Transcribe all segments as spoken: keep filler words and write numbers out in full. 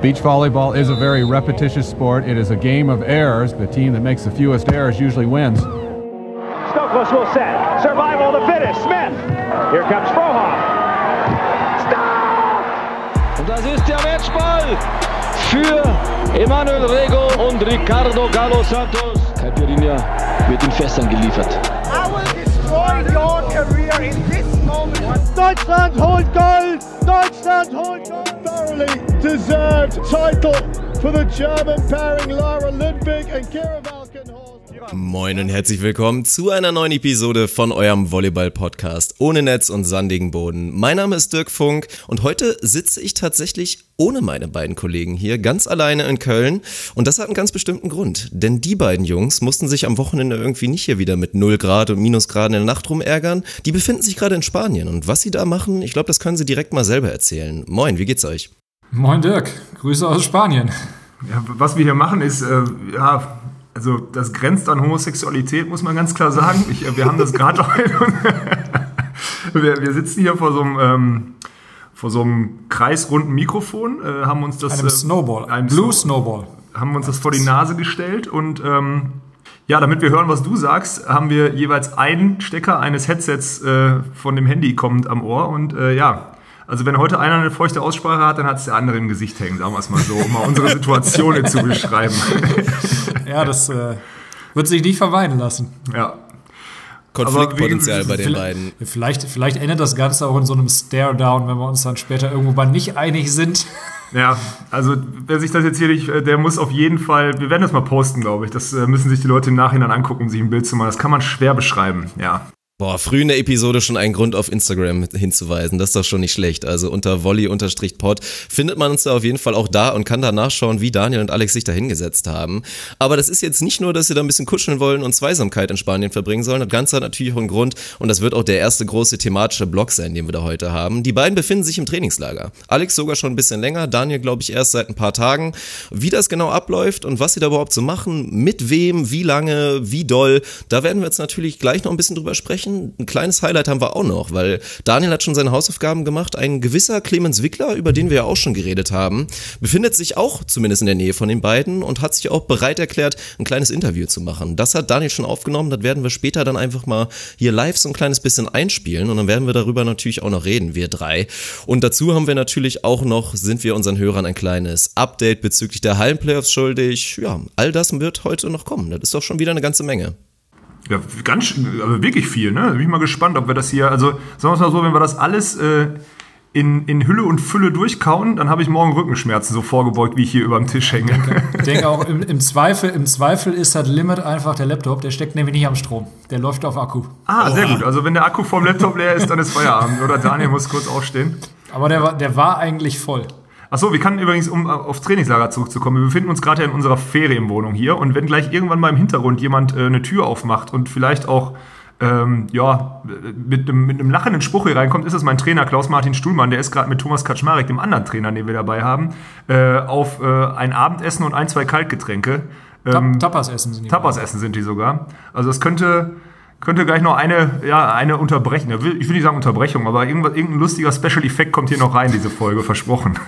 Beach volleyball is a very repetitious sport. It is a game of errors. The team that makes the fewest errors usually wins. Stokos will set. Survival to finish. Smith. Here comes Frohoff. Stop! Und das ist der Matchball für Emanuel Rego und Ricardo Galo Santos. Caipirinha wird in Fässern geliefert. I will destroy your career in this moment. Deutschland holt Gold! Deutschland holt Gold! Thoroughly deserved title for the German pairing Lara Lindbeck and Kira Valkenhorst. Moin und herzlich willkommen zu einer neuen Episode von eurem Volleyball-Podcast ohne Netz und sandigen Boden. Mein Name ist Dirk Funk und heute sitze ich tatsächlich ohne meine beiden Kollegen hier ganz alleine in Köln und das hat einen ganz bestimmten Grund, denn die beiden Jungs mussten sich am Wochenende irgendwie nicht hier wieder mit null Grad und Minusgraden in der Nacht rumärgern. Die befinden sich gerade in Spanien und was sie da machen, ich glaube, das können sie direkt mal selber erzählen. Moin, wie geht's euch? Moin Dirk, Grüße aus Spanien. Ja, was wir hier machen ist, äh, ja, also das grenzt an Homosexualität, muss man ganz klar sagen. Ich, wir haben das gerade heute. wir, wir sitzen hier vor so einem, ähm, vor so einem kreisrunden Mikrofon, äh, haben uns das... Einem Snowball, einem Blue Snowball. Haben uns das vor die Nase gestellt und ähm, ja, damit wir hören, was du sagst, haben wir jeweils einen Stecker eines Headsets äh, von dem Handy kommend am Ohr und äh, ja... Also wenn heute einer eine feuchte Aussprache hat, dann hat es der andere im Gesicht hängen, sagen wir es mal so, um mal unsere Situation zu beschreiben. Ja, das äh, wird sich nicht verweinen lassen. Ja. Konfliktpotenzial bei den vielleicht, beiden. Vielleicht, vielleicht endet das Ganze auch in so einem Stare-Down, wenn wir uns dann später irgendwo mal nicht einig sind. Ja, also wer sich das jetzt hier nicht, der muss auf jeden Fall, wir werden das mal posten, glaube ich. Das müssen sich die Leute im Nachhinein angucken, um sich ein Bild zu machen. Das kann man schwer beschreiben, ja. Boah, früh in der Episode schon einen Grund auf Instagram hinzuweisen, das ist doch schon nicht schlecht. Also unter volley-pod findet man uns da auf jeden Fall auch da und kann da nachschauen, wie Daniel und Alex sich da hingesetzt haben. Aber das ist jetzt nicht nur, dass sie da ein bisschen kuscheln wollen und Zweisamkeit in Spanien verbringen sollen. Das Ganze hat natürlich auch einen Grund und das wird auch der erste große thematische Block sein, den wir da heute haben. Die beiden befinden sich im Trainingslager. Alex sogar schon ein bisschen länger, Daniel glaube ich erst seit ein paar Tagen. Wie das genau abläuft und was sie da überhaupt so machen, mit wem, wie lange, wie doll, da werden wir jetzt natürlich gleich noch ein bisschen drüber sprechen. Ein kleines Highlight haben wir auch noch, weil Daniel hat schon seine Hausaufgaben gemacht. Ein gewisser Clemens Wickler, über den wir ja auch schon geredet haben, befindet sich auch zumindest in der Nähe von den beiden und hat sich auch bereit erklärt, ein kleines Interview zu machen. Das hat Daniel schon aufgenommen, das werden wir später dann einfach mal hier live so ein kleines bisschen einspielen und dann werden wir darüber natürlich auch noch reden, wir drei. Und dazu haben wir natürlich auch noch, sind wir unseren Hörern ein kleines Update bezüglich der Hallenplayoffs schuldig. Ja, all das wird heute noch kommen. Das ist doch schon wieder eine ganze Menge. Ja, ganz, also wirklich viel, ne? Bin ich mal gespannt, ob wir das hier, also sagen wir es mal so, wenn wir das alles äh, in, in Hülle und Fülle durchkauen, dann habe ich morgen Rückenschmerzen so vorgebeugt, wie ich hier über dem Tisch hänge. Ich denke auch, im, im, Zweifel, im Zweifel ist das Limit einfach der Laptop, der steckt nämlich nicht am Strom, der läuft auf Akku. Ah, sehr gut, also wenn der Akku vom Laptop leer ist, dann ist Feierabend, oder Daniel muss kurz aufstehen. Aber der war, der war eigentlich voll. Achso, wir können übrigens, um aufs Trainingslager zurückzukommen, wir befinden uns gerade ja in unserer Ferienwohnung hier und wenn gleich irgendwann mal im Hintergrund jemand äh, eine Tür aufmacht und vielleicht auch ähm, ja, mit einem mit einem lachenden Spruch hier reinkommt, ist das mein Trainer Klaus-Martin Stuhlmann, der ist gerade mit Thomas Kaczmarek, dem anderen Trainer, den wir dabei haben, äh, auf äh, ein Abendessen und ein, zwei Kaltgetränke. Ähm, Tapas essen sind die. Tapas essen sind die sogar. Also es könnte... Könnte gleich noch eine, ja, eine Unterbrechung, ich will nicht sagen Unterbrechung, aber irgendwas, irgendein lustiger Special-Effekt kommt hier noch rein, diese Folge, versprochen.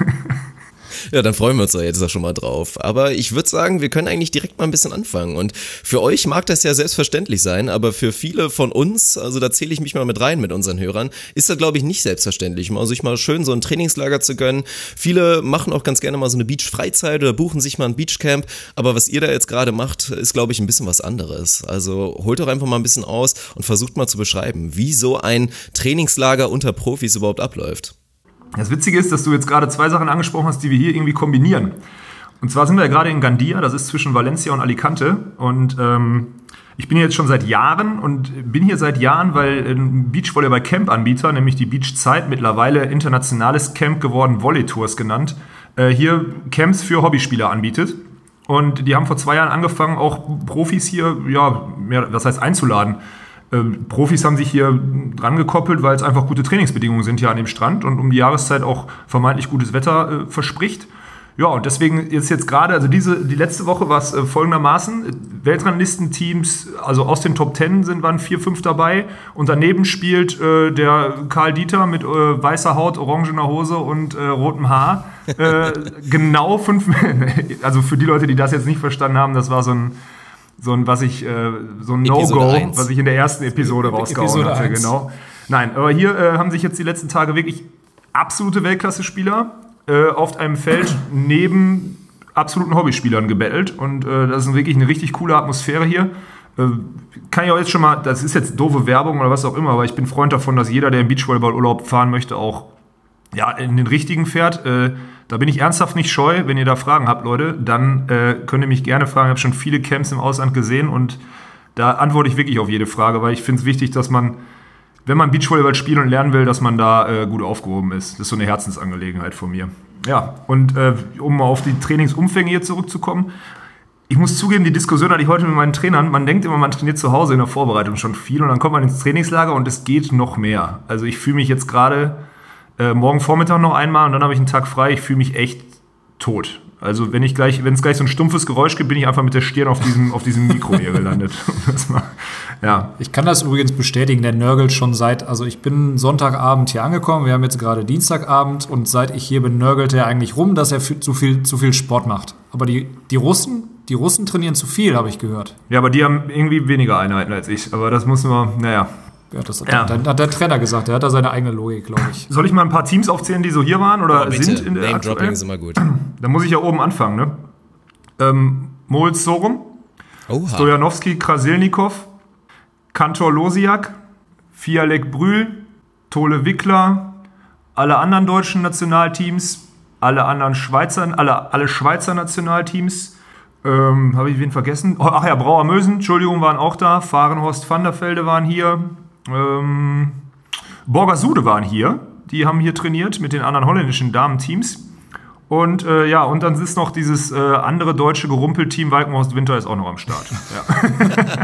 Ja, dann freuen wir uns da jetzt auch schon mal drauf. Aber ich würde sagen, wir können eigentlich direkt mal ein bisschen anfangen. Und für euch mag das ja selbstverständlich sein, aber für viele von uns, also da zähle ich mich mal mit rein mit unseren Hörern, ist das, glaube ich, nicht selbstverständlich, mal sich mal schön so ein Trainingslager zu gönnen. Viele machen auch ganz gerne mal so eine Beach-Freizeit oder buchen sich mal ein Beachcamp. Aber was ihr da jetzt gerade macht, ist, glaube ich, ein bisschen was anderes. Also holt doch einfach mal ein bisschen aus und versucht mal zu beschreiben, wie so ein Trainingslager unter Profis überhaupt abläuft. Das Witzige ist, dass du jetzt gerade zwei Sachen angesprochen hast, die wir hier irgendwie kombinieren. Und zwar sind wir ja gerade in Gandia, das ist zwischen Valencia und Alicante. Und ähm, ich bin hier jetzt schon seit Jahren und bin hier seit Jahren, weil ein Beachvolleyball-Camp-Anbieter, nämlich die Beachzeit, mittlerweile internationales Camp geworden, Volley Tours genannt, äh, hier Camps für Hobbyspieler anbietet. Und die haben vor zwei Jahren angefangen, auch Profis hier, ja, mehr, was heißt einzuladen. Ähm, Profis haben sich hier dran gekoppelt, weil es einfach gute Trainingsbedingungen sind hier an dem Strand und um die Jahreszeit auch vermeintlich gutes Wetter äh, verspricht. Ja, und deswegen ist jetzt gerade, also diese, die letzte Woche war es äh, folgendermaßen, Weltranglistenteams, also aus den Top Ten sind, waren vier, fünf dabei und daneben spielt äh, der Karl Dieter mit äh, weißer Haut, orangener Hose und äh, rotem Haar äh, genau fünf, also für die Leute, die das jetzt nicht verstanden haben, das war so ein, so ein, was ich, äh, so ein No-Go, was ich in der ersten Episode rausgehauen Episode hatte, eins. Genau. Nein, aber hier äh, haben sich jetzt die letzten Tage wirklich absolute Weltklasse-Spieler auf einem Feld neben absoluten Hobbyspielern gebettelt und äh, das ist wirklich eine richtig coole Atmosphäre hier. Äh, kann ich auch jetzt schon mal, das ist jetzt doofe Werbung oder was auch immer, aber ich bin Freund davon, dass jeder, der im Beachvolleyball-Urlaub fahren möchte, auch ja, in den richtigen fährt. Äh, da bin ich ernsthaft nicht scheu. Wenn ihr da Fragen habt, Leute, dann äh, könnt ihr mich gerne fragen. Ich habe schon viele Camps im Ausland gesehen und da antworte ich wirklich auf jede Frage, weil ich finde es wichtig, dass man, wenn man Beachvolleyball spielen und lernen will, dass man da äh, gut aufgehoben ist. Das ist so eine Herzensangelegenheit von mir. Ja, und äh, um auf die Trainingsumfänge hier zurückzukommen, ich muss zugeben, die Diskussion hatte ich heute mit meinen Trainern. Man denkt immer, man trainiert zu Hause in der Vorbereitung schon viel und dann kommt man ins Trainingslager und es geht noch mehr. Also ich fühle mich jetzt gerade äh, morgen Vormittag noch einmal und dann habe ich einen Tag frei. Ich fühle mich echt tot. Also wenn ich gleich, wenn es gleich so ein stumpfes Geräusch gibt, bin ich einfach mit der Stirn auf diesem, auf diesem Mikro hier gelandet. Das mal, ja. Ich kann das übrigens bestätigen, der nörgelt schon seit, also ich bin Sonntagabend hier angekommen, wir haben jetzt gerade Dienstagabend und seit ich hier bin, nörgelt er eigentlich rum, dass er zu viel, zu viel Sport macht. Aber die, die Russen, die Russen trainieren zu viel, habe ich gehört. Ja, aber die haben irgendwie weniger Einheiten als ich, aber das muss man, naja. Ja, das hat, ja. Der, hat der Trainer gesagt, der hat da seine eigene Logik, glaube ich. Soll ich mal ein paar Teams aufzählen, die so hier waren oder oh, sind in der Name-Dropping ist immer gut. Da muss ich ja oben anfangen, ne? Ähm, Moritz Sorum, Oha. Stojanowski Krasilnikov, Kantor Losiak, Fialek Brühl, Tole Wickler, alle anderen deutschen Nationalteams, alle anderen Schweizer, alle, alle Schweizer Nationalteams. Ähm, habe ich wen vergessen? Oh, ach ja, Brauer Mösen, Entschuldigung, waren auch da. Fahrenhorst van der Velde waren hier. Ähm, Borgasude waren hier. Die haben hier trainiert mit den anderen holländischen Damenteams. Und äh, ja, und dann ist noch dieses äh, andere deutsche Gerumpelteam Walkenhorst Winter ist auch noch am Start. Ja,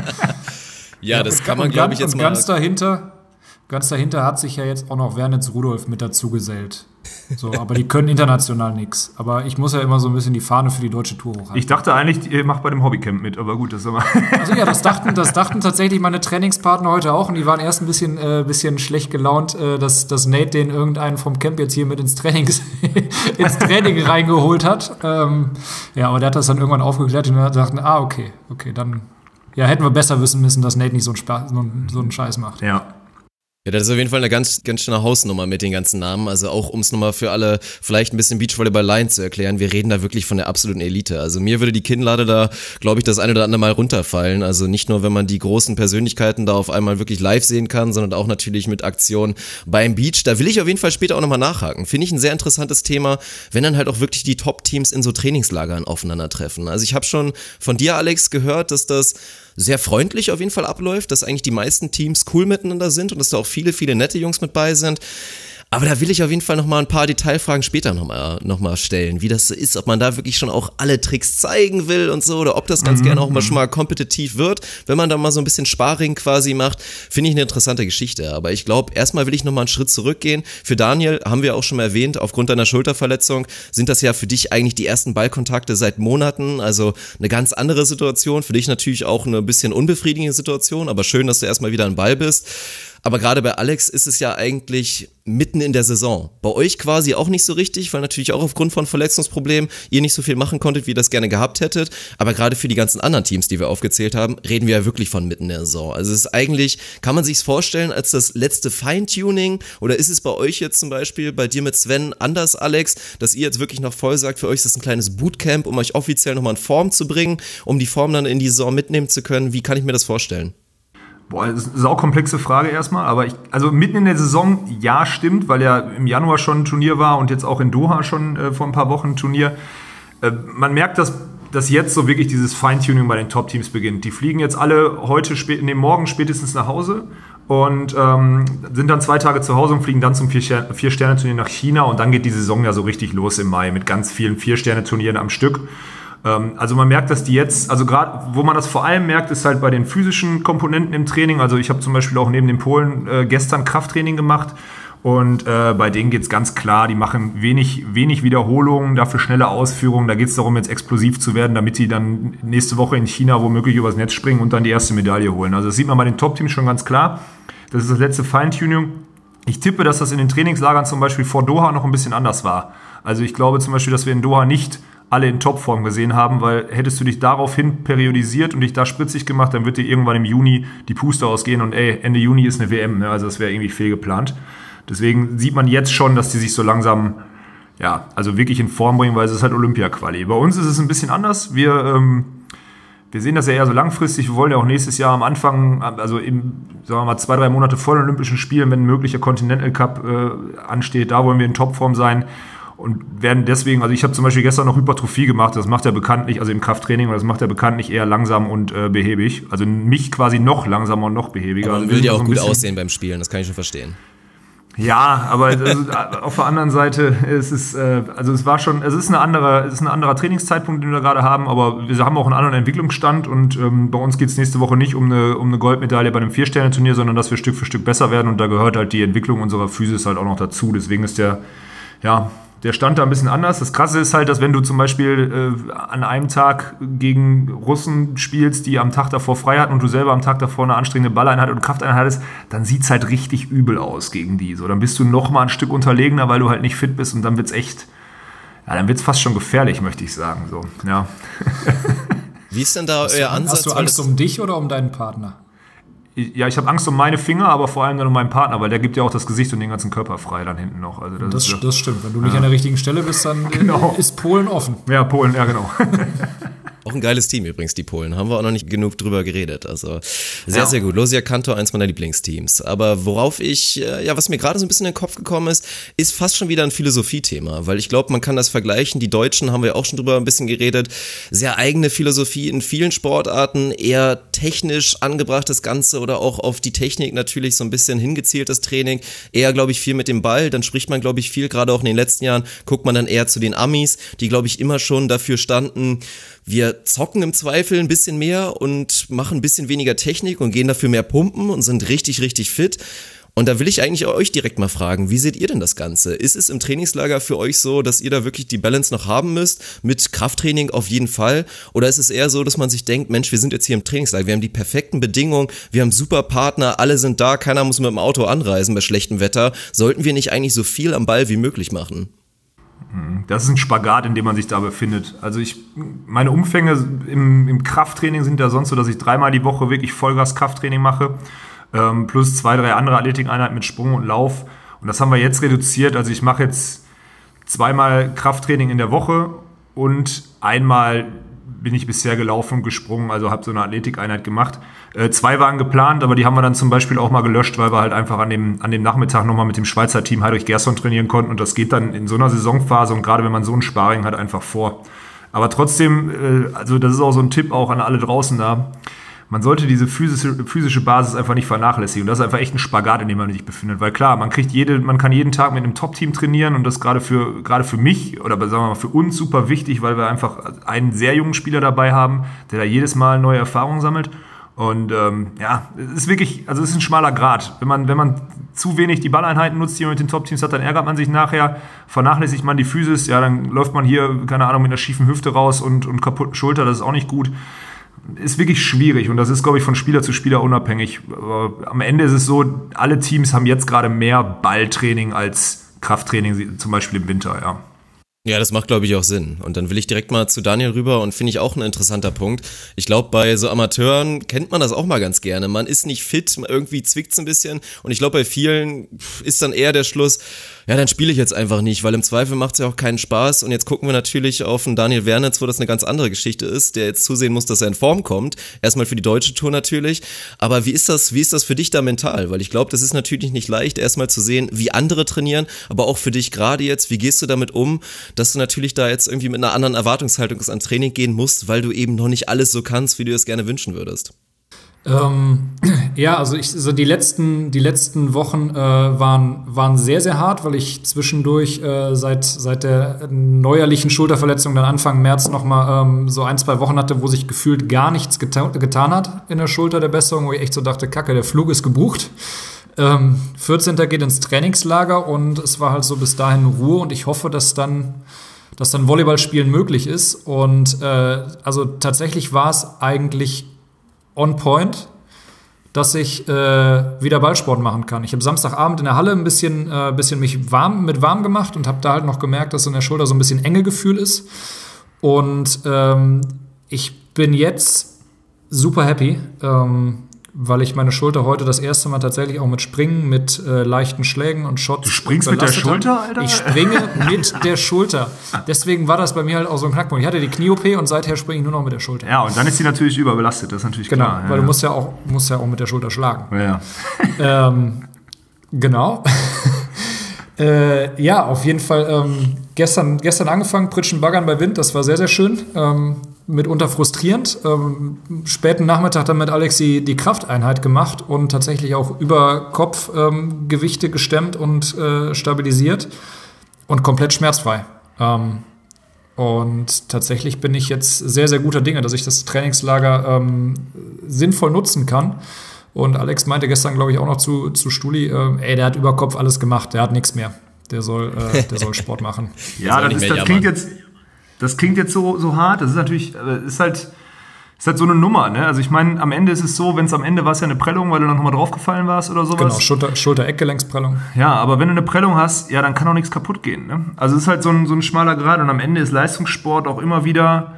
ja das kann man, glaube ich, jetzt und mal... Ganz dahinter, ganz dahinter hat sich ja jetzt auch noch Wernitz Rudolf mit dazu gesellt. So, aber die können international nichts. Aber ich muss ja immer so ein bisschen die Fahne für die deutsche Tour hochhalten. Ich dachte eigentlich, ihr macht bei dem Hobbycamp mit, aber gut, das ist immer. Also ja, das dachten, das dachten tatsächlich meine Trainingspartner heute auch und die waren erst ein bisschen, äh, bisschen schlecht gelaunt, äh, dass, dass Nate den irgendeinen vom Camp jetzt hier mit ins, Trainings, ins Training reingeholt hat. Ähm, ja, aber der hat das dann irgendwann aufgeklärt und wir dachten, ah, okay, okay, dann ja, hätten wir besser wissen müssen, dass Nate nicht so einen, Spaß, so einen, so einen Scheiß macht. Ja. Ja, das ist auf jeden Fall eine ganz, ganz schöne Hausnummer mit den ganzen Namen. Also auch, um es nochmal für alle vielleicht ein bisschen Beachvolleyball-Line zu erklären, wir reden da wirklich von der absoluten Elite. Also mir würde die Kinnlade da, glaube ich, das eine oder andere Mal runterfallen. Also nicht nur, wenn man die großen Persönlichkeiten da auf einmal wirklich live sehen kann, sondern auch natürlich mit Aktionen beim Beach. Da will ich auf jeden Fall später auch nochmal nachhaken. Finde ich ein sehr interessantes Thema, wenn dann halt auch wirklich die Top-Teams in so Trainingslagern aufeinandertreffen. Also ich habe schon von dir, Alex, gehört, dass das sehr freundlich auf jeden Fall abläuft, dass eigentlich die meisten Teams cool miteinander sind und dass da auch viele, viele nette Jungs mit bei sind. Aber da will ich auf jeden Fall nochmal ein paar Detailfragen später nochmal noch mal stellen, wie das so ist, ob man da wirklich schon auch alle Tricks zeigen will und so, oder ob das ganz mhm. gerne auch mal schon mal kompetitiv wird, wenn man da mal so ein bisschen Sparring quasi macht, finde ich eine interessante Geschichte. Aber ich glaube, erstmal will ich nochmal einen Schritt zurückgehen. Für Daniel, haben wir auch schon mal erwähnt, aufgrund deiner Schulterverletzung sind das ja für dich eigentlich die ersten Ballkontakte seit Monaten, also eine ganz andere Situation, für dich natürlich auch eine bisschen unbefriedigende Situation, aber schön, dass du erstmal wieder am Ball bist. Aber gerade bei Alex ist es ja eigentlich mitten in der Saison. Bei euch quasi auch nicht so richtig, weil natürlich auch aufgrund von Verletzungsproblemen ihr nicht so viel machen konntet, wie ihr das gerne gehabt hättet. Aber gerade für die ganzen anderen Teams, die wir aufgezählt haben, reden wir ja wirklich von mitten in der Saison. Also es ist eigentlich, kann man sich's vorstellen als das letzte Feintuning? Oder ist es bei euch jetzt zum Beispiel, bei dir mit Sven anders, Alex, dass ihr jetzt wirklich noch voll sagt, für euch ist das ein kleines Bootcamp, um euch offiziell nochmal in Form zu bringen, um die Form dann in die Saison mitnehmen zu können? Wie kann ich mir das vorstellen? Boah, das ist eine saukomplexe Frage erstmal, aber ich, also mitten in der Saison, ja, stimmt, weil ja im Januar schon ein Turnier war und jetzt auch in Doha schon äh, vor ein paar Wochen ein Turnier. Äh, man merkt, dass, dass jetzt so wirklich dieses Feintuning bei den Top-Teams beginnt. Die fliegen jetzt alle heute, spät, nee, morgen spätestens nach Hause und ähm, sind dann zwei Tage zu Hause und fliegen dann zum Vier-Sterne-Turnier nach China und dann geht die Saison ja so richtig los im Mai mit ganz vielen Vier-Sterne-Turnieren am Stück. Also man merkt, dass die jetzt, also gerade, wo man das vor allem merkt, ist halt bei den physischen Komponenten im Training. Also ich habe zum Beispiel auch neben den Polen äh, gestern Krafttraining gemacht Und äh, bei denen geht's ganz klar, die machen wenig, wenig Wiederholungen, dafür schnelle Ausführungen. Da geht's darum, jetzt explosiv zu werden, damit die dann nächste Woche in China womöglich übers Netz springen und dann die erste Medaille holen. Also das sieht man bei den Top-Teams schon ganz klar. Das ist das letzte Feintuning. Ich tippe, dass das in den Trainingslagern zum Beispiel vor Doha noch ein bisschen anders war. Also ich glaube zum Beispiel, dass wir in Doha nicht alle in Topform gesehen haben, weil hättest du dich daraufhin periodisiert und dich da spritzig gemacht, dann wird dir irgendwann im Juni die Puste ausgehen und ey, Ende Juni ist eine W M, ne? Also das wäre irgendwie fehlgeplant. Deswegen sieht man jetzt schon, dass die sich so langsam, ja, also wirklich in Form bringen, weil es ist halt Olympia-Quali. Bei uns ist es ein bisschen anders. Wir, ähm, wir sehen das ja eher so langfristig. Wir wollen ja auch nächstes Jahr am Anfang, also im, sagen wir mal, zwei, drei Monate vor den Olympischen Spielen, wenn ein möglicher Continental Cup äh, ansteht, da wollen wir in Topform sein. Und werden deswegen, also ich habe zum Beispiel gestern noch Hypertrophie gemacht, das macht er bekanntlich, also im Krafttraining, das macht er bekanntlich eher langsam und äh, behäbig. Also mich quasi noch langsamer und noch behäbiger. Aber man also will ja auch so gut aussehen beim Spielen, das kann ich schon verstehen. Ja, aber also, auf der anderen Seite es ist äh, also es war schon, es ist eine andere, es ist ein anderer Trainingszeitpunkt, den wir gerade haben, aber wir haben auch einen anderen Entwicklungsstand und ähm, bei uns geht es nächste Woche nicht um eine um eine Goldmedaille bei einem Vier-Sterne-Turnier, sondern dass wir Stück für Stück besser werden und da gehört halt die Entwicklung unserer Physis halt auch noch dazu. Deswegen ist der ja der stand da ein bisschen anders. Das Krasse ist halt, dass wenn du zum Beispiel äh, an einem Tag gegen Russen spielst, die am Tag davor frei hatten und du selber am Tag davor eine anstrengende Balleinheit und Krafteinheit hattest, dann sieht's halt richtig übel aus gegen die. So, dann bist du noch mal ein Stück unterlegener, weil du halt nicht fit bist und dann wird's echt, ja, dann wird's fast schon gefährlich, möchte ich sagen. So, ja. Wie ist denn da euer Ansatz? Hast du Angst um dich oder um deinen Partner? Ja, ich habe Angst um meine Finger, aber vor allem dann um meinen Partner, weil der gibt ja auch das Gesicht und den ganzen Körper frei dann hinten noch. Also das, das, ist, das stimmt. Wenn du nicht ja. an der richtigen Stelle bist, dann genau. ist Polen offen. Ja, Polen, ja genau. Auch ein geiles Team übrigens, die Polen. Haben wir auch noch nicht genug drüber geredet. Also sehr, ja. sehr gut. Luzia Kantor, eins meiner Lieblingsteams. Aber worauf ich, ja, was mir gerade so ein bisschen in den Kopf gekommen ist, ist fast schon wieder ein Philosophiethema. Weil ich glaube, man kann das vergleichen. Die Deutschen, haben wir auch schon drüber ein bisschen geredet, sehr eigene Philosophie in vielen Sportarten, eher technisch angebrachtes Ganze oder auch auf die Technik natürlich so ein bisschen hingezieltes Training. Eher, glaube ich, viel mit dem Ball. Dann spricht man, glaube ich, viel, gerade auch in den letzten Jahren, guckt man dann eher zu den Amis, die, glaube ich, immer schon dafür standen, wir zocken im Zweifel ein bisschen mehr und machen ein bisschen weniger Technik und gehen dafür mehr pumpen und sind richtig, richtig fit. Und da will ich eigentlich euch direkt mal fragen, wie seht ihr denn das Ganze? Ist es im Trainingslager für euch so, dass ihr da wirklich die Balance noch haben müsst? Mit Krafttraining auf jeden Fall? Oder ist es eher so, dass man sich denkt, Mensch, wir sind jetzt hier im Trainingslager, wir haben die perfekten Bedingungen, wir haben super Partner, alle sind da, keiner muss mit dem Auto anreisen bei schlechtem Wetter. Sollten wir nicht eigentlich so viel am Ball wie möglich machen? Das ist ein Spagat, in dem man sich da befindet. Also ich, meine Umfänge im, im Krafttraining sind ja sonst so, dass ich dreimal die Woche wirklich Vollgas-Krafttraining mache, ähm, plus zwei, drei andere Athletikeinheiten mit Sprung und Lauf. Und das haben wir jetzt reduziert. Also ich mache jetzt zweimal Krafttraining in der Woche und einmal bin ich bisher gelaufen und gesprungen, also habe so eine Athletikeinheit gemacht. Äh, zwei waren geplant, aber die haben wir dann zum Beispiel auch mal gelöscht, weil wir halt einfach an dem, an dem Nachmittag nochmal mit dem Schweizer Team Heidrich Gerson trainieren konnten und das geht dann in so einer Saisonphase und gerade wenn man so ein Sparring hat, einfach vor. Aber trotzdem, äh, also das ist auch so ein Tipp auch an alle draußen da, man sollte diese physische, physische Basis einfach nicht vernachlässigen. Und das ist einfach echt ein Spagat, in dem man sich befindet. Weil klar, man kriegt jede, man kann jeden Tag mit einem Top-Team trainieren und das gerade für, gerade für mich oder sagen wir mal für uns super wichtig, weil wir einfach einen sehr jungen Spieler dabei haben, der da jedes Mal neue Erfahrungen sammelt. Und ähm, ja, es ist wirklich, also es ist ein schmaler Grat. Wenn man, wenn man zu wenig die Balleinheiten nutzt, die man mit den Top-Teams hat, dann ärgert man sich nachher, vernachlässigt man die Physis, ja, dann läuft man hier, keine Ahnung, mit einer schiefen Hüfte raus und, und kaputten Schulter, das ist auch nicht gut. Ist wirklich schwierig und das ist, glaube ich, von Spieler zu Spieler unabhängig. Aber am Ende ist es so, alle Teams haben jetzt gerade mehr Balltraining als Krafttraining, zum Beispiel im Winter, ja. Ja, das macht, glaube ich, auch Sinn. Und dann will ich direkt mal zu Daniel rüber und finde ich auch ein interessanter Punkt. Ich glaube, bei so Amateuren kennt man das auch mal ganz gerne. Man ist nicht fit, irgendwie zwickt's ein bisschen. Und ich glaube, bei vielen ist dann eher der Schluss, ja, dann spiele ich jetzt einfach nicht, weil im Zweifel macht's ja auch keinen Spaß. Und jetzt gucken wir natürlich auf einen Daniel Wernitz, wo das eine ganz andere Geschichte ist, der jetzt zusehen muss, dass er in Form kommt. Erstmal für die deutsche Tour natürlich. Aber wie ist das, wie ist das für dich da mental? Weil ich glaube, das ist natürlich nicht leicht, erstmal zu sehen, wie andere trainieren, aber auch für dich gerade jetzt, wie gehst du damit um, dass du natürlich da jetzt irgendwie mit einer anderen Erwartungshaltung ans Training gehen musst, weil du eben noch nicht alles so kannst, wie du es gerne wünschen würdest? Ähm, ja, also ich, so die letzten, die letzten Wochen äh, waren, waren sehr, sehr hart, weil ich zwischendurch äh, seit, seit der neuerlichen Schulterverletzung dann Anfang März nochmal ähm, so ein, zwei Wochen hatte, wo sich gefühlt gar nichts geta- getan hat in der Schulter der Besserung, wo ich echt so dachte, Kacke, der Flug ist gebucht. Ähm, vierzehnter geht ins Trainingslager und es war halt so bis dahin Ruhe und ich hoffe, dass dann, dass dann Volleyballspielen möglich ist. Und äh, also tatsächlich war es eigentlich on point, dass ich äh, wieder Ballsport machen kann. Ich habe Samstagabend in der Halle ein bisschen, äh, bisschen mich warm, mit warm gemacht und habe da halt noch gemerkt, dass in der Schulter so ein bisschen enge Gefühl ist. Und ähm, ich bin jetzt super happy, ähm, weil ich meine Schulter heute das erste Mal tatsächlich auch mit Springen, mit äh, leichten Schlägen und Shots. Du springst mit der Schulter, Alter? Ich springe mit der Schulter. Deswegen war das bei mir halt auch so ein Knackpunkt. Ich hatte die Knie-O P und seither springe ich nur noch mit der Schulter. Ja, und dann ist sie natürlich überbelastet, das ist natürlich genau, klar. Genau, weil ja. du musst ja, auch, musst ja auch mit der Schulter schlagen. Ja. ähm, genau. äh, ja, auf jeden Fall ähm, gestern, gestern angefangen, Pritschen baggern bei Wind, das war sehr, sehr schön. Ähm, mitunter frustrierend. Ähm, späten Nachmittag dann mit Alex die, die Krafteinheit gemacht und tatsächlich auch über Kopf ähm, Gewichte gestemmt und äh, stabilisiert und komplett schmerzfrei. Ähm, und tatsächlich bin ich jetzt sehr, sehr guter Dinge, dass ich das Trainingslager ähm, sinnvoll nutzen kann. Und Alex meinte gestern, glaube ich, auch noch zu, zu Stuli, äh, ey, der hat über Kopf alles gemacht, der hat nichts mehr. Der soll, äh, der soll Sport machen. Ja, das, ist, das klingt jetzt... Das klingt jetzt so, so hart, das ist natürlich, ist halt, ist halt so eine Nummer, ne? Also ich meine, am Ende ist es so, wenn es am Ende war es ja eine Prellung, weil du dann nochmal draufgefallen warst oder sowas. Genau, Schulter, Schulter-Eckgelenksprellung. Ja, aber wenn du eine Prellung hast, ja, dann kann auch nichts kaputt gehen, ne? Also es ist halt so ein, so ein schmaler Grad und am Ende ist Leistungssport auch immer wieder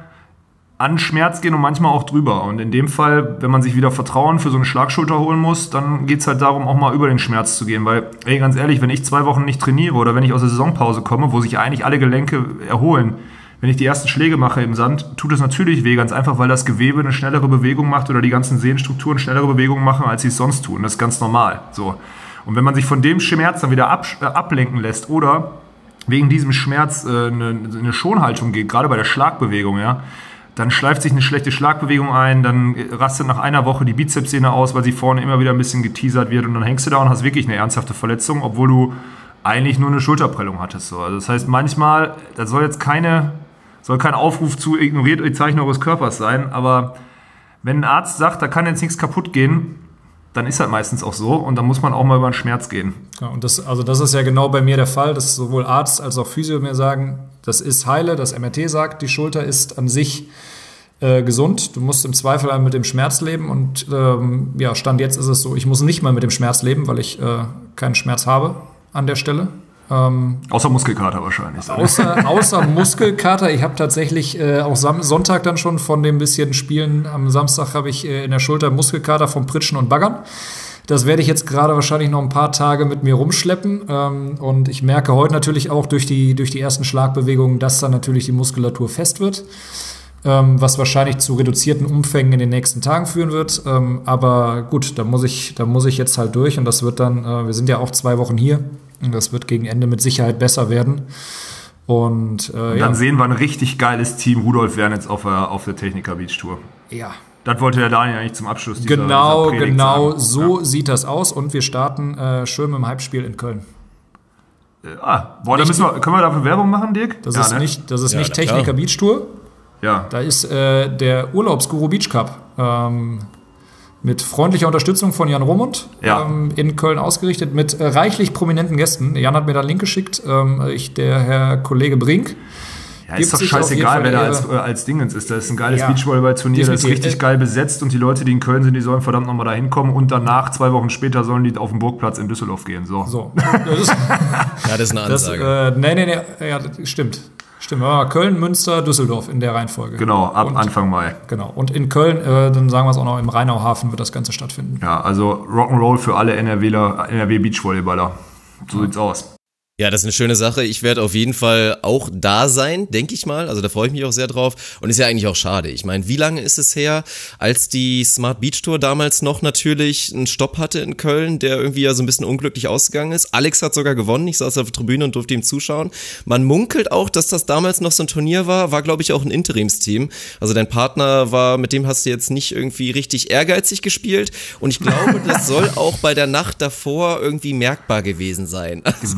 an Schmerz gehen und manchmal auch drüber. Und in dem Fall, wenn man sich wieder Vertrauen für so eine Schlagschulter holen muss, dann geht es halt darum, auch mal über den Schmerz zu gehen. Weil, ey, ganz ehrlich, wenn ich zwei Wochen nicht trainiere oder wenn ich aus der Saisonpause komme, wo sich eigentlich alle Gelenke erholen, wenn ich die ersten Schläge mache im Sand, tut es natürlich weh, ganz einfach, weil das Gewebe eine schnellere Bewegung macht oder die ganzen Sehnenstrukturen schnellere Bewegungen machen, als sie es sonst tun. Das ist ganz normal. So. Und wenn man sich von dem Schmerz dann wieder ab, äh, ablenken lässt oder wegen diesem Schmerz äh, eine, eine Schonhaltung geht, gerade bei der Schlagbewegung, ja, dann schleift sich eine schlechte Schlagbewegung ein, dann rastet nach einer Woche die Bizepssehne aus, weil sie vorne immer wieder ein bisschen geteasert wird und dann hängst du da und hast wirklich eine ernsthafte Verletzung, obwohl du eigentlich nur eine Schulterprellung hattest. So. Also das heißt, manchmal, das soll jetzt keine... Soll kein Aufruf zu ignoriert die Zeichen eures Körpers sein, aber wenn ein Arzt sagt, da kann jetzt nichts kaputt gehen, dann ist das meistens auch so und dann muss man auch mal über den Schmerz gehen. Ja, und das, also das ist ja genau bei mir der Fall, dass sowohl Arzt als auch Physio mir sagen, das ist heile, das M R T sagt, die Schulter ist an sich äh, gesund, du musst im Zweifel mit dem Schmerz leben und ähm, ja, Stand jetzt ist es so, ich muss nicht mal mit dem Schmerz leben, weil ich äh, keinen Schmerz habe an der Stelle. Ähm, außer Muskelkater wahrscheinlich. Außer, außer Muskelkater. Ich habe tatsächlich äh, auch Sam- Sonntag dann schon von dem bisschen Spielen. Am Samstag habe ich äh, in der Schulter Muskelkater vom Pritschen und Baggern. Das werde ich jetzt gerade wahrscheinlich noch ein paar Tage mit mir rumschleppen. Ähm, und ich merke heute natürlich auch durch die, durch die ersten Schlagbewegungen, dass dann natürlich die Muskulatur fest wird. Ähm, was wahrscheinlich zu reduzierten Umfängen in den nächsten Tagen führen wird. Ähm, aber gut, da muss ich, da muss ich jetzt halt durch. Und das wird dann, äh, wir sind ja auch zwei Wochen hier. Und das wird gegen Ende mit Sicherheit besser werden. Und, äh, und dann ja. sehen wir ein richtig geiles Team Rudolf Wernitz auf der, auf der Techniker Beach Tour. Ja. Das wollte der Daniel eigentlich zum Abschluss dieser, genau, dieser Predigt genau sagen. so ja. sieht das aus. Und wir starten äh, schön mit dem Hype-Spiel in Köln. Äh, ah, boah, da müssen wir, können wir dafür Werbung machen, Dirk? Das ja, ist ne? nicht, das ist Ja, nicht na Techniker klar. Beach Tour. Ja. Da ist äh, der Urlaubsguru Beach Cup. Ähm, mit freundlicher Unterstützung von Jan Romund Ja. ähm, in Köln ausgerichtet, mit äh, reichlich prominenten Gästen. Jan hat mir da einen Link geschickt, ähm, ich, der Herr Kollege Brink. Ja, Gibt ist doch sich auf jeden scheißegal, Fall wer da Ehre. als, äh, als Dingens ist. Das ist ein geiles Ja, Beachvolleyball-Turnier, das ist definitiv. richtig geil besetzt und die Leute, die in Köln sind, die sollen verdammt nochmal da hinkommen und danach, zwei Wochen später, sollen die auf den Burgplatz in Düsseldorf gehen. So. So. Das ist, Ja, das ist eine das, Ansage. äh, nee, nee, nee, ja, das stimmt. Stimmt, ja, Köln, Münster, Düsseldorf in der Reihenfolge. Genau, ab und, Anfang Mai. Genau. Und in Köln, äh, dann sagen wir es auch noch, im Rheinauhafen wird das Ganze stattfinden. Ja, also Rock'n'Roll für alle NRWler, N R W Beachvolleyballer. So sieht's aus. Ja, das ist eine schöne Sache. Ich werde auf jeden Fall auch da sein, denke ich mal. Also da freue ich mich auch sehr drauf. Und ist ja eigentlich auch schade. Ich meine, wie lange ist es her, als die Smart Beach Tour damals noch natürlich einen Stopp hatte in Köln, der irgendwie ja so ein bisschen unglücklich ausgegangen ist. Alex hat sogar gewonnen. Ich saß auf der Tribüne und durfte ihm zuschauen. Man munkelt auch, dass das damals noch so ein Turnier war. War, glaube ich, auch ein Interimsteam. Also dein Partner war, mit dem hast du jetzt nicht irgendwie richtig ehrgeizig gespielt. Und ich glaube, das soll auch bei der Nacht davor irgendwie merkbar gewesen sein. Also Du musst ja gar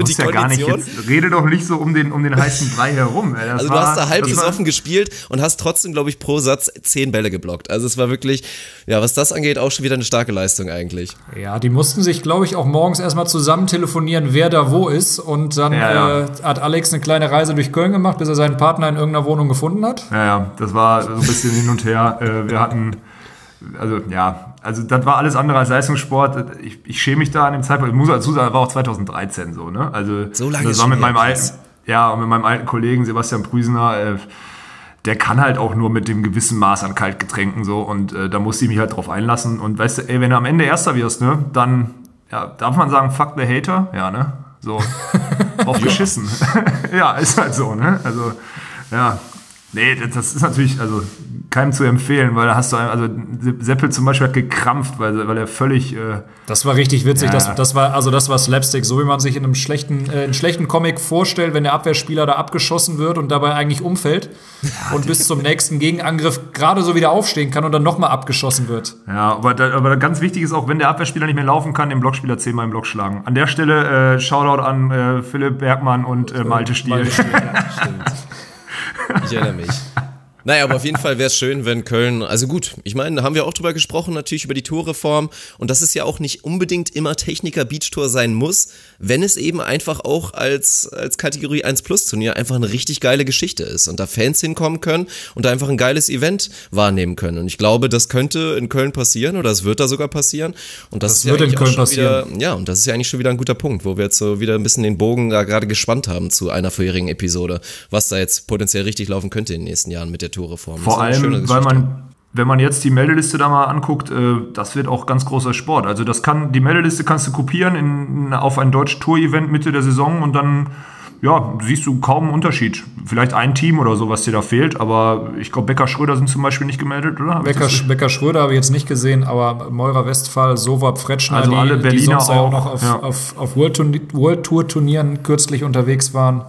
nicht. Jetzt rede doch nicht so um den, um den heißen Brei herum. Ey. Das also war, du hast da halb war, offen gespielt und hast trotzdem, glaube ich, pro Satz zehn Bälle geblockt. Also es war wirklich, ja, was das angeht, auch schon wieder eine starke Leistung eigentlich. Ja, die mussten sich, glaube ich, auch morgens erstmal zusammen telefonieren, wer da wo ist. Und dann ja, ja. Äh, hat Alex eine kleine Reise durch Köln gemacht, bis er seinen Partner in irgendeiner Wohnung gefunden hat. Ja, ja, das war so ein bisschen hin und her. Äh, wir hatten, also ja, also das war alles andere als Leistungssport. Ich, ich schäme mich da an dem Zeitpunkt. Ich muss dazu sagen, das war auch zwanzig dreizehn so, ne? Also so lange das war mit meinem alten, ja, und mit meinem alten Kollegen Sebastian Prüsener, äh, der kann halt auch nur mit dem gewissen Maß an Kaltgetränken so und äh, da musste ich mich halt drauf einlassen. Und weißt du, ey, wenn du am Ende Erster wirst, ne, dann ja, darf man sagen, fuck the hater? Ja, ne? So, drauf geschissen. Ja, ist halt so, ne? Also, ja. Nee, das ist natürlich, also, keinem zu empfehlen, weil da hast du, also, Seppel zum Beispiel hat gekrampft, weil, weil er völlig, äh, das war richtig witzig, ja. das, das war, also, das war Slapstick, so wie man sich in einem schlechten, äh, in schlechten Comic vorstellt, wenn der Abwehrspieler da abgeschossen wird und dabei eigentlich umfällt ja, und bis zum nächsten Gegenangriff gerade so wieder aufstehen kann und dann nochmal abgeschossen wird. Ja, aber, da, aber ganz wichtig ist auch, wenn der Abwehrspieler nicht mehr laufen kann, den Blockspieler zehnmal im Block schlagen. An der Stelle, äh, Shoutout an äh, Philipp Bergmann und äh, Malte Stiel. Malte Stiel, ja, stimmt. Ich erinnere mich. Naja, aber auf jeden Fall wäre es schön, wenn Köln, also gut, ich meine, da haben wir auch drüber gesprochen, natürlich über die Torreform und dass es ja auch nicht unbedingt immer Techniker-Beach-Tor sein muss, wenn es eben einfach auch als, als Kategorie eins Plus Turnier einfach eine richtig geile Geschichte ist und da Fans hinkommen können und da einfach ein geiles Event wahrnehmen können. Und ich glaube, das könnte in Köln passieren oder es wird da sogar passieren. Und das, das ist wird ja in Köln passieren. Wieder, ja, und das ist ja eigentlich schon wieder ein guter Punkt, wo wir jetzt so wieder ein bisschen den Bogen da gerade gespannt haben zu einer vorherigen Episode, was da jetzt potenziell richtig laufen könnte in den nächsten Jahren mit der Torreform. Vor allem, weil man, wenn man jetzt die Meldeliste da mal anguckt, äh, das wird auch ganz großer Sport. Also das kann, die Meldeliste kannst du kopieren in, auf ein Deutsch-Tour-Event Mitte der Saison und dann, ja, siehst du kaum einen Unterschied. Vielleicht ein Team oder so, was dir da fehlt, aber ich glaube, Becker-Schröder sind zum Beispiel nicht gemeldet, oder? Becker, Becker-Schröder habe ich jetzt nicht gesehen, aber Meurer Westphal, Sowab, Fretschner, also alle die, Berliner die sonst auch noch auf, ja. auf, auf World-Tour-Turnieren kürzlich unterwegs waren.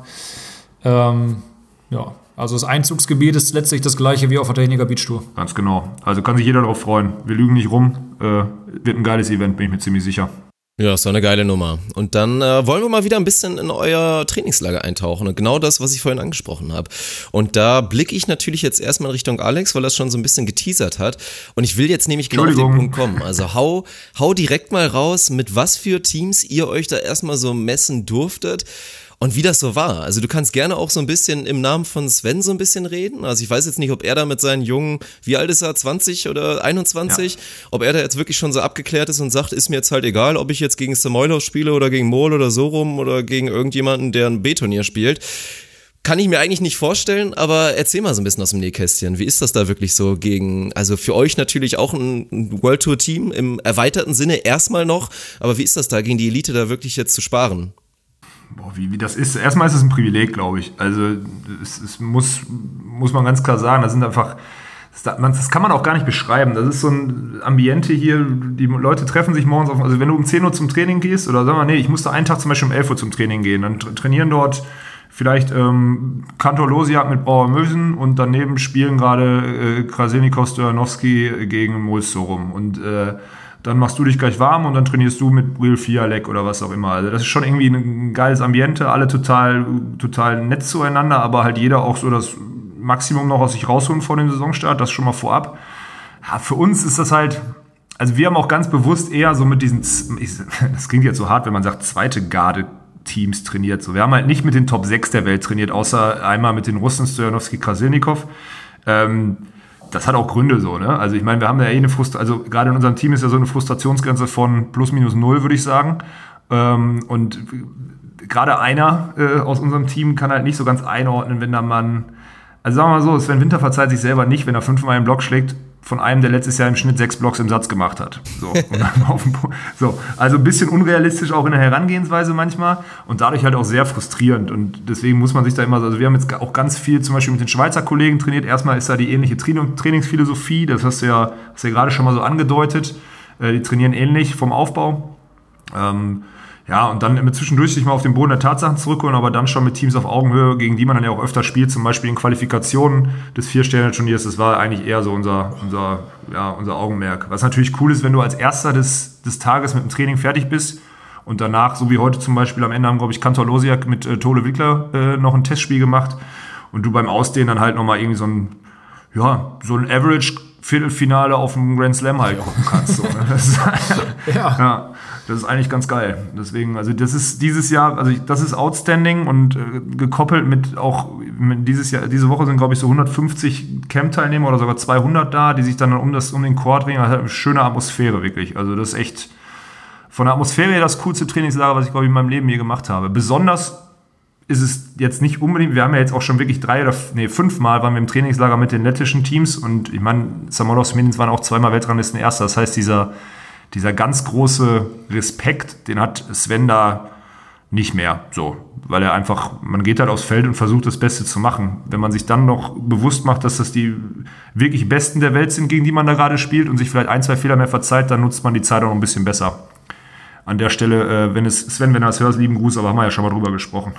Ähm, ja. Also das Einzugsgebiet ist letztlich das gleiche wie auf der Techniker Beach Tour. Ganz genau. Also kann sich jeder darauf freuen. Wir lügen nicht rum. Äh, wird ein geiles Event, bin ich mir ziemlich sicher. Ja, ist doch eine geile Nummer. Und dann äh, wollen wir mal wieder ein bisschen in euer Trainingslager eintauchen und genau das, was ich vorhin angesprochen habe. Und da blicke ich natürlich jetzt erstmal in Richtung Alex, weil er schon so ein bisschen geteasert hat. Und ich will jetzt nämlich genau auf den Punkt kommen. Also hau, hau direkt mal raus, mit was für Teams ihr euch da erstmal so messen durftet. Und wie das so war. Also du kannst gerne auch so ein bisschen im Namen von Sven so ein bisschen reden. Also ich weiß jetzt nicht, ob er da mit seinen Jungen, wie alt ist er, zwanzig oder einundzwanzig, ja. Ob er da jetzt wirklich schon so abgeklärt ist und sagt, ist mir jetzt halt egal, ob ich jetzt gegen Samoylov spiele oder gegen Mohl oder so rum oder gegen irgendjemanden, der ein B-Turnier spielt. Kann ich mir eigentlich nicht vorstellen, aber erzähl mal so ein bisschen aus dem Nähkästchen. Wie ist das da wirklich so gegen, also für euch natürlich auch ein World Tour Team im erweiterten Sinne erstmal noch, aber wie ist das da gegen die Elite da wirklich jetzt zu sparen? Boah, wie, wie das ist, erstmal ist es ein Privileg, glaube ich. Also es, es muss, muss man ganz klar sagen, das sind einfach, das, das kann man auch gar nicht beschreiben. Das ist so ein Ambiente hier, die Leute treffen sich morgens auf, also wenn du um zehn Uhr zum Training gehst, oder sagen wir, nee, ich musste einen Tag zum Beispiel um elf Uhr zum Training gehen, dann trainieren dort vielleicht ähm, Kantor Losiak mit Bauer Mösen und daneben spielen gerade äh, Krasilnikov, Stojanowski gegen Molso rum und äh, dann machst du dich gleich warm und dann trainierst du mit Will Fialek oder was auch immer. Also das ist schon irgendwie ein geiles Ambiente, alle total, total nett zueinander, aber halt jeder auch so das Maximum noch aus sich rausholen vor dem Saisonstart, das schon mal vorab. Ja, für uns ist das halt, also wir haben auch ganz bewusst eher so mit diesen, das klingt jetzt so hart, wenn man sagt, zweite Garde Teams trainiert. So, wir haben halt nicht mit den Top sechs der Welt trainiert, außer einmal mit den Russen, Stojanowski, Krasilnikov. Ähm, Das hat auch Gründe so, ne? Also ich meine, wir haben ja eh eine Frustration, also gerade in unserem Team ist ja so eine Frustrationsgrenze von plus minus null, würde ich sagen. Ähm, und gerade einer äh, aus unserem Team kann halt nicht so ganz einordnen, wenn da man, also sagen wir mal so, Sven Winter verzeiht sich selber nicht, wenn er fünfmal einen Block schlägt, von einem, der letztes Jahr im Schnitt sechs Blocks im Satz gemacht hat. So, und dann auf den Punkt. So, also ein bisschen unrealistisch auch in der Herangehensweise manchmal und dadurch halt auch sehr frustrierend. Und deswegen muss man sich da immer so, also wir haben jetzt auch ganz viel zum Beispiel mit den Schweizer Kollegen trainiert. Erstmal ist da die ähnliche Trainingsphilosophie, das hast du ja, hast du ja gerade schon mal so angedeutet. Die trainieren ähnlich vom Aufbau. Ähm, Ja, und dann immer zwischendurch sich mal auf den Boden der Tatsachen zurückholen, aber dann schon mit Teams auf Augenhöhe, gegen die man dann ja auch öfter spielt, zum Beispiel in Qualifikationen des Vier-Sterne-Turniers. Das war eigentlich eher so unser, unser, ja, unser Augenmerk. Was natürlich cool ist, wenn du als Erster des, des Tages mit dem Training fertig bist Und danach, so wie heute zum Beispiel, am Ende haben, glaube ich, Kantor Losiak mit äh, Tole Wickler äh, noch ein Testspiel gemacht. Und du beim Ausdehnen dann halt nochmal irgendwie so ein, ja, so ein Average-Viertelfinale auf dem Grand Slam halt gucken kannst. So, ne? Das ist, ja. ja, das ist eigentlich ganz geil. Deswegen, also das ist dieses Jahr, also das ist outstanding und äh, gekoppelt mit auch, mit dieses Jahr, diese Woche sind, glaube ich, so hundertfünfzig Camp-Teilnehmer oder sogar zweihundert da, die sich dann um das, um den Court ringen. Also eine schöne Atmosphäre, wirklich. Also das ist echt von der Atmosphäre her das coolste Trainingslager, was ich, glaube ich, in meinem Leben je gemacht habe. Besonders ist es jetzt nicht unbedingt, wir haben ja jetzt auch schon wirklich drei oder nee, fünfmal waren wir im Trainingslager mit den lettischen Teams und ich meine, Samolos Minins waren auch zweimal Weltranglisten Erster. Das heißt, dieser, dieser ganz große Respekt, den hat Sven da nicht mehr, so, weil er einfach, man geht halt aufs Feld und versucht das Beste zu machen. Wenn man sich dann noch bewusst macht, dass das die wirklich Besten der Welt sind, gegen die man da gerade spielt und sich vielleicht ein, zwei Fehler mehr verzeiht, dann nutzt man die Zeit auch noch ein bisschen besser. An der Stelle, äh, wenn es Sven, wenn du das hörst, lieben Gruß, aber haben wir ja schon mal drüber gesprochen.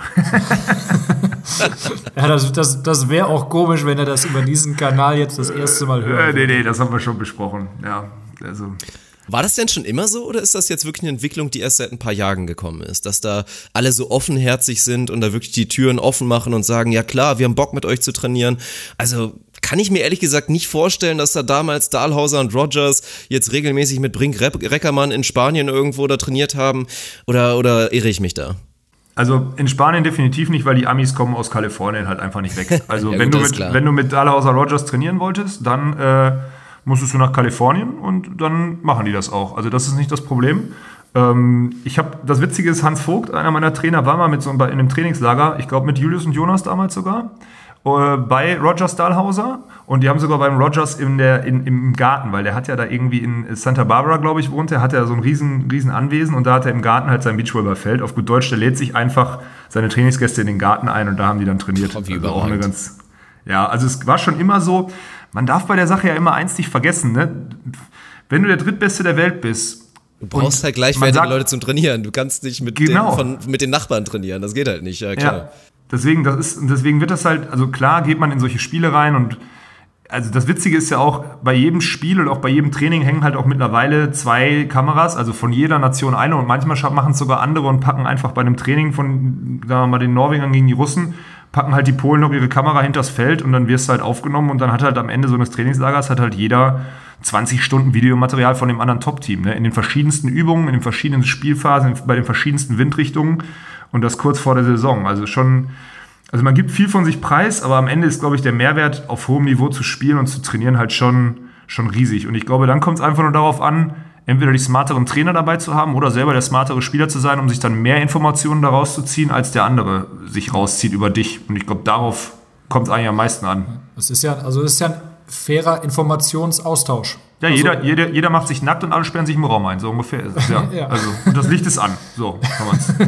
Ja, das, das, das wäre auch komisch, wenn er das über diesen Kanal jetzt das erste Mal hört. Äh, nee, nee, das haben wir schon besprochen. Ja, also. War das denn schon immer so oder ist das jetzt wirklich eine Entwicklung, die erst seit ein paar Jahren gekommen ist? Dass da alle so offenherzig sind und da wirklich die Türen offen machen und sagen, ja klar, wir haben Bock mit euch zu trainieren. Also kann ich mir ehrlich gesagt nicht vorstellen, dass da damals Dahlhauser und Rogers jetzt regelmäßig mit Brink Reckermann in Spanien irgendwo da trainiert haben oder, oder irre ich mich da? Also in Spanien definitiv nicht, weil die Amis kommen aus Kalifornien halt einfach nicht weg. Also ja, wenn, gut, du mit, wenn du mit Dahlhauser Rogers trainieren wolltest, dann äh, musstest du nach Kalifornien und dann machen die das auch. Also das ist nicht das Problem. Ähm, ich habe, das Witzige ist, Hans Vogt, einer meiner Trainer, war mal mit so in einem Trainingslager, ich glaube mit Julius und Jonas damals sogar, äh, bei Rogers Dahlhauser und die haben sogar beim Rogers in der, in, im Garten, weil der hat ja da irgendwie in Santa Barbara, glaube ich, wohnt, der hat ja so ein riesen, riesen Anwesen und da hat er im Garten halt sein Beachvolleyballfeld. Auf gut Deutsch, der lädt sich einfach seine Trainingsgäste in den Garten ein und da haben die dann trainiert. Also auch eine ganz, ja, also es war schon immer so, man darf bei der Sache ja immer eins nicht vergessen, ne? Wenn du der Drittbeste der Welt bist. Du brauchst halt gleichwertige Leute zum Trainieren. Du kannst nicht mit, genau. den, von, mit den Nachbarn trainieren. Das geht halt nicht, ja klar. Ja, deswegen, das ist, deswegen wird das halt, also klar geht man in solche Spiele rein und also das Witzige ist ja auch, bei jedem Spiel und auch bei jedem Training hängen halt auch mittlerweile zwei Kameras, also von jeder Nation eine und manchmal machen es sogar andere und packen einfach bei einem Training von, sagen wir mal, den Norwegern gegen die Russen, packen halt die Polen noch ihre Kamera hinters Feld und dann wirst du halt aufgenommen und dann hat halt am Ende so eines Trainingslagers hat halt jeder zwanzig Stunden Videomaterial von dem anderen Top-Team, ne? In den verschiedensten Übungen, in den verschiedenen Spielphasen, bei den verschiedensten Windrichtungen und das kurz vor der Saison. Also schon, also man gibt viel von sich preis, aber am Ende ist, glaube ich, der Mehrwert auf hohem Niveau zu spielen und zu trainieren halt schon, schon riesig. Und ich glaube, dann kommt es einfach nur darauf an, entweder die smarteren Trainer dabei zu haben oder selber der smartere Spieler zu sein, um sich dann mehr Informationen daraus zu ziehen, als der andere sich rauszieht über dich. Und ich glaube, darauf kommt es eigentlich am meisten an. Das ist ja, also das ist ja ein fairer Informationsaustausch. Ja, also, jeder, jeder, jeder macht sich nackt und alle sperren sich im Raum ein. So ungefähr ist es. Ja. Ja. Also, und das Licht ist an. So kann man es.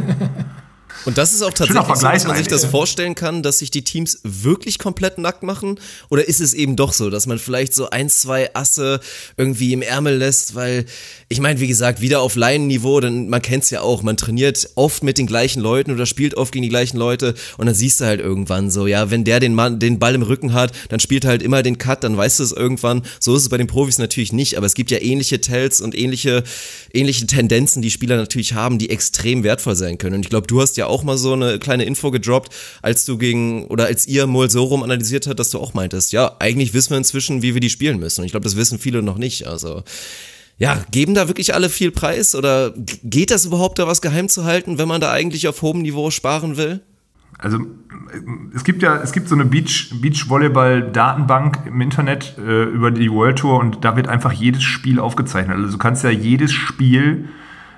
Und das ist auch tatsächlich so, dass man sich das vorstellen kann, dass sich die Teams wirklich komplett nackt machen? Oder ist es eben doch so, dass man vielleicht so ein, zwei Asse irgendwie im Ärmel lässt? Weil, ich meine, wie gesagt, wieder auf Laienniveau, denn man kennt's ja auch, man trainiert oft mit den gleichen Leuten oder spielt oft gegen die gleichen Leute und dann siehst du halt irgendwann so, ja, wenn der den, Mann, den Ball im Rücken hat, dann spielt er halt immer den Cut, dann weißt du es irgendwann. So ist es bei den Profis natürlich nicht, aber es gibt ja ähnliche Tells und ähnliche, ähnliche Tendenzen, die Spieler natürlich haben, die extrem wertvoll sein können. Und ich glaube, du hast ja auch auch mal so eine kleine Info gedroppt, als du gegen, oder als ihr Mol Sorum analysiert hat, dass du auch meintest, ja, eigentlich wissen wir inzwischen, wie wir die spielen müssen. Und ich glaube, das wissen viele noch nicht. Also, ja, geben da wirklich alle viel Preis? Oder geht das überhaupt, da was geheim zu halten, wenn man da eigentlich auf hohem Niveau sparen will? Also es gibt ja, es gibt so eine Beach, Beach-Volleyball-Datenbank im Internet äh, über die World Tour und da wird einfach jedes Spiel aufgezeichnet. Also du kannst ja jedes Spiel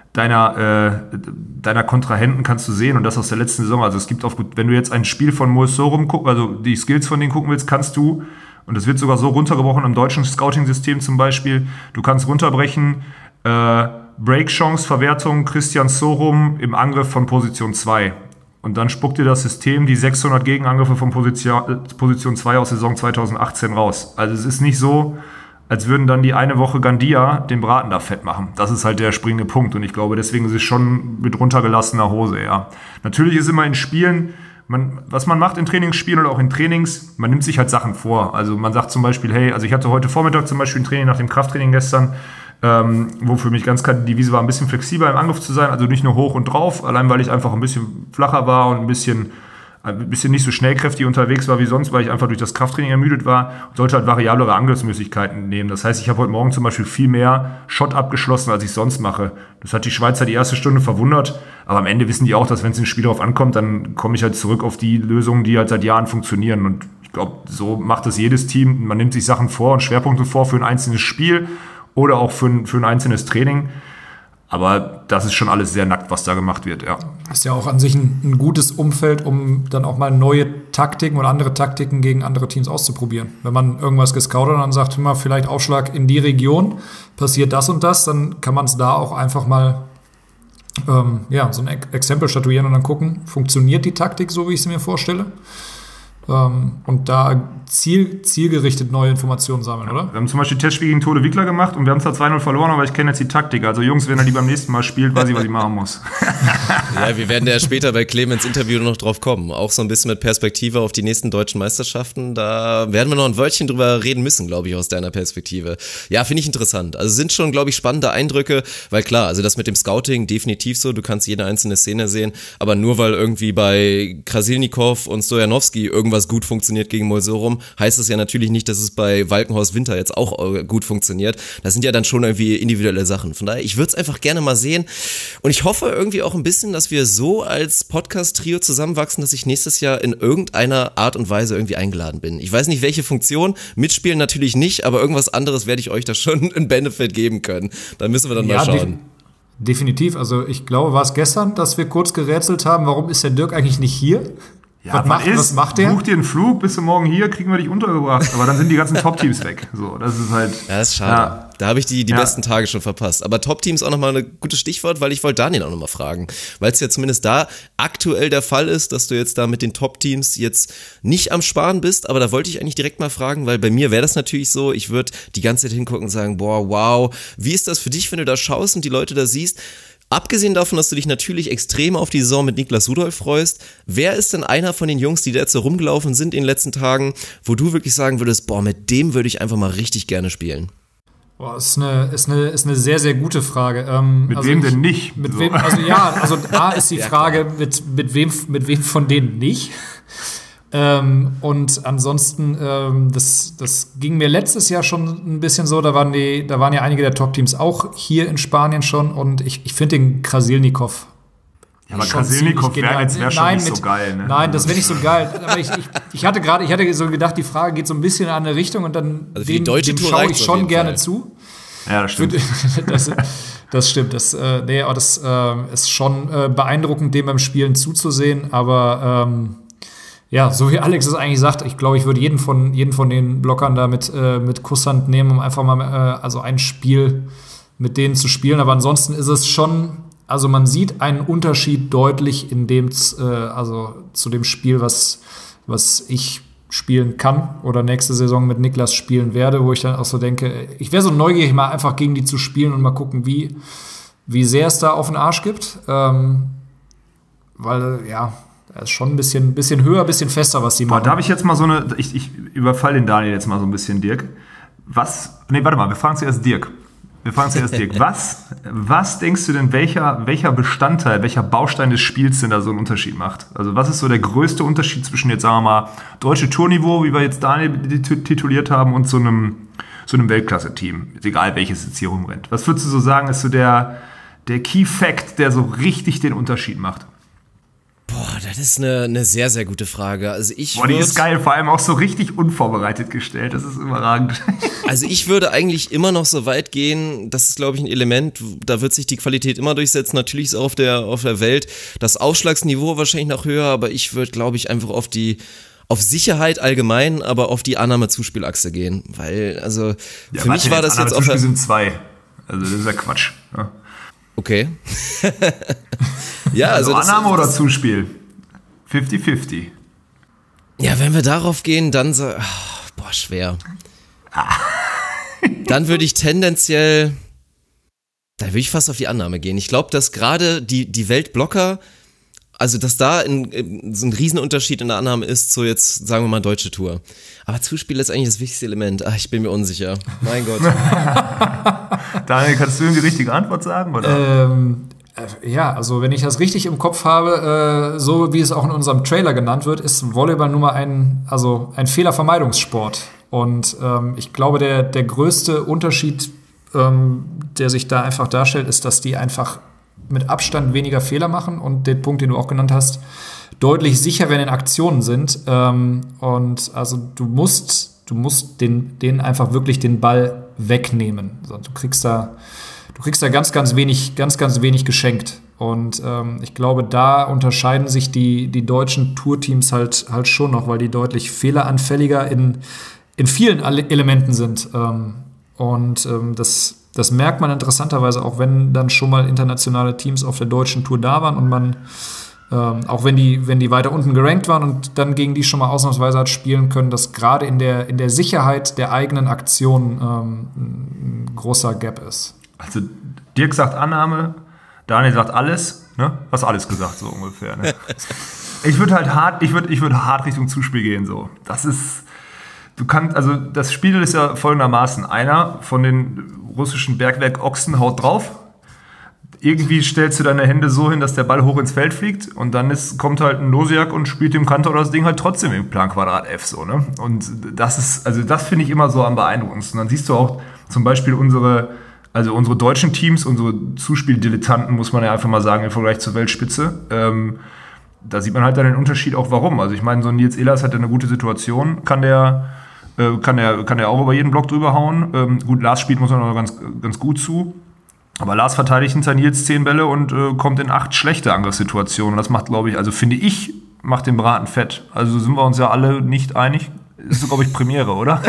deiner, äh, deiner Kontrahenten kannst du sehen und das aus der letzten Saison. Also es gibt auch, wenn du jetzt ein Spiel von Mol Sorum guckst, also die Skills von denen gucken willst, kannst du, und das wird sogar so runtergebrochen im deutschen Scouting-System zum Beispiel, du kannst runterbrechen, äh, Break-Chance, Verwertung, Christian Sorum im Angriff von Position zwei. Und dann spuckt dir das System die sechshundert Gegenangriffe von Position, Position zwei aus Saison zweitausendachtzehn raus. Also es ist nicht so, als würden dann die eine Woche Gandia den Braten da fett machen. Das ist halt der springende Punkt. Und ich glaube, deswegen ist es schon mit runtergelassener Hose, ja. Natürlich ist immer in Spielen, man, was man macht in Trainingsspielen oder auch in Trainings, man nimmt sich halt Sachen vor. Also man sagt zum Beispiel, hey, also ich hatte heute Vormittag zum Beispiel ein Training nach dem Krafttraining gestern, Ähm, wo für mich ganz klar die Devise war, ein bisschen flexibler im Angriff zu sein, also nicht nur hoch und drauf, allein weil ich einfach ein bisschen flacher war und ein bisschen, ein bisschen nicht so schnellkräftig unterwegs war wie sonst, weil ich einfach durch das Krafttraining ermüdet war und sollte halt variablere Angriffsmöglichkeiten nehmen. Das heißt, ich habe heute Morgen zum Beispiel viel mehr Shot abgeschlossen, als ich sonst mache. Das hat die Schweizer die erste Stunde verwundert, aber am Ende wissen die auch, dass wenn es ins Spiel drauf ankommt, dann komme ich halt zurück auf die Lösungen, die halt seit Jahren funktionieren. Und ich glaube, so macht das jedes Team. Man nimmt sich Sachen vor und Schwerpunkte vor für ein einzelnes Spiel oder auch für ein, für ein einzelnes Training. Aber das ist schon alles sehr nackt, was da gemacht wird, ja. Ist ja auch an sich ein, ein gutes Umfeld, um dann auch mal neue Taktiken oder andere Taktiken gegen andere Teams auszuprobieren. Wenn man irgendwas gescoutet und dann sagt, hör mal, vielleicht Aufschlag in die Region, passiert das und das, dann kann man es da auch einfach mal ähm, ja, so ein Exempel statuieren und dann gucken, funktioniert die Taktik so, wie ich sie mir vorstelle? Ähm, und da ziel, zielgerichtet neue Informationen sammeln, oder? Wir haben zum Beispiel Testspiel gegen Tode Wickler gemacht und wir haben zwar zwei null verloren, aber ich kenne jetzt die Taktik. Also Jungs, wenn er die beim nächsten Mal spielt, weiß ich, was ich machen muss. Ja, wir werden ja später bei Clemens Interview noch drauf kommen. Auch so ein bisschen mit Perspektive auf die nächsten deutschen Meisterschaften. Da werden wir noch ein Wörtchen drüber reden müssen, glaube ich, aus deiner Perspektive. Ja, finde ich interessant. Also sind schon, glaube ich, spannende Eindrücke, weil klar, also das mit dem Scouting definitiv so, du kannst jede einzelne Szene sehen, aber nur weil irgendwie bei Krasilnikow und Stojanowski irgendwas gut funktioniert gegen Molsorum, heißt es ja natürlich nicht, dass es bei Walkenhorst Winter jetzt auch gut funktioniert. Das sind ja dann schon irgendwie individuelle Sachen. Von daher, ich würde es einfach gerne mal sehen und ich hoffe irgendwie auch ein bisschen, dass wir so als Podcast-Trio zusammenwachsen, dass ich nächstes Jahr in irgendeiner Art und Weise irgendwie eingeladen bin. Ich weiß nicht, welche Funktion, mitspielen natürlich nicht, aber irgendwas anderes werde ich euch da schon einen Benefit geben können. Da müssen wir dann ja, mal schauen. De- definitiv. Also ich glaube, war es gestern, dass wir kurz gerätselt haben, warum ist der Dirk eigentlich nicht hier? Ja, was, macht, ist, was macht der? Buch dir einen Flug, bist du morgen hier, kriegen wir dich untergebracht. Aber dann sind die ganzen Top-Teams weg. So, das ist halt. Ja, das ist schade. Ja. Da habe ich die, die ja. besten Tage schon verpasst. Aber Top-Teams auch nochmal ein gutes Stichwort, weil ich wollte Daniel auch nochmal fragen. Weil es ja zumindest da aktuell der Fall ist, dass du jetzt da mit den Top-Teams jetzt nicht am Sparen bist. Aber da wollte ich eigentlich direkt mal fragen, weil bei mir wäre das natürlich so, ich würde die ganze Zeit hingucken und sagen, boah, wow, wie ist das für dich, wenn du da schaust und die Leute da siehst? Abgesehen davon, dass du dich natürlich extrem auf die Saison mit Niklas Rudolph freust, wer ist denn einer von den Jungs, die da jetzt so rumgelaufen sind in den letzten Tagen, wo du wirklich sagen würdest, boah, mit dem würde ich einfach mal richtig gerne spielen? Boah, ist eine, ist eine, ist eine sehr, sehr gute Frage. Ähm, mit also wem ich, denn nicht? Mit so. wem, also ja, also A ist die Frage, mit, mit, wem, mit wem von denen nicht? Ähm, und ansonsten, ähm, das, das ging mir letztes Jahr schon ein bisschen so, da waren, die, da waren ja einige der Top-Teams auch hier in Spanien schon und ich, ich finde den Krasilnikow. Ja, aber Krasilnikow wäre jetzt wär schon nein, nicht mit, so geil, ne? Nein, das wäre nicht so geil. Aber ich, ich, ich hatte gerade, ich hatte so gedacht, die Frage geht so ein bisschen in eine Richtung und dann also dem, dem schaue ich schon gerne Fall. zu. Ja, das stimmt. das, das stimmt. Das, äh, nee, aber das äh, ist schon äh, beeindruckend, dem beim Spielen zuzusehen, aber ähm, ja, so wie Alex es eigentlich sagt, ich glaube, ich würde jeden von, jeden von den Blockern da mit, äh, mit Kusshand nehmen, um einfach mal äh, also ein Spiel mit denen zu spielen. Aber ansonsten ist es schon, also man sieht einen Unterschied deutlich in dem, äh, also zu dem Spiel, was, was ich spielen kann oder nächste Saison mit Niklas spielen werde, wo ich dann auch so denke, ich wäre so neugierig, mal einfach gegen die zu spielen und mal gucken, wie, wie sehr es da auf den Arsch gibt. Ähm, weil, ja, das ist schon ein bisschen, bisschen höher, ein bisschen fester, was die machen. Boah, da habe ich jetzt mal so eine, ich, ich überfall den Daniel jetzt mal so ein bisschen, Dirk. Was, nee, warte mal, wir fragen zuerst Dirk. Wir fragen zuerst Dirk. Was, was denkst du denn, welcher, welcher Bestandteil, welcher Baustein des Spiels denn da so einen Unterschied macht? Also was ist so der größte Unterschied zwischen jetzt, sagen wir mal, deutsche Tourniveau, wie wir jetzt Daniel tituliert haben, und so einem, so einem Weltklasse-Team? Egal, welches jetzt hier rumrennt. Was würdest du so sagen, ist so der, der Key Fact, der so richtig den Unterschied macht? Boah, das ist eine, eine sehr, sehr gute Frage. Also ich Boah, die würd, ist geil, vor allem auch so richtig unvorbereitet gestellt. Das ist überragend. Also ich würde eigentlich immer noch so weit gehen, das ist, glaube ich, ein Element, da wird sich die Qualität immer durchsetzen. Natürlich ist auf der, auf der Welt das Ausschlagsniveau wahrscheinlich noch höher, aber ich würde, glaube ich, einfach auf die auf Sicherheit allgemein, aber auf die Annahme-Zuspielachse gehen. Weil, also ja, für mich war das jetzt auf... Wir sind zwei. Also das ist ja Quatsch. Ja. Okay. Ja, also, also Annahme das, oder Zuspiel? fünfzig fünfzig. Ja, wenn wir darauf gehen, dann so, ach, boah, schwer. Dann würde ich tendenziell, da würde ich fast auf die Annahme gehen. Ich glaube, dass gerade die, die Weltblocker, also dass da ein, so ein Riesenunterschied in der Annahme ist, so jetzt, sagen wir mal, deutsche Tour. Aber Zuspiel ist eigentlich das wichtigste Element. Ach, ich bin mir unsicher. Mein Gott. Daniel, kannst du ihm die richtige Antwort sagen? Oder? Ähm, äh, ja, also wenn ich das richtig im Kopf habe, äh, so wie es auch in unserem Trailer genannt wird, ist Volleyball nun mal ein, also ein Fehlervermeidungssport. Und ähm, ich glaube, der, der größte Unterschied, ähm, der sich da einfach darstellt, ist, dass die einfach mit Abstand weniger Fehler machen und den Punkt, den du auch genannt hast, deutlich sicherer in Aktionen sind. Ähm, und also du musst, du musst den, denen einfach wirklich den Ball wegnehmen. Also du kriegst da, du kriegst da ganz, ganz wenig, ganz, ganz wenig geschenkt. Und ähm, ich glaube, da unterscheiden sich die, die deutschen Tourteams halt, halt schon noch, weil die deutlich fehleranfälliger in, in vielen Elementen sind. Ähm, und ähm, das, das merkt man interessanterweise auch, wenn dann schon mal internationale Teams auf der deutschen Tour da waren und man Ähm, auch wenn die, wenn die weiter unten gerankt waren und dann gegen die schon mal ausnahmsweise hat spielen können, dass gerade in der, in der Sicherheit der eigenen Aktion ähm, ein großer Gap ist. Also Dirk sagt Annahme, Daniel sagt alles, ne? Hast alles gesagt, so ungefähr. Ne? Ich würde halt hart, ich würde ich würd hart Richtung Zuspiel gehen, so. Das ist, du kannst, also das Spiel ist ja folgendermaßen: Einer von den russischen Bergwerk-Ochsen haut drauf. Irgendwie stellst du deine Hände so hin, dass der Ball hoch ins Feld fliegt und dann ist, kommt halt ein Nosiak und spielt dem Kantor das Ding halt trotzdem im Planquadrat F so, ne? Und das ist, also das finde ich immer so am beeindruckendsten. Dann siehst du auch zum Beispiel unsere, also unsere deutschen Teams, unsere Zuspieldilettanten, muss man ja einfach mal sagen, im Vergleich zur Weltspitze. Ähm, da sieht man halt dann den Unterschied auch, warum. Also ich meine, so ein Nils Ehlers hat eine gute Situation, kann der, äh, kann der, kann der auch über jeden Block drüber hauen. Ähm, gut, Lars spielt, muss man noch ganz, ganz gut zu. Aber Lars verteidigt hinter Nils zehn Bälle und äh, kommt in acht schlechte Angriffssituationen. Und das macht, glaube ich, also finde ich, macht den Braten fett. Also sind wir uns ja alle nicht einig. Ist so, glaube ich, Premiere, oder?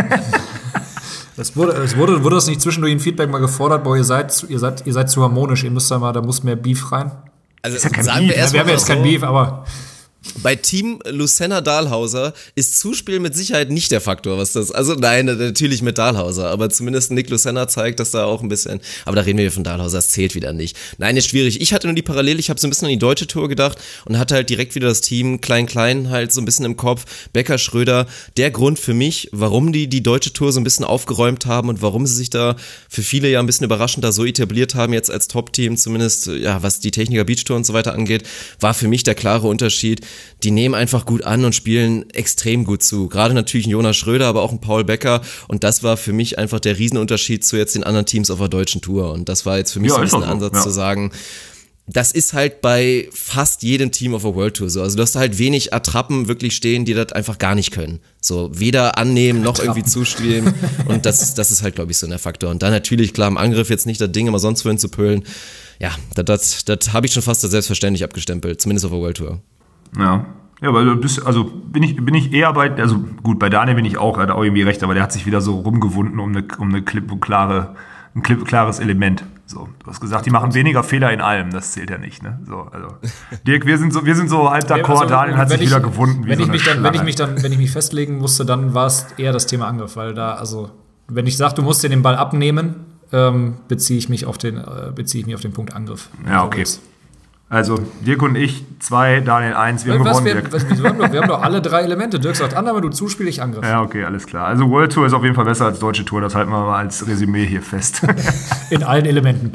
Das wurde, es wurde, wurde das nicht zwischendurch im Feedback mal gefordert, boah, ihr seid, ihr seid, ihr seid zu harmonisch, ihr müsst da mal, da muss mehr Beef rein. Also ist ja kein sagen Beef. wir erst Ja, wir mal haben jetzt so, kein Beef, aber bei Team Lucenna Dahlhauser ist Zuspiel mit Sicherheit nicht der Faktor, was das, also nein, natürlich mit Dahlhauser, aber zumindest Nick Lucenna zeigt, dass da auch ein bisschen, aber da reden wir von Dahlhauser, das zählt wieder nicht. Nein, ist schwierig. Ich hatte nur die Parallele, ich habe so ein bisschen an die deutsche Tour gedacht und hatte halt direkt wieder das Team Klein-Klein halt so ein bisschen im Kopf, Becker, Schröder, der Grund für mich, warum die die deutsche Tour so ein bisschen aufgeräumt haben und warum sie sich da für viele ja ein bisschen überraschend da so etabliert haben, jetzt als Top-Team, zumindest, ja, was die Techniker Beach Tour und so weiter angeht, war für mich der klare Unterschied. Die nehmen einfach gut an und spielen extrem gut zu. Gerade natürlich ein Jonas Schröder, aber auch ein Paul Becker. Und das war für mich einfach der Riesenunterschied zu jetzt den anderen Teams auf der deutschen Tour. Und das war jetzt für mich ja, so ein bisschen ein so, Ansatz ja. zu sagen, das ist halt bei fast jedem Team auf der World Tour so. Also du hast halt wenig Attrappen wirklich stehen, die das einfach gar nicht können. So weder annehmen noch irgendwie zuspielen. Und das, das ist halt, glaube ich, so ein Faktor. Und dann natürlich, klar, im Angriff jetzt nicht das Ding immer sonst wohin zu pölen. Ja, das, das, das habe ich schon fast als selbstverständlich abgestempelt, zumindest auf der World Tour. Ja. Ja, weil du bist, also bin ich, bin ich eher bei, also gut, bei Daniel bin ich auch, er hat auch irgendwie recht, aber der hat sich wieder so rumgewunden um eine, um eine klipp und klare, ein klipp klares Element. So, du hast gesagt, die machen weniger Fehler in allem, das zählt ja nicht, ne? So, also Dirk, wir sind so, wir sind so halb d'accord, also, Daniel hat sich ich, wieder gewunden. Wie wenn so ich mich dann, Schlange. wenn ich mich dann, wenn ich mich festlegen musste, dann war es eher das Thema Angriff, weil da, also wenn ich sage, du musst dir den Ball abnehmen, ähm, beziehe ich mich auf den, äh, beziehe ich mich auf den Punkt Angriff. Ja, okay. Also Dirk und ich, zwei, Daniel eins, wir haben was, gewonnen. Wir, was, wir, haben doch, wir haben doch alle drei Elemente. Dirk sagt Annahme, du Zuspiel, ich Angriff. Ja, okay, alles klar. Also World Tour ist auf jeden Fall besser als deutsche Tour, das halten wir mal als Resümee hier fest. In allen Elementen.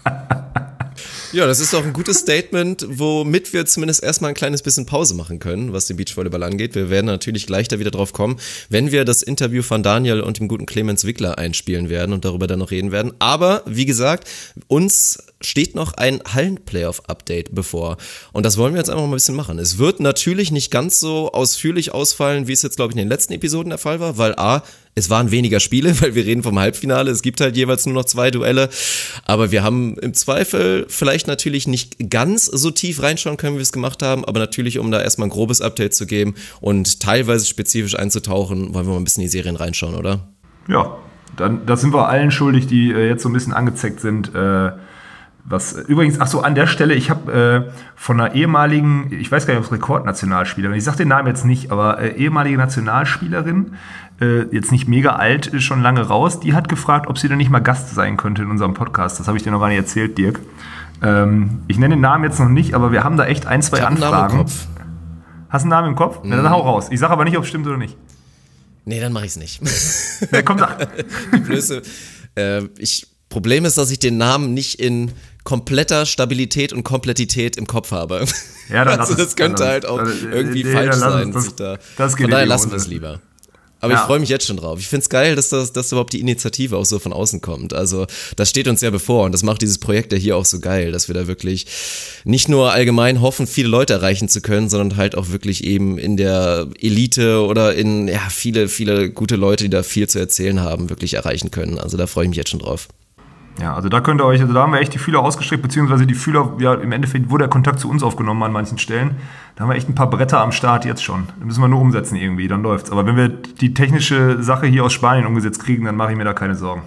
Ja, das ist doch ein gutes Statement, womit wir zumindest erstmal ein kleines bisschen Pause machen können, was den Beachvolleyball angeht. Wir werden natürlich gleich da wieder drauf kommen, wenn wir das Interview von Daniel und dem guten Clemens Wickler einspielen werden und darüber dann noch reden werden. Aber, wie gesagt, uns steht noch ein Hallen-Playoff-Update bevor. Und das wollen wir jetzt einfach mal ein bisschen machen. Es wird natürlich nicht ganz so ausführlich ausfallen, wie es jetzt, glaube ich, in den letzten Episoden der Fall war, weil A, es waren weniger Spiele, weil wir reden vom Halbfinale. Es gibt halt jeweils nur noch zwei Duelle. Aber wir haben im Zweifel vielleicht natürlich nicht ganz so tief reinschauen können, wie wir es gemacht haben. Aber natürlich, um da erstmal ein grobes Update zu geben und teilweise spezifisch einzutauchen, wollen wir mal ein bisschen in die Serien reinschauen, oder? Ja, dann das sind wir allen schuldig, die äh, jetzt so ein bisschen angezeckt sind. Äh, was übrigens, ach so, an der Stelle, ich habe äh, von einer ehemaligen, ich weiß gar nicht, ob es Rekordnationalspielerin, ich sage den Namen jetzt nicht, aber äh, ehemalige Nationalspielerin, äh, jetzt nicht mega alt, ist schon lange raus, die hat gefragt, ob sie denn nicht mal Gast sein könnte in unserem Podcast. Das habe ich dir noch gar nicht erzählt, Dirk. Ähm, ich nenne den Namen jetzt noch nicht, aber wir haben da echt ein, zwei ich hab Anfragen. Einen Namen im Kopf. Hast du einen Namen im Kopf? Mm. Na, dann hau raus. Ich sage aber nicht, ob es stimmt oder nicht. Nee, dann mache ich es nicht. Ja, komm, sag. Die Blöße. Äh, ich Problem ist, dass ich den Namen nicht in kompletter Stabilität und Komplettität im Kopf habe. Ja, dann also das könnte dann, halt auch dann, irgendwie nee, falsch dann sein. Das, sich da. Das Von daher lassen wir es lieber. Aber ja. ich freue mich jetzt schon drauf. Ich find's geil, dass das, dass überhaupt die Initiative auch so von außen kommt. Also das steht uns ja bevor und das macht dieses Projekt ja hier auch so geil, dass wir da wirklich nicht nur allgemein hoffen, viele Leute erreichen zu können, sondern halt auch wirklich eben in der Elite oder in ja viele, viele gute Leute, die da viel zu erzählen haben, wirklich erreichen können. Also da freue ich mich jetzt schon drauf. Ja, also da könnt ihr euch, also da haben wir echt die Fühler ausgestreckt, beziehungsweise die Fühler, ja, im Endeffekt wurde der Kontakt zu uns aufgenommen an manchen Stellen. Da haben wir echt ein paar Bretter am Start jetzt schon. Da müssen wir nur umsetzen irgendwie, dann läuft's. Aber wenn wir die technische Sache hier aus Spanien umgesetzt kriegen, dann mache ich mir da keine Sorgen.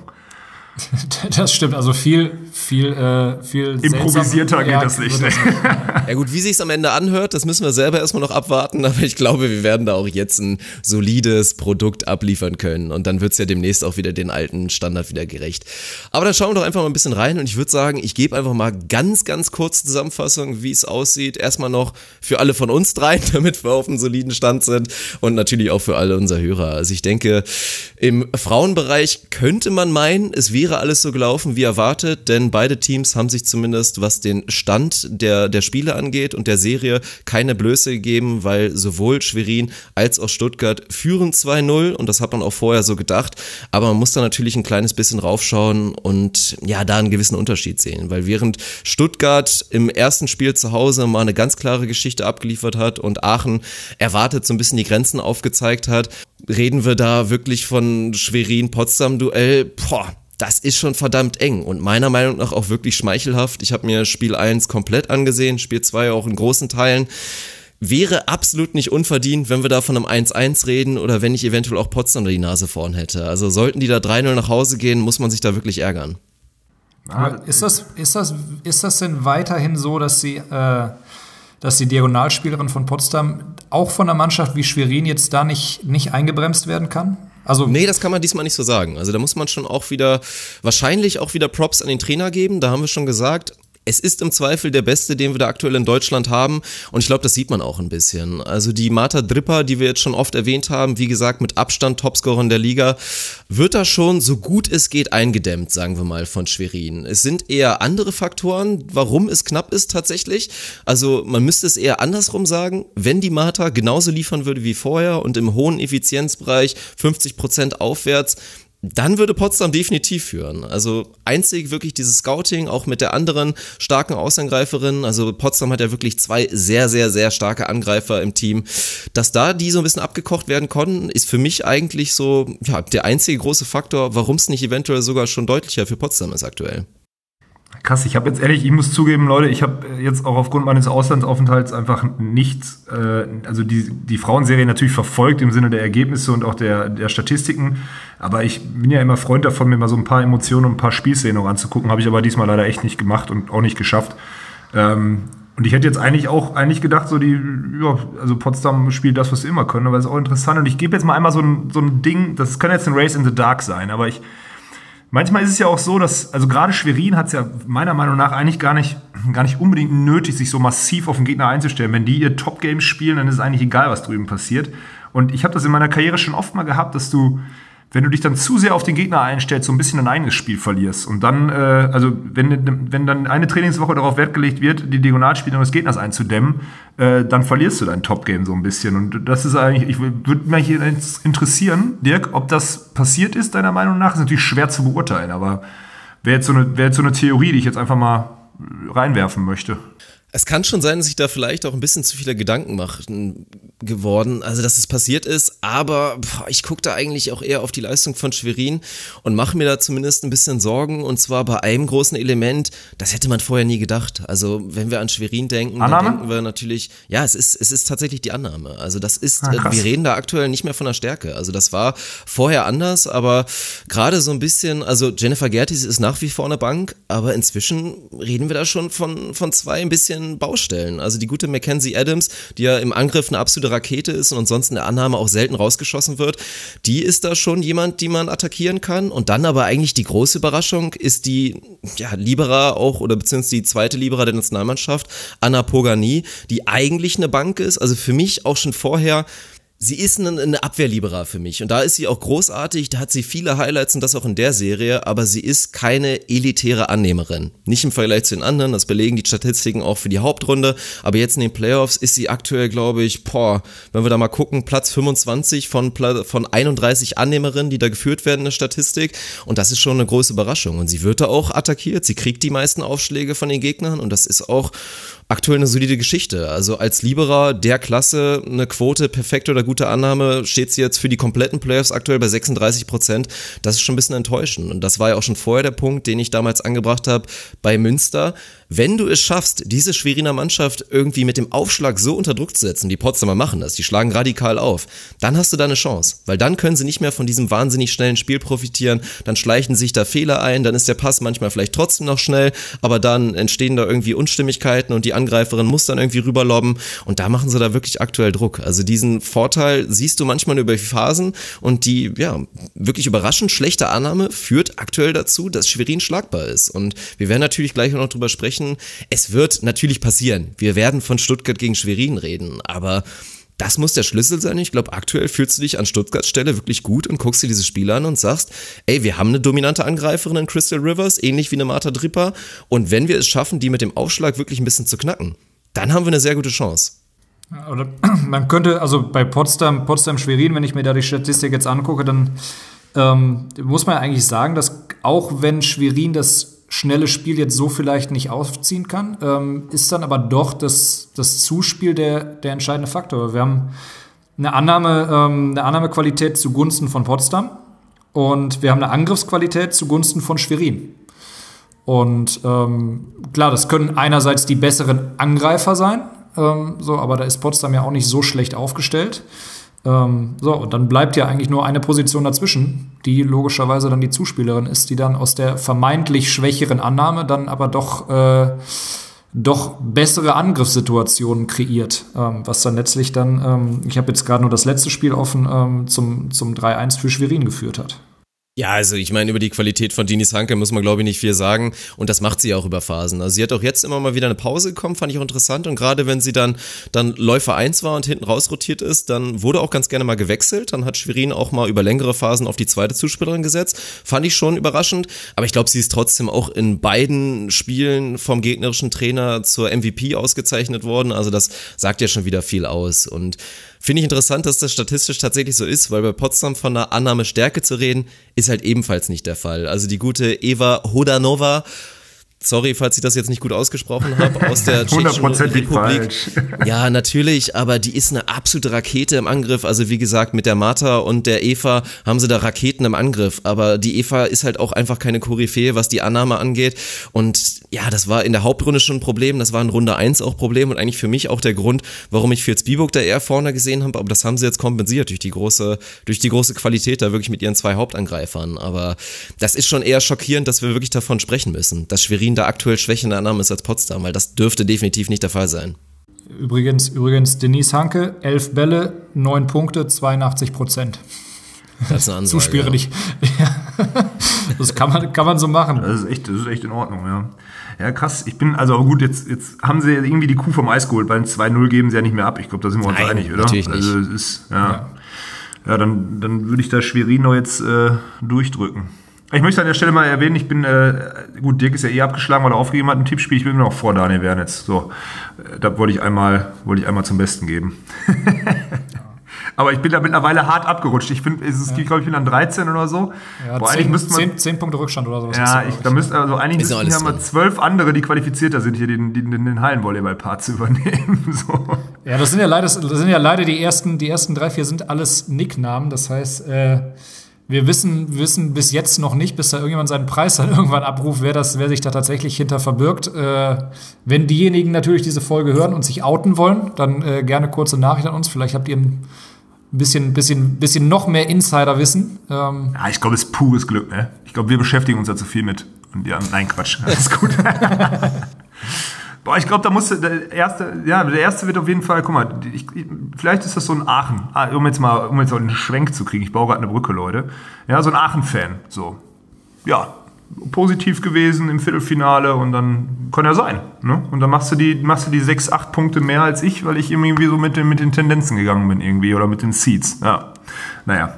Das stimmt, also viel, viel, äh, viel improvisierter seltsam, geht ja, das nicht. Das ja gut, wie sich's am Ende anhört, das müssen wir selber erstmal noch abwarten, aber ich glaube, wir werden da auch jetzt ein solides Produkt abliefern können und dann wird's ja demnächst auch wieder den alten Standard wieder gerecht. Aber dann schauen wir doch einfach mal ein bisschen rein und ich würde sagen, ich gebe einfach mal ganz, ganz kurz Zusammenfassung, wie es aussieht. Erstmal noch für alle von uns drei, damit wir auf einem soliden Stand sind und natürlich auch für alle unsere Hörer. Also ich denke, im Frauenbereich könnte man meinen, es wäre alles so gelaufen wie erwartet, denn beide Teams haben sich zumindest, was den Stand der, der Spiele angeht und der Serie, keine Blöße gegeben, weil sowohl Schwerin als auch Stuttgart führen zwei null und das hat man auch vorher so gedacht, aber man muss da natürlich ein kleines bisschen raufschauen und ja, da einen gewissen Unterschied sehen, weil während Stuttgart im ersten Spiel zu Hause mal eine ganz klare Geschichte abgeliefert hat und Aachen erwartet so ein bisschen die Grenzen aufgezeigt hat, reden wir da wirklich von Schwerin-Potsdam-Duell, boah, das ist schon verdammt eng und meiner Meinung nach auch wirklich schmeichelhaft. Ich habe mir Spiel eins komplett angesehen, Spiel zwei auch in großen Teilen. Wäre absolut nicht unverdient, wenn wir da von einem eins eins reden oder wenn ich eventuell auch Potsdam die Nase vorn hätte. Also sollten die da drei null nach Hause gehen, muss man sich da wirklich ärgern. Aber ist das, ist das, ist das denn weiterhin so, dass sie, äh, dass die Diagonalspielerin von Potsdam auch von der Mannschaft wie Schwerin jetzt da nicht, nicht eingebremst werden kann? Also nee, das kann man diesmal nicht so sagen. Also da muss man schon auch wieder, wahrscheinlich auch wieder Props an den Trainer geben. Da haben wir schon gesagt, es ist im Zweifel der Beste, den wir da aktuell in Deutschland haben und ich glaube, das sieht man auch ein bisschen. Also die Marta Dripper, die wir jetzt schon oft erwähnt haben, wie gesagt mit Abstand Topscorerin der Liga, wird da schon so gut es geht eingedämmt, sagen wir mal, von Schwerin. Es sind eher andere Faktoren, warum es knapp ist tatsächlich. Also man müsste es eher andersrum sagen, wenn die Marta genauso liefern würde wie vorher und im hohen Effizienzbereich fünfzig Prozent aufwärts, dann würde Potsdam definitiv führen. Also einzig wirklich dieses Scouting, auch mit der anderen starken Außangreiferin. Also Potsdam hat ja wirklich zwei sehr, sehr, sehr starke Angreifer im Team. Dass da die so ein bisschen abgekocht werden konnten, ist für mich eigentlich so ja, der einzige große Faktor, warum es nicht eventuell sogar schon deutlicher für Potsdam ist aktuell. Krass, ich habe jetzt ehrlich, ich muss zugeben, Leute, ich habe jetzt auch aufgrund meines Auslandsaufenthalts einfach nichts, äh, also die, die Frauenserie natürlich verfolgt im Sinne der Ergebnisse und auch der, der Statistiken, aber ich bin ja immer Freund davon, mir mal so ein paar Emotionen und ein paar Spielszenen noch anzugucken, habe ich aber diesmal leider echt nicht gemacht und auch nicht geschafft. Ähm, und ich hätte jetzt eigentlich auch eigentlich gedacht, so die, ja, also Potsdam spielt das, was sie immer können, aber das ist auch interessant und ich gebe jetzt mal einmal so ein, so ein Ding, das kann jetzt ein Race in the Dark sein, aber ich manchmal ist es ja auch so, dass, also gerade Schwerin hat es ja meiner Meinung nach eigentlich gar nicht, gar nicht unbedingt nötig, sich so massiv auf den Gegner einzustellen. Wenn die ihr Top-Game spielen, dann ist es eigentlich egal, was drüben passiert. Und ich habe das in meiner Karriere schon oft mal gehabt, dass du, wenn du dich dann zu sehr auf den Gegner einstellst, so ein bisschen dein eigenes Spiel verlierst. Und dann, äh, also wenn, wenn dann eine Trainingswoche darauf Wert gelegt wird, die Diagonalspielung des Gegners einzudämmen, äh, dann verlierst du dein Top-Game so ein bisschen. Und das ist eigentlich, ich würde mich hier interessieren, Dirk, ob das passiert ist, deiner Meinung nach. Das ist natürlich schwer zu beurteilen, aber wäre jetzt so eine, wäre jetzt so eine Theorie, die ich jetzt einfach mal reinwerfen möchte. Es kann schon sein, dass ich da vielleicht auch ein bisschen zu viele Gedanken machen geworden, also dass es passiert ist, aber boah, ich gucke da eigentlich auch eher auf die Leistung von Schwerin und mache mir da zumindest ein bisschen Sorgen und zwar bei einem großen Element, das hätte man vorher nie gedacht. Also wenn wir an Schwerin denken, Annahme? dann denken wir natürlich, ja, es ist es ist tatsächlich die Annahme. Also das ist, ah, wir reden da aktuell nicht mehr von der Stärke. Also das war vorher anders, aber gerade so ein bisschen, also Jennifer Gertis ist nach wie vor eine Bank, aber inzwischen reden wir da schon von von zwei ein bisschen Baustellen. Also die gute Mackenzie Adams, die ja im Angriff eine absolute Rakete ist und ansonsten in der Annahme auch selten rausgeschossen wird, die ist da schon jemand, die man attackieren kann. Und dann aber eigentlich die große Überraschung ist die ja, Libera auch oder beziehungsweise die zweite Libera der Nationalmannschaft, Anna Pogani, die eigentlich eine Bank ist. Also für mich auch schon vorher Sie ist eine, eine Abwehrlibera für mich und da ist sie auch großartig, da hat sie viele Highlights und das auch in der Serie, aber sie ist keine elitäre Annehmerin. Nicht im Vergleich zu den anderen, das belegen die Statistiken auch für die Hauptrunde, aber jetzt in den Playoffs ist sie aktuell, glaube ich, boah, wenn wir da mal gucken, Platz fünfundzwanzig von, von einunddreißig Annehmerinnen, die da geführt werden in der Statistik und das ist schon eine große Überraschung und sie wird da auch attackiert, sie kriegt die meisten Aufschläge von den Gegnern und das ist auch aktuell eine solide Geschichte. Also als Libera der Klasse eine Quote, perfekte oder gute Annahme, steht sie jetzt für die kompletten Playoffs aktuell bei sechsunddreißig Prozent. Das ist schon ein bisschen enttäuschend. Und das war ja auch schon vorher der Punkt, den ich damals angebracht habe bei Münster. Wenn du es schaffst, diese Schweriner Mannschaft irgendwie mit dem Aufschlag so unter Druck zu setzen, die Potsdamer machen das, die schlagen radikal auf, dann hast du da eine Chance. Weil dann können sie nicht mehr von diesem wahnsinnig schnellen Spiel profitieren, dann schleichen sich da Fehler ein, dann ist der Pass manchmal vielleicht trotzdem noch schnell, aber dann entstehen da irgendwie Unstimmigkeiten und die Angreiferin muss dann irgendwie rüberlobben und da machen sie da wirklich aktuell Druck. Also diesen Vorteil siehst du manchmal über die Phasen und die, ja, wirklich überraschend schlechte Annahme führt aktuell dazu, dass Schwerin schlagbar ist und wir werden natürlich gleich noch drüber sprechen. Es wird natürlich passieren. Wir werden von Stuttgart gegen Schwerin reden, aber das muss der Schlüssel sein. Ich glaube, aktuell fühlst du dich an Stuttgarts Stelle wirklich gut und guckst dir dieses Spiel an und sagst, ey, wir haben eine dominante Angreiferin in Crystal Rivers, ähnlich wie eine Marta Dripper und wenn wir es schaffen, die mit dem Aufschlag wirklich ein bisschen zu knacken, dann haben wir eine sehr gute Chance. Oder man könnte, also bei Potsdam, Potsdam-Schwerin, wenn ich mir da die Statistik jetzt angucke, dann ähm, muss man ja eigentlich sagen, dass auch wenn Schwerin das schnelle Spiel jetzt so vielleicht nicht aufziehen kann, ähm, ist dann aber doch das, das Zuspiel der, der entscheidende Faktor. Wir haben eine Annahme, ähm, eine Annahmequalität zugunsten von Potsdam und wir haben eine Angriffsqualität zugunsten von Schwerin. Und ähm, klar, das können einerseits die besseren Angreifer sein, ähm, so, aber da ist Potsdam ja auch nicht so schlecht aufgestellt. Ähm, so, und dann bleibt ja eigentlich nur eine Position dazwischen, die logischerweise dann die Zuspielerin ist, die dann aus der vermeintlich schwächeren Annahme dann aber doch, äh, doch bessere Angriffssituationen kreiert, ähm, was dann letztlich dann, ähm, ich habe jetzt gerade nur das letzte Spiel offen, ähm, zum, zum drei eins für Schwerin geführt hat. Ja, also ich meine, über die Qualität von Denise Hanke muss man, glaube ich, nicht viel sagen und das macht sie auch über Phasen. Also sie hat auch jetzt immer mal wieder eine Pause bekommen, fand ich auch interessant und gerade wenn sie dann dann Läufer eins war und hinten raus rotiert ist, dann wurde auch ganz gerne mal gewechselt, dann hat Schwerin auch mal über längere Phasen auf die zweite Zuspielerin gesetzt, fand ich schon überraschend, aber ich glaube, sie ist trotzdem auch in beiden Spielen vom gegnerischen Trainer zur M V P ausgezeichnet worden, also das sagt ja schon wieder viel aus und finde ich interessant, dass das statistisch tatsächlich so ist, weil bei Potsdam von einer Annahmestärke zu reden, ist halt ebenfalls nicht der Fall. Also die gute Eva Hodanova, sorry, falls ich das jetzt nicht gut ausgesprochen habe, aus der Tschechischen Republik. Falsch. Ja, natürlich, aber die ist eine absolute Rakete im Angriff. Also wie gesagt, mit der Martha und der Eva haben sie da Raketen im Angriff. Aber die Eva ist halt auch einfach keine Koryphäe, was die Annahme angeht. Und ja, das war in der Hauptrunde schon ein Problem. Das war in Runde eins auch ein Problem und eigentlich für mich auch der Grund, warum ich Fürth Biburg da eher vorne gesehen habe. Aber das haben sie jetzt kompensiert durch die große, durch die große Qualität da wirklich mit ihren zwei Hauptangreifern. Aber das ist schon eher schockierend, dass wir wirklich davon sprechen müssen, dass Schwerin da aktuell schwächender Annahme ist als Potsdam, weil das dürfte definitiv nicht der Fall sein. Übrigens, übrigens Denise Hanke, elf Bälle, neun Punkte, zweiundachtzig Prozent. Das ist eine Ansage. Zuspiele ja. nicht. Das kann man, kann man so machen. Das ist echt, das ist echt in Ordnung, ja. Ja, krass. Ich bin, also aber gut, jetzt, jetzt haben sie irgendwie die Kuh vom Eis geholt. Beim zwei null geben sie ja nicht mehr ab. Ich glaube, da sind wir uns Nein, einig, oder? Natürlich nicht. Also, es ist, ja. Ja, ja dann, dann würde ich da Schwerin noch jetzt äh, durchdrücken. Ich möchte an der Stelle mal erwähnen, ich bin, äh, gut, Dirk ist ja eh abgeschlagen, weil er aufgegeben hat im Tippspiel. Ich bin noch vor Daniel Wernitz. So, äh, da wollte ich einmal, wollte ich einmal zum Besten geben. Aber ich bin da mittlerweile hart abgerutscht. Ich finde, es ist, ja. glaube ich, bin an dreizehn oder so. Ja, Boah, zehn, müsste man, zehn, zehn Punkte Rückstand oder sowas. Ja, ich, da müsste also eigentlich ist müssten ja mal zwölf andere, die qualifizierter sind, hier den, den, den Hallenvolleyball-Part zu übernehmen. So. Ja, das sind ja leider, das sind ja leider die ersten, die ersten drei, vier sind alles Nicknamen. Das heißt, äh, wir wissen, wissen bis jetzt noch nicht, bis da irgendjemand seinen Preis dann irgendwann abruft, wer, das, wer sich da tatsächlich hinter verbirgt. Äh, wenn diejenigen natürlich diese Folge hören und sich outen wollen, dann äh, gerne kurze Nachricht an uns. Vielleicht habt ihr ein bisschen, bisschen, bisschen noch mehr Insiderwissen. Ähm, ja, ich glaube, es ist pures Glück. Ne? Ich glaube, wir beschäftigen uns da zu viel mit. Und ja, nein, Quatsch. Alles gut. Boah, ich glaube, da muss der erste, ja, der erste wird auf jeden Fall, guck mal, ich, vielleicht ist das so ein Aachen, um jetzt mal, um jetzt mal einen Schwenk zu kriegen. Ich baue gerade eine Brücke, Leute. Ja, so ein Aachen-Fan, so. Ja, positiv gewesen im Viertelfinale und dann kann ja sein. Ne? Und dann machst du die, machst du die sechs, acht Punkte mehr als ich, weil ich irgendwie so mit den, mit den Tendenzen gegangen bin irgendwie oder mit den Seeds. Ja, naja.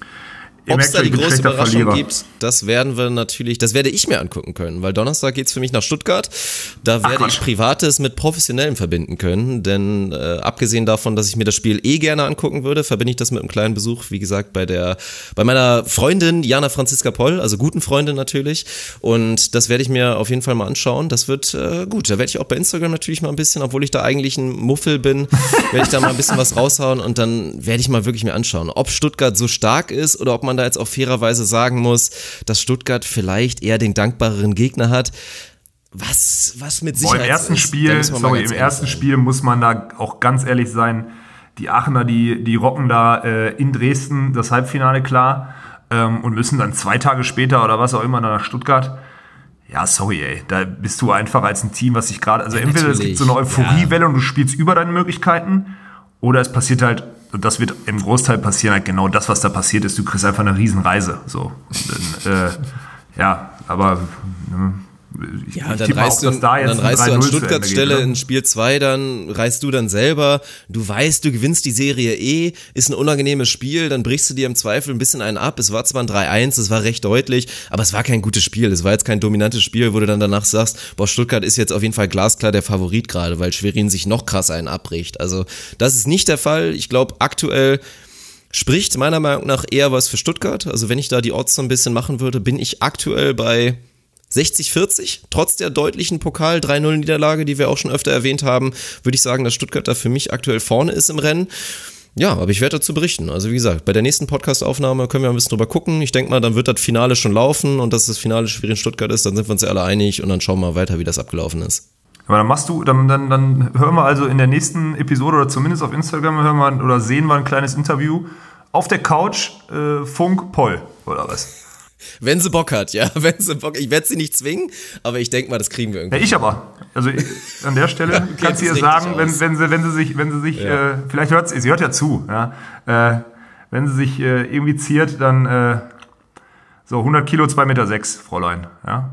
Ob es da die große Überraschung Verlierer. gibt, das werden wir natürlich, das werde ich mir angucken können, weil Donnerstag geht's für mich nach Stuttgart. Da werde Ach, ich Privates mit Professionellem verbinden können, denn äh, abgesehen davon, dass ich mir das Spiel eh gerne angucken würde, verbinde ich das mit einem kleinen Besuch, wie gesagt, bei der, bei meiner Freundin Jana Franziska Poll, also guten Freundin natürlich, und das werde ich mir auf jeden Fall mal anschauen. Das wird äh, gut, da werde ich auch bei Instagram natürlich mal ein bisschen, obwohl ich da eigentlich ein Muffel bin, werde ich da mal ein bisschen was raushauen und dann werde ich mal wirklich mir anschauen, ob Stuttgart so stark ist oder ob man da jetzt auch fairerweise sagen muss, dass Stuttgart vielleicht eher den dankbareren Gegner hat. Was, was mit Sicherheit Boah, im ersten ist, Spiel, sorry, im ersten sein. Spiel muss man da auch ganz ehrlich sein, die Aachener, die, die rocken da äh, in Dresden das Halbfinale klar ähm, und müssen dann zwei Tage später oder was auch immer nach Stuttgart. Ja, sorry, ey, da bist du einfach als ein Team, was sich gerade, also ja, entweder natürlich. Es gibt so eine Euphoriewelle ja. und du spielst über deine Möglichkeiten oder es passiert halt, und das wird im Großteil passieren, halt genau das, was da passiert ist. Du kriegst einfach eine Riesenreise. So. Dann, äh, ja, aber ne, ich, ja, ich dann reißt, auch, du, da dann reißt du an Stuttgarts Stelle geht, in Spiel zwei, dann reißt du dann selber. Du weißt, du gewinnst die Serie eh, ist ein unangenehmes Spiel, dann brichst du dir im Zweifel ein bisschen einen ab. Es war zwar ein drei eins, es war recht deutlich, aber es war kein gutes Spiel. Es war jetzt kein dominantes Spiel, wo du dann danach sagst, boah, Stuttgart ist jetzt auf jeden Fall glasklar der Favorit gerade, weil Schwerin sich noch krass einen abbricht. Also das ist nicht der Fall. Ich glaube, aktuell spricht meiner Meinung nach eher was für Stuttgart. Also wenn ich da die Odds so ein bisschen machen würde, bin ich aktuell bei sechzig vierzig, trotz der deutlichen Pokal drei null Niederlage, die wir auch schon öfter erwähnt haben, würde ich sagen, dass Stuttgart da für mich aktuell vorne ist im Rennen. Ja, aber ich werde dazu berichten. Also wie gesagt, bei der nächsten Podcast-Aufnahme können wir ein bisschen drüber gucken. Ich denke mal, dann wird das Finale schon laufen und dass das Finale Schwerin-Stuttgart ist, dann sind wir uns ja alle einig und dann schauen wir mal weiter, wie das abgelaufen ist. Aber dann machst du, dann, dann, dann hören wir also in der nächsten Episode oder zumindest auf Instagram hören wir oder sehen wir ein kleines Interview auf der Couch, äh, Funk Poll oder was? Wenn sie Bock hat, ja, wenn sie Bock, ich werde sie nicht zwingen, aber ich denke mal, das kriegen wir irgendwie. Ja, ich aber. Also ich, an der Stelle okay, kannst du ihr sagen, wenn, wenn sie, wenn sie sich, wenn sie sich, ja. äh, vielleicht hört sie, sie hört ja zu, ja, äh, wenn sie sich äh, irgendwie ziert, dann äh, so hundert Kilo, zwei Meter sechs, Fräulein, ja.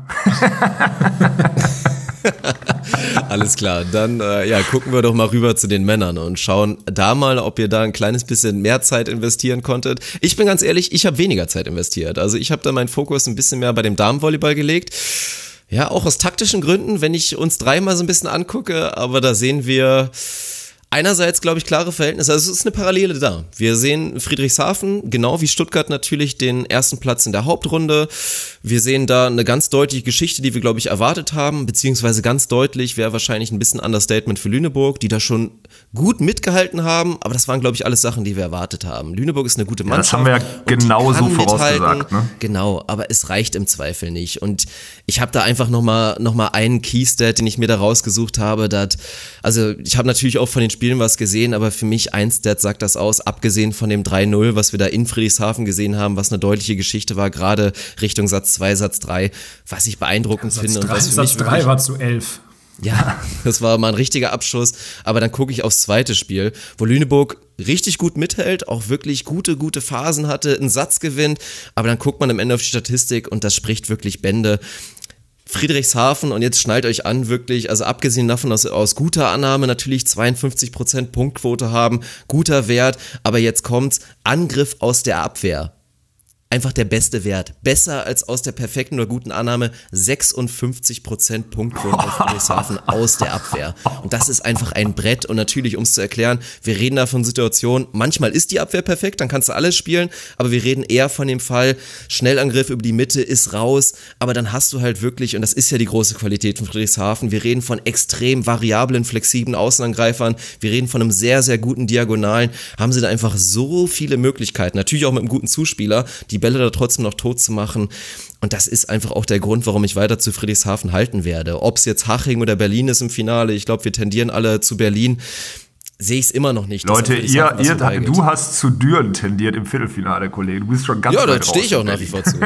Alles klar, dann äh, ja, gucken wir doch mal rüber zu den Männern und schauen da mal, ob ihr da ein kleines bisschen mehr Zeit investieren konntet. Ich bin ganz ehrlich, ich habe weniger Zeit investiert. Also ich habe da meinen Fokus ein bisschen mehr bei dem Damenvolleyball gelegt. Ja, auch aus taktischen Gründen, wenn ich uns dreimal so ein bisschen angucke, aber da sehen wir einerseits, glaube ich, klare Verhältnisse, also es ist eine Parallele da. Wir sehen Friedrichshafen, genau wie Stuttgart natürlich, den ersten Platz in der Hauptrunde. Wir sehen da eine ganz deutliche Geschichte, die wir, glaube ich, erwartet haben, beziehungsweise ganz deutlich wäre wahrscheinlich ein bisschen Understatement für Lüneburg, die da schon gut mitgehalten haben, aber das waren, glaube ich, alles Sachen, die wir erwartet haben. Lüneburg ist eine gute Mannschaft. Ja, das haben wir ja genauso vorausgesagt. Ne? Genau, aber es reicht im Zweifel nicht. Und ich habe da einfach nochmal noch mal einen Keystat, den ich mir da rausgesucht habe. Dat, also ich habe natürlich auch von den Spielen was gesehen, aber für mich ein Stat sagt das aus, abgesehen von dem drei null, was wir da in Friedrichshafen gesehen haben, was eine deutliche Geschichte war, gerade Richtung Satz zwei, Satz drei, was ich beeindruckend ja, finde. Drei, und was für Satz mich drei war zu elf. Ja, das war mal ein richtiger Abschuss, aber dann gucke ich aufs zweite Spiel, wo Lüneburg richtig gut mithält, auch wirklich gute, gute Phasen hatte, einen Satz gewinnt, aber dann guckt man am Ende auf die Statistik und das spricht wirklich Bände. Friedrichshafen, und jetzt schnallt euch an, wirklich, also abgesehen davon, dass aus guter Annahme natürlich zweiundfünfzig Prozent Punktquote haben, guter Wert, aber jetzt kommt's, Angriff aus der Abwehr. Einfach der beste Wert. Besser als aus der perfekten oder guten Annahme, sechsundfünfzig Prozent Punktquote auf Friedrichshafen aus der Abwehr. Und das ist einfach ein Brett. Und natürlich, um es zu erklären, wir reden da von Situationen, manchmal ist die Abwehr perfekt, dann kannst du alles spielen, aber wir reden eher von dem Fall, Schnellangriff über die Mitte ist raus, aber dann hast du halt wirklich, und das ist ja die große Qualität von Friedrichshafen, wir reden von extrem variablen, flexiblen Außenangreifern, wir reden von einem sehr, sehr guten Diagonalen, haben sie da einfach so viele Möglichkeiten, natürlich auch mit einem guten Zuspieler, die die Bälle da trotzdem noch tot zu machen. Und das ist einfach auch der Grund, warum ich weiter zu Friedrichshafen halten werde. Ob es jetzt Haching oder Berlin ist im Finale, ich glaube, wir tendieren alle zu Berlin, sehe ich es immer noch nicht. Leute, ihr, ihr du hast zu Düren tendiert im Viertelfinale, Kollege. Du bist schon ganz ja, weit raus. Ja, da stehe ich auch nach wie vor zu.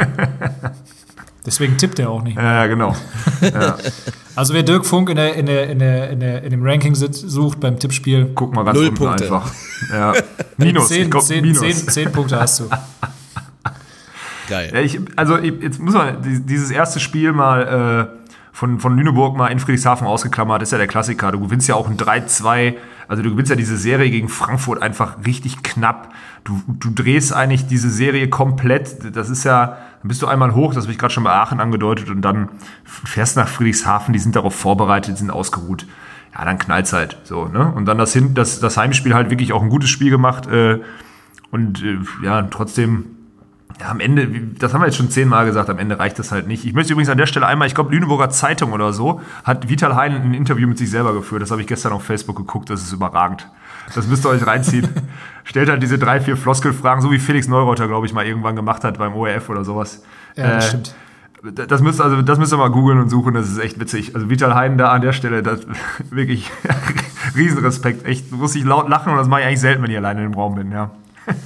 Deswegen tippt er auch nicht. Ja, genau. Ja. Also wer Dirk Funk in, der, in, der, in, der, in, der, in dem Ranking sucht beim Tippspiel, guck mal ganz Null unten Punkte. Einfach. Ja. Minus, zehn, komm, zehn, Minus. zehn, zehn Punkte hast du. Geil. Ja, ich, also ich, jetzt muss man dieses erste Spiel mal äh, von, von Lüneburg mal in Friedrichshafen ausgeklammert, ist ja der Klassiker. Du gewinnst ja auch ein drei zwei, also du gewinnst ja diese Serie gegen Frankfurt einfach richtig knapp. Du, du drehst eigentlich diese Serie komplett. Das ist ja, dann bist du einmal hoch, das habe ich gerade schon bei Aachen angedeutet, und dann fährst nach Friedrichshafen, die sind darauf vorbereitet, sind ausgeruht. Ja, dann knallt's halt so, ne? Und dann das, Hin- das, das Heimspiel halt wirklich auch ein gutes Spiel gemacht. Äh, und äh, ja, trotzdem, ja, am Ende, das haben wir jetzt schon zehnmal gesagt, am Ende reicht das halt nicht. Ich möchte übrigens an der Stelle einmal, ich glaube, Lüneburger Zeitung oder so, hat Vital Hein ein Interview mit sich selber geführt. Das habe ich gestern auf Facebook geguckt, das ist überragend. Das müsst ihr euch reinziehen. Stellt halt diese drei, vier Floskelfragen, so wie Felix Neureuter, glaube ich, mal irgendwann gemacht hat beim O R F oder sowas. Ja, das äh, stimmt. Das müsst, also, das müsst ihr mal googeln und suchen, das ist echt witzig. Also Vital Hein da an der Stelle, das wirklich Riesenrespekt. Echt, muss ich laut lachen, und das mache ich eigentlich selten, wenn ich alleine im Raum bin, ja.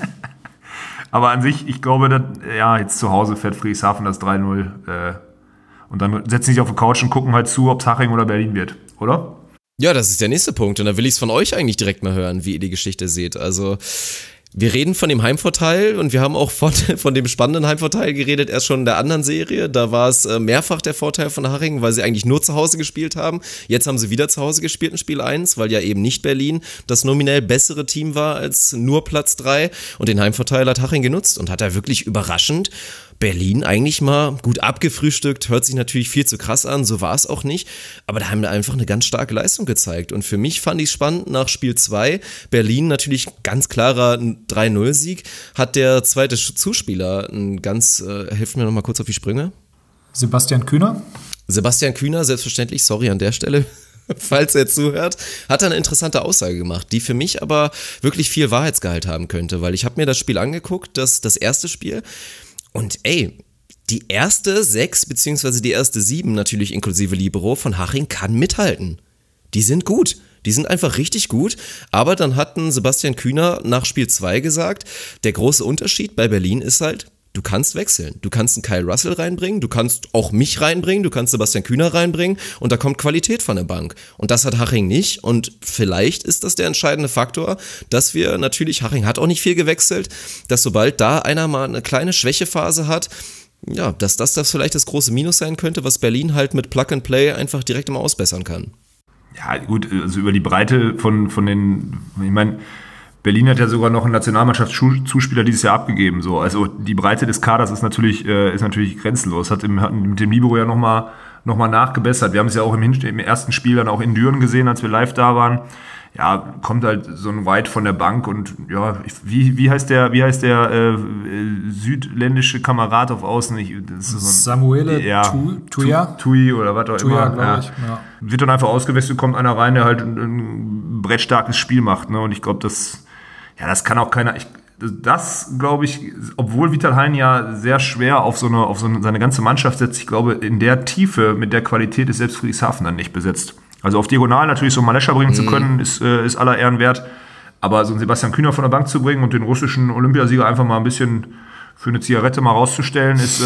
Aber an sich, ich glaube, dass, ja, jetzt zu Hause fährt Friedrichshafen das drei null. Äh, und dann setzen sich auf die Couch und gucken halt zu, ob es Haching oder Berlin wird, oder? Ja, das ist der nächste Punkt. Und da will ich es von euch eigentlich direkt mal hören, wie ihr die Geschichte seht. Also wir reden von dem Heimvorteil, und wir haben auch von, von dem spannenden Heimvorteil geredet, erst schon in der anderen Serie. Da war es äh, mehrfach der Vorteil von Haching, weil sie eigentlich nur zu Hause gespielt haben. Jetzt haben sie wieder zu Hause gespielt in Spiel eins, weil ja eben nicht Berlin das nominell bessere Team war als nur Platz drei. Und den Heimvorteil hat Haching genutzt und hat da wirklich überraschend Berlin eigentlich mal gut abgefrühstückt. Hört sich natürlich viel zu krass an, so war es auch nicht. Aber da haben wir einfach eine ganz starke Leistung gezeigt. Und für mich fand ich spannend nach Spiel zwei. Berlin natürlich ganz klarer drei null Sieg. Hat der zweite Zuspieler ein ganz, äh, hilft mir noch mal kurz auf die Sprünge. Sebastian Kühner. Sebastian Kühner, selbstverständlich, sorry an der Stelle, falls er zuhört, hat eine interessante Aussage gemacht, die für mich aber wirklich viel Wahrheitsgehalt haben könnte. Weil ich habe mir das Spiel angeguckt, das, das erste Spiel. Und ey, die erste sechs beziehungsweise die erste sieben, natürlich inklusive Libero, von Haching kann mithalten. Die sind gut. Die sind einfach richtig gut. Aber dann hatten Sebastian Kühner nach Spiel zwei gesagt, der große Unterschied bei Berlin ist halt, du kannst wechseln. Du kannst einen Kyle Russell reinbringen, du kannst auch mich reinbringen, du kannst Sebastian Kühner reinbringen, und da kommt Qualität von der Bank. Und das hat Haching nicht, und vielleicht ist das der entscheidende Faktor, dass wir natürlich, Haching hat auch nicht viel gewechselt, dass sobald da einer mal eine kleine Schwächephase hat, ja, dass das, das vielleicht das große Minus sein könnte, was Berlin halt mit Plug and Play einfach direkt immer ausbessern kann. Ja, gut, also über die Breite von, von den, ich meine, Berlin hat ja sogar noch einen Nationalmannschaftszuspieler dieses Jahr abgegeben. So. Also die Breite des Kaders ist natürlich, äh, ist natürlich grenzenlos. Hat, im, hat mit dem Libero ja nochmal noch mal nachgebessert. Wir haben es ja auch im, im ersten Spiel dann auch in Düren gesehen, als wir live da waren. Ja, kommt halt so ein White von der Bank, und ja, wie, wie heißt der, wie heißt der äh, südländische Kamerad auf Außen? Ich, das ist so ein, Samuele ja, tu, Tuya? Tui oder was auch Tuya, immer. Ja. Ich, ja. Wird dann einfach ausgewechselt, kommt einer rein, der halt ein, ein brettstarkes Spiel macht. Ne? Und ich glaube, das Ja, das kann auch keiner. Ich, das glaube ich, obwohl Vital Hein ja sehr schwer auf so eine, auf so eine, seine ganze Mannschaft setzt, ich glaube, in der Tiefe, mit der Qualität ist selbst Friedrichshafen dann nicht besetzt. Also auf Diagonal natürlich so Malescha bringen mhm. zu können, ist, äh, ist aller Ehren wert. Aber so einen Sebastian Kühner von der Bank zu bringen und den russischen Olympiasieger einfach mal ein bisschen für eine Zigarette mal rauszustellen, ist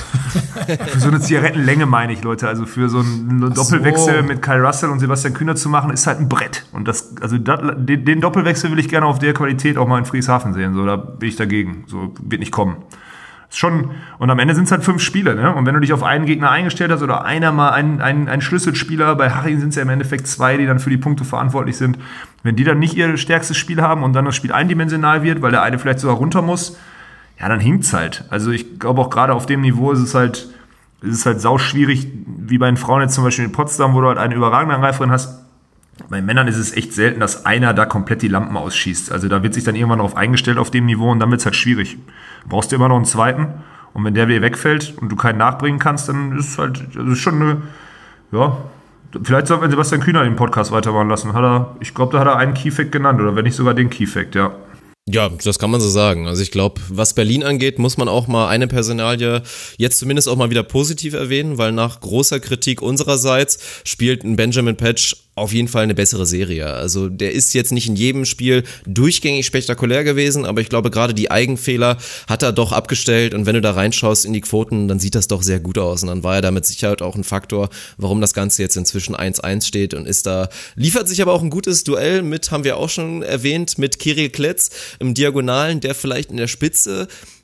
äh, für so eine Zigarettenlänge, meine ich, Leute. Also für so einen Doppelwechsel so mit Kyle Russell und Sebastian Kühner zu machen, ist halt ein Brett. Und das, also das, den, den Doppelwechsel will ich gerne auf der Qualität auch mal in Friedrichshafen sehen. So, da bin ich dagegen. So wird nicht kommen. Ist schon, und am Ende sind es halt fünf Spiele, ne? Und wenn du dich auf einen Gegner eingestellt hast oder einer mal einen, einen, einen Schlüsselspieler, bei Haching sind es ja im Endeffekt zwei, die dann für die Punkte verantwortlich sind. Wenn die dann nicht ihr stärkstes Spiel haben und dann das Spiel eindimensional wird, weil der eine vielleicht sogar runter muss, ja, dann hinkt's halt. Also ich glaube auch gerade auf dem Niveau ist es halt, ist es halt sauschwierig, wie bei den Frauen jetzt zum Beispiel in Potsdam, wo du halt eine überragende Angreiferin hast. Bei Männern ist es echt selten, dass einer da komplett die Lampen ausschießt. Also da wird sich dann irgendwann darauf eingestellt auf dem Niveau, und dann wird's halt schwierig. Du brauchst dir immer noch einen zweiten, und wenn der wieder wegfällt und du keinen nachbringen kannst, dann ist es halt, also ist schon eine, ja, vielleicht sollten wir Sebastian Kühner den Podcast weitermachen lassen. Hat er, ich glaube, da hat er einen Key-Fact genannt, oder wenn nicht sogar den Key-Fact, ja. Ja, das kann man so sagen. Also ich glaube, was Berlin angeht, muss man auch mal eine Personalie jetzt zumindest auch mal wieder positiv erwähnen, weil nach großer Kritik unsererseits spielt ein Benjamin Petsch auf jeden Fall eine bessere Serie. Also der ist jetzt nicht in jedem Spiel durchgängig spektakulär gewesen, aber ich glaube, gerade die Eigenfehler hat er doch abgestellt, und wenn du da reinschaust in die Quoten, dann sieht das doch sehr gut aus, und dann war er da mit Sicherheit auch ein Faktor, warum das Ganze jetzt inzwischen eins eins steht, und ist da, liefert sich aber auch ein gutes Duell mit, haben wir auch schon erwähnt, mit Kirill Kletz im Diagonalen, der vielleicht in der Spitze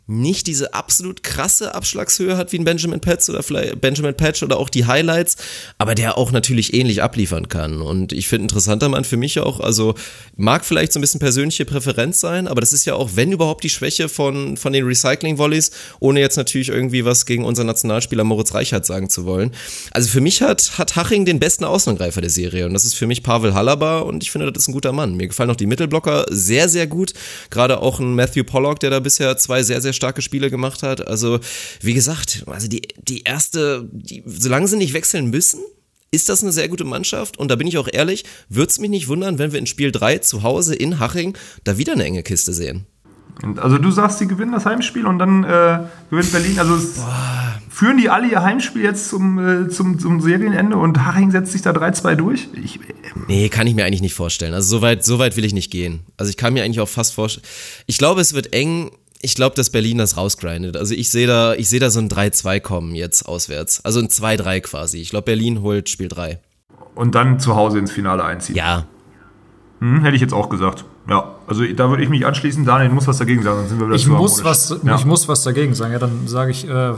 nicht diese absolut krasse Abschlagshöhe hat wie ein Benjamin Patch oder vielleicht Benjamin Patch oder auch die Highlights, aber der auch natürlich ähnlich abliefern kann. Und ich finde, interessanter Mann für mich auch, also mag vielleicht so ein bisschen persönliche Präferenz sein, aber das ist ja auch, wenn überhaupt, die Schwäche von, von den Recycling-Volleys, ohne jetzt natürlich irgendwie was gegen unseren Nationalspieler Moritz Reichert sagen zu wollen. Also für mich hat, hat Haching den besten Außenangreifer der Serie und das ist für mich Pavel Halaba und ich finde, das ist ein guter Mann. Mir gefallen auch die Mittelblocker sehr, sehr gut. Gerade auch ein Matthew Pollock, der da bisher zwei sehr, sehr starke Spiele gemacht hat. Also, wie gesagt, also die, die erste, die, solange sie nicht wechseln müssen, ist das eine sehr gute Mannschaft. Und da bin ich auch ehrlich, würde es mich nicht wundern, wenn wir in Spiel drei zu Hause in Haching da wieder eine enge Kiste sehen. Also du sagst, sie gewinnen das Heimspiel und dann äh, gewinnt Berlin. Also führen die alle ihr Heimspiel jetzt zum, äh, zum, zum Serienende und Haching setzt sich da drei zwei durch? Ich, äh, nee, kann ich mir eigentlich nicht vorstellen. Also so weit, so weit will ich nicht gehen. Also ich kann mir eigentlich auch fast vorstellen. Ich glaube, es wird eng. Ich glaube, dass Berlin das rausgrindet. Also ich sehe da, ich sehe da so ein drei zwei kommen jetzt auswärts. Also ein zwei drei quasi. Ich glaube, Berlin holt Spiel drei. Und dann zu Hause ins Finale einziehen. Ja. Hm, hätte ich jetzt auch gesagt. Ja, also da würde ich mich anschließen. Daniel, du musst was dagegen sagen, dann sind wir wieder ich zu muss was, ja. Ich muss was dagegen sagen. Ja, dann sage ich äh,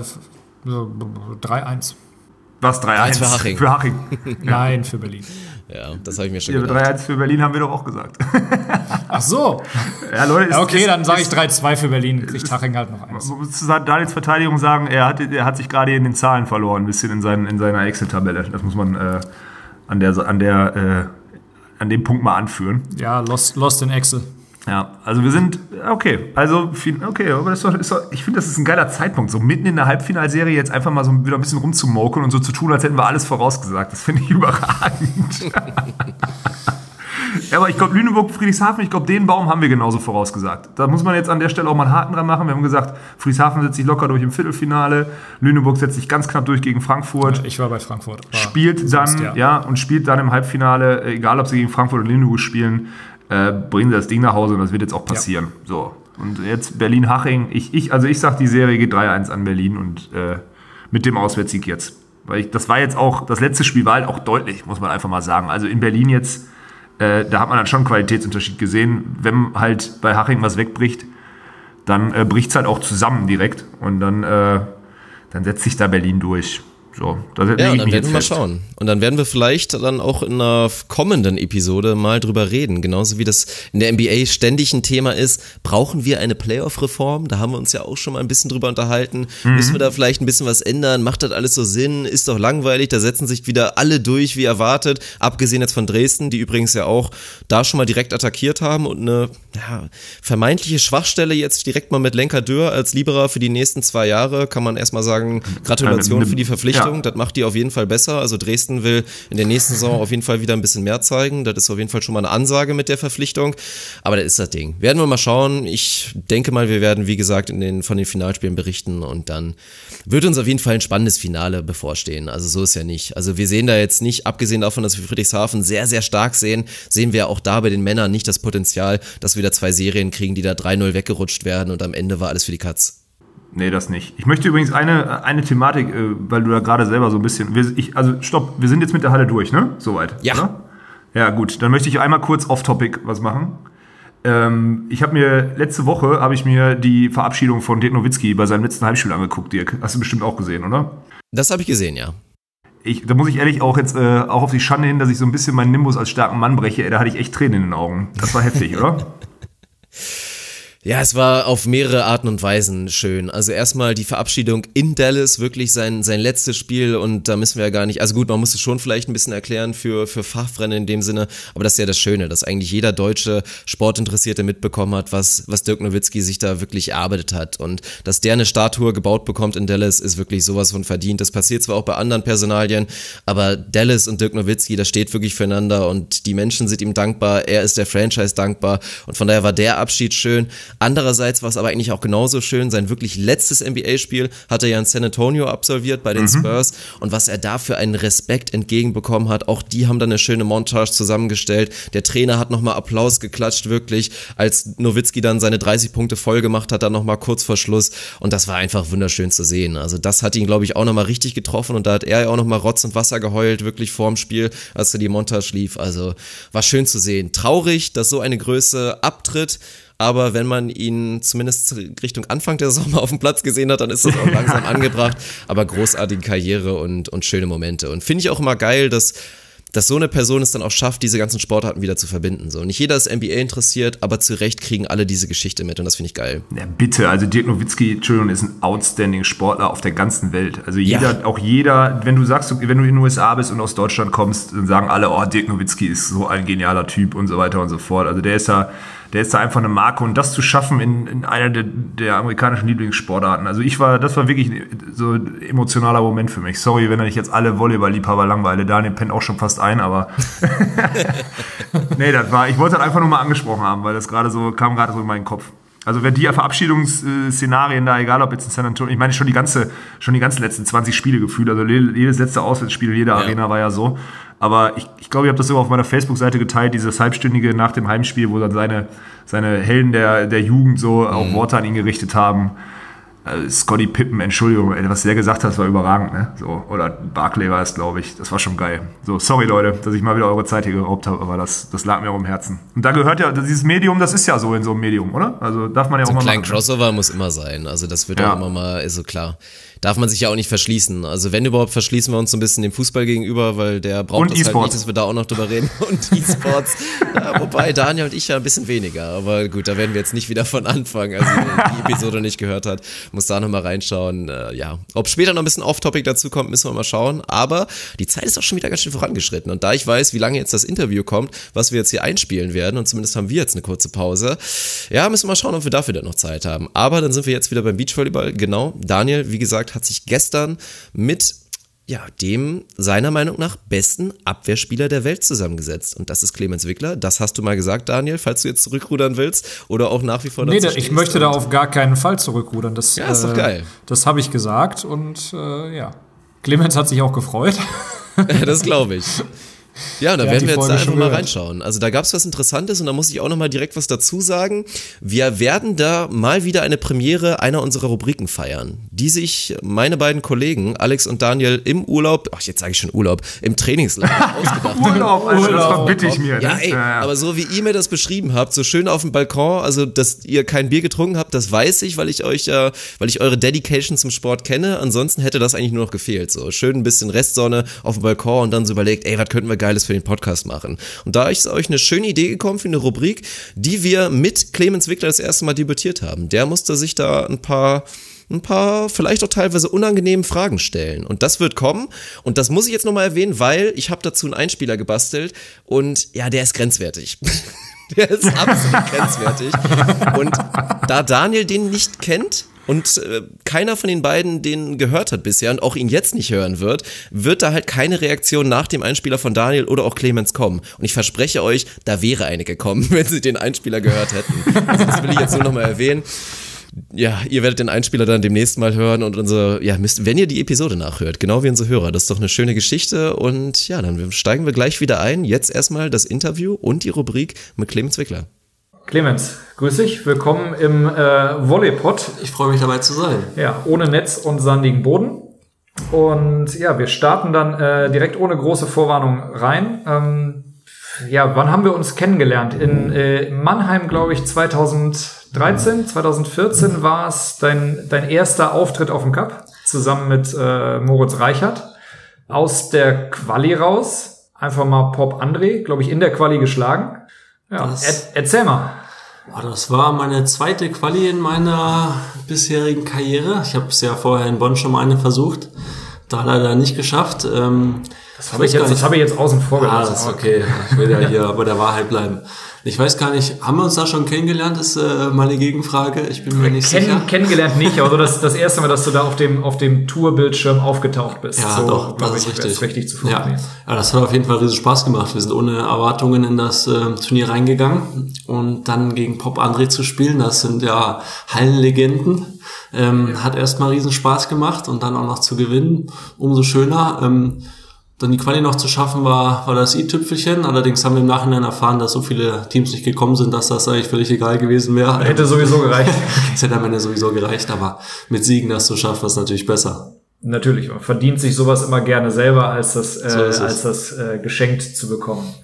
drei eins. Was, drei eins für Haching? Für Haching. Nein, für Berlin. Ja, das habe ich mir schon ja, gedacht. drei eins für Berlin haben wir doch auch gesagt. Ach so. Ja, Leute, ist, ja, okay, ist, dann sage ich drei zwei für Berlin, kriegt Haching halt noch eins. Man muss zu Daniels Verteidigung sagen, er hat, er hat sich gerade in den Zahlen verloren, ein bisschen in, seinen, in seiner Excel-Tabelle. Das muss man äh, an, der, an, der, äh, an dem Punkt mal anführen. Ja, lost, lost in Excel. Ja, also wir sind, okay, also, okay, aber das ist doch, ist doch, ich finde, das ist ein geiler Zeitpunkt, so mitten in der Halbfinalserie jetzt einfach mal so wieder ein bisschen rumzumokeln und so zu tun, als hätten wir alles vorausgesagt. Das finde ich überragend. Ja, aber ich glaube, Lüneburg, Friedrichshafen, ich glaube, den Baum haben wir genauso vorausgesagt. Da muss man jetzt an der Stelle auch mal einen Haken dran machen. Wir haben gesagt, Friedrichshafen setzt sich locker durch im Viertelfinale, Lüneburg setzt sich ganz knapp durch gegen Frankfurt. Ich war bei Frankfurt. War spielt dann, ja. ja, und spielt dann im Halbfinale, egal ob sie gegen Frankfurt oder Lüneburg spielen, äh, bringen sie das Ding nach Hause und das wird jetzt auch passieren. Ja. So. Und jetzt Berlin-Haching. Ich, ich, also ich sag, die Serie geht drei eins an Berlin und äh, mit dem Auswärtssieg jetzt. Weil ich, das war jetzt auch, das letzte Spiel war halt auch deutlich, muss man einfach mal sagen. Also in Berlin jetzt, äh, da hat man dann schon einen Qualitätsunterschied gesehen. Wenn halt bei Haching was wegbricht, dann äh, bricht es halt auch zusammen direkt. Und dann, äh, dann setzt sich da Berlin durch. So, da ja, und dann werden wir mal schauen. Und dann werden wir vielleicht dann auch in einer kommenden Episode mal drüber reden. Genauso wie das in der N B A ständig ein Thema ist, brauchen wir eine Playoff-Reform? Da haben wir uns ja auch schon mal ein bisschen drüber unterhalten. Mhm. Müssen wir da vielleicht ein bisschen was ändern? Macht das alles so Sinn? Ist doch langweilig. Da setzen sich wieder alle durch, wie erwartet. Abgesehen jetzt von Dresden, die übrigens ja auch da schon mal direkt attackiert haben und eine ja, vermeintliche Schwachstelle jetzt direkt mal mit Lenka Dürr als Liberer für die nächsten zwei Jahre. Kann man erstmal sagen, Gratulation eine, eine, für die Verpflichtung. Ja. Das macht die auf jeden Fall besser. Also Dresden will in der nächsten Saison auf jeden Fall wieder ein bisschen mehr zeigen. Das ist auf jeden Fall schon mal eine Ansage mit der Verpflichtung. Aber das ist das Ding. Werden wir mal schauen. Ich denke mal, wir werden, wie gesagt, in den, von den Finalspielen berichten und dann wird uns auf jeden Fall ein spannendes Finale bevorstehen. Also so ist ja nicht. Also wir sehen da jetzt nicht, abgesehen davon, dass wir Friedrichshafen sehr, sehr stark sehen, sehen wir auch da bei den Männern nicht das Potenzial, dass wir da zwei Serien kriegen, die da drei null weggerutscht werden und am Ende war alles für die Katz. Nee, das nicht. Ich möchte übrigens eine, eine Thematik, weil du da gerade selber so ein bisschen, wir, ich, also stopp, wir sind jetzt mit der Halle durch, ne? Soweit. Ja. Oder? Ja, gut, dann möchte ich einmal kurz off-topic was machen. Ähm, ich habe mir, letzte Woche habe ich mir die Verabschiedung von Dirk Nowitzki bei seinem letzten Heimspiel angeguckt, Dirk. Hast du bestimmt auch gesehen, oder? Das habe ich gesehen, ja. Ich, da muss ich ehrlich auch jetzt, äh, auch auf die Schande hin, dass ich so ein bisschen meinen Nimbus als starken Mann breche. Ey, da hatte ich echt Tränen in den Augen. Das war heftig, oder? Ja, es war auf mehrere Arten und Weisen schön. Also erstmal die Verabschiedung in Dallas, wirklich sein sein letztes Spiel und da müssen wir ja gar nicht, also gut, man muss es schon vielleicht ein bisschen erklären für für Fachfreunde in dem Sinne, aber das ist ja das Schöne, dass eigentlich jeder deutsche Sportinteressierte mitbekommen hat, was was Dirk Nowitzki sich da wirklich erarbeitet hat und dass der eine Statue gebaut bekommt in Dallas, ist wirklich sowas von verdient. Das passiert zwar auch bei anderen Personalien, aber Dallas und Dirk Nowitzki, das steht wirklich füreinander und die Menschen sind ihm dankbar, er ist der Franchise dankbar und von daher war der Abschied schön. Andererseits war es aber eigentlich auch genauso schön, sein wirklich letztes N B A-Spiel hat er ja in San Antonio absolviert bei den mhm. Spurs und was er da für einen Respekt entgegenbekommen hat, auch die haben dann eine schöne Montage zusammengestellt, der Trainer hat nochmal Applaus geklatscht, wirklich, als Nowitzki dann seine dreißig Punkte voll gemacht hat, dann nochmal kurz vor Schluss und das war einfach wunderschön zu sehen, also das hat ihn, glaube ich, auch nochmal richtig getroffen und da hat er ja auch nochmal Rotz und Wasser geheult, wirklich vorm Spiel, als er die Montage lief, also war schön zu sehen, traurig, dass so eine Größe abtritt, aber wenn man ihn zumindest Richtung Anfang der Saison mal auf dem Platz gesehen hat, dann ist das auch langsam angebracht, aber großartige Karriere und, und schöne Momente. Und finde ich auch immer geil, dass dass so eine Person es dann auch schafft, diese ganzen Sportarten wieder zu verbinden. So, nicht jeder ist N B A interessiert, aber zu Recht kriegen alle diese Geschichte mit und das finde ich geil. Ja, bitte, also Dirk Nowitzki, Entschuldigung, ist ein outstanding Sportler auf der ganzen Welt. Also jeder, ja. auch jeder, wenn du sagst, wenn du in den U S A bist und aus Deutschland kommst, dann sagen alle, oh, Dirk Nowitzki ist so ein genialer Typ und so weiter und so fort. Also der ist da, der ist da einfach eine Marke und das zu schaffen in, in einer der, der amerikanischen Lieblingssportarten. Also ich war, das war wirklich so ein emotionaler Moment für mich. Sorry, wenn ich jetzt alle Volleyball-Liebhaber langweile. Daniel pennt auch schon fast ein, aber nee, das war, ich wollte das einfach nur mal angesprochen haben, weil das gerade so, kam gerade so in meinen Kopf. Also wenn die Verabschiedungsszenarien da, egal ob jetzt in San Antonio, ich meine schon die ganze, schon die ganzen letzten zwanzig Spiele gefühlt, also jedes letzte Auswärtsspiel, jede ja. Arena war ja so. Aber ich, ich glaube, ich habe das sogar auf meiner Facebook-Seite geteilt, dieses halbstündige nach dem Heimspiel, wo dann seine, seine Helden der, der Jugend so mhm. auch Worte an ihn gerichtet haben. Also Scottie Pippen, Entschuldigung, was der gesagt hat, war überragend, ne? So, oder Barkley war es, glaube ich. Das war schon geil. So, sorry Leute, dass ich mal wieder eure Zeit hier geraubt habe, aber das, das lag mir auch im Herzen. Und da gehört ja, dieses Medium, das ist ja so in so einem Medium, oder? Also darf man ja so auch mal ein kleiner machen. Crossover muss immer sein. Also das wird ja auch immer mal, ist so klar. Darf man sich ja auch nicht verschließen. Also wenn überhaupt, verschließen wir uns so ein bisschen dem Fußball gegenüber, weil der braucht und das E-Sports. halt nicht, dass wir da auch noch drüber reden. Und E-Sports, ja, wobei Daniel und ich ja ein bisschen weniger. Aber gut, da werden wir jetzt nicht wieder von anfangen. Also wer die Episode nicht gehört hat, muss da nochmal reinschauen. Äh, ja, ob später noch ein bisschen Off-Topic dazu kommt, müssen wir mal schauen. Aber die Zeit ist auch schon wieder ganz schön vorangeschritten. Und da ich weiß, wie lange jetzt das Interview kommt, was wir jetzt hier einspielen werden, und zumindest haben wir jetzt eine kurze Pause, ja, müssen wir mal schauen, ob wir dafür dann noch Zeit haben. Aber dann sind wir jetzt wieder beim Beachvolleyball. Genau, Daniel, wie gesagt, hat sich gestern mit ja, dem seiner Meinung nach besten Abwehrspieler der Welt zusammengesetzt. Und das ist Clemens Wickler. Das hast du mal gesagt, Daniel, falls du jetzt zurückrudern willst oder auch nach wie vor dazu Nee, ich möchte da auf gar keinen Fall zurückrudern. Das, ja, ist doch geil. Äh, das habe ich gesagt und äh, ja, Clemens hat sich auch gefreut. Das glaube ich. Ja, da werden wir jetzt da einfach mal reinschauen. Also da gab es was Interessantes und da muss ich auch nochmal direkt was dazu sagen. Wir werden da mal wieder eine Premiere einer unserer Rubriken feiern, die sich meine beiden Kollegen, Alex und Daniel, im Urlaub, ach jetzt sage ich schon Urlaub, im Trainingslager ausgedacht haben. Urlaub, also das verbitte ich mir. Ja, ne? ey, ja, ja. aber so wie ihr mir das beschrieben habt, so schön auf dem Balkon, also dass ihr kein Bier getrunken habt, das weiß ich, weil ich euch ja, weil ich eure Dedication zum Sport kenne. Ansonsten hätte das eigentlich nur noch gefehlt. So schön ein bisschen Restsonne auf dem Balkon und dann so überlegt, ey, was könnten wir Geiles für den Podcast machen. Und da ist euch eine schöne Idee gekommen für eine Rubrik, die wir mit Clemens Wickler das erste Mal debütiert haben. Der musste sich da ein paar ein paar vielleicht auch teilweise unangenehmen Fragen stellen. Und das wird kommen. Und das muss ich jetzt nochmal erwähnen, weil ich habe dazu einen Einspieler gebastelt und ja, der ist grenzwertig. Der ist absolut grenzwertig. Und da Daniel den nicht kennt und äh, keiner von den beiden den gehört hat bisher und auch ihn jetzt nicht hören wird, wird da halt keine Reaktion nach dem Einspieler von Daniel oder auch Clemens kommen. Und ich verspreche euch, da wäre eine gekommen, wenn sie den Einspieler gehört hätten. Also das will ich jetzt nur nochmal erwähnen. Ja, ihr werdet den Einspieler dann demnächst mal hören und unsere, ja, müsst, wenn ihr die Episode nachhört, genau wie unsere Hörer, das ist doch eine schöne Geschichte und ja, dann steigen wir gleich wieder ein. Jetzt erstmal das Interview und die Rubrik mit Clemens Wickler. Clemens, grüß dich, willkommen im äh, Volleypod. Ich freue mich dabei zu sein. Ja, ohne Netz und sandigen Boden. Und ja, wir starten dann äh, direkt ohne große Vorwarnung rein. Ähm, ja, wann haben wir uns kennengelernt? In äh, Mannheim, glaube ich, zweitausenddreizehn, zweitausendvierzehn war es dein, dein erster Auftritt auf dem Cup, zusammen mit äh, Moritz Reichert. Aus der Quali raus, einfach mal Pop André, glaube ich, in der Quali geschlagen. Ja, er, erzähl mal. Das war meine zweite Quali in meiner bisherigen Karriere. Ich habe es ja vorher in Bonn schon mal eine versucht, da leider nicht geschafft. Ähm, das habe ich, jetzt, das hab ich jetzt außen vor gelassen. Ah, das ist okay. Ich will ja hier bei der Wahrheit bleiben. Ich weiß gar nicht, haben wir uns da schon kennengelernt, ist äh, meine Gegenfrage. Ich bin mir nicht Kenn, sicher. Kennengelernt nicht, aber so das, das erste Mal, dass du da auf dem, auf dem Tourbildschirm aufgetaucht bist. Ja, so, doch, das ist ich, richtig. richtig zu ja. ja, das hat auf jeden Fall riesen Spaß gemacht. Wir sind ohne Erwartungen in das äh, Turnier reingegangen und dann gegen Pop André zu spielen, das sind ja Hallenlegenden. Ähm, hat erstmal riesen Spaß gemacht und dann auch noch zu gewinnen, umso schöner. Ähm, Dann die Quali noch zu schaffen, war, war das i-Tüpfelchen. Allerdings haben wir im Nachhinein erfahren, dass so viele Teams nicht gekommen sind, dass das eigentlich völlig egal gewesen wäre. Hätte sowieso gereicht. Es hätte am Ende sowieso gereicht, aber mit Siegen das zu schaffen, ist natürlich besser. Natürlich, man verdient sich sowas immer gerne selber, als das, äh, so als das äh, geschenkt zu bekommen.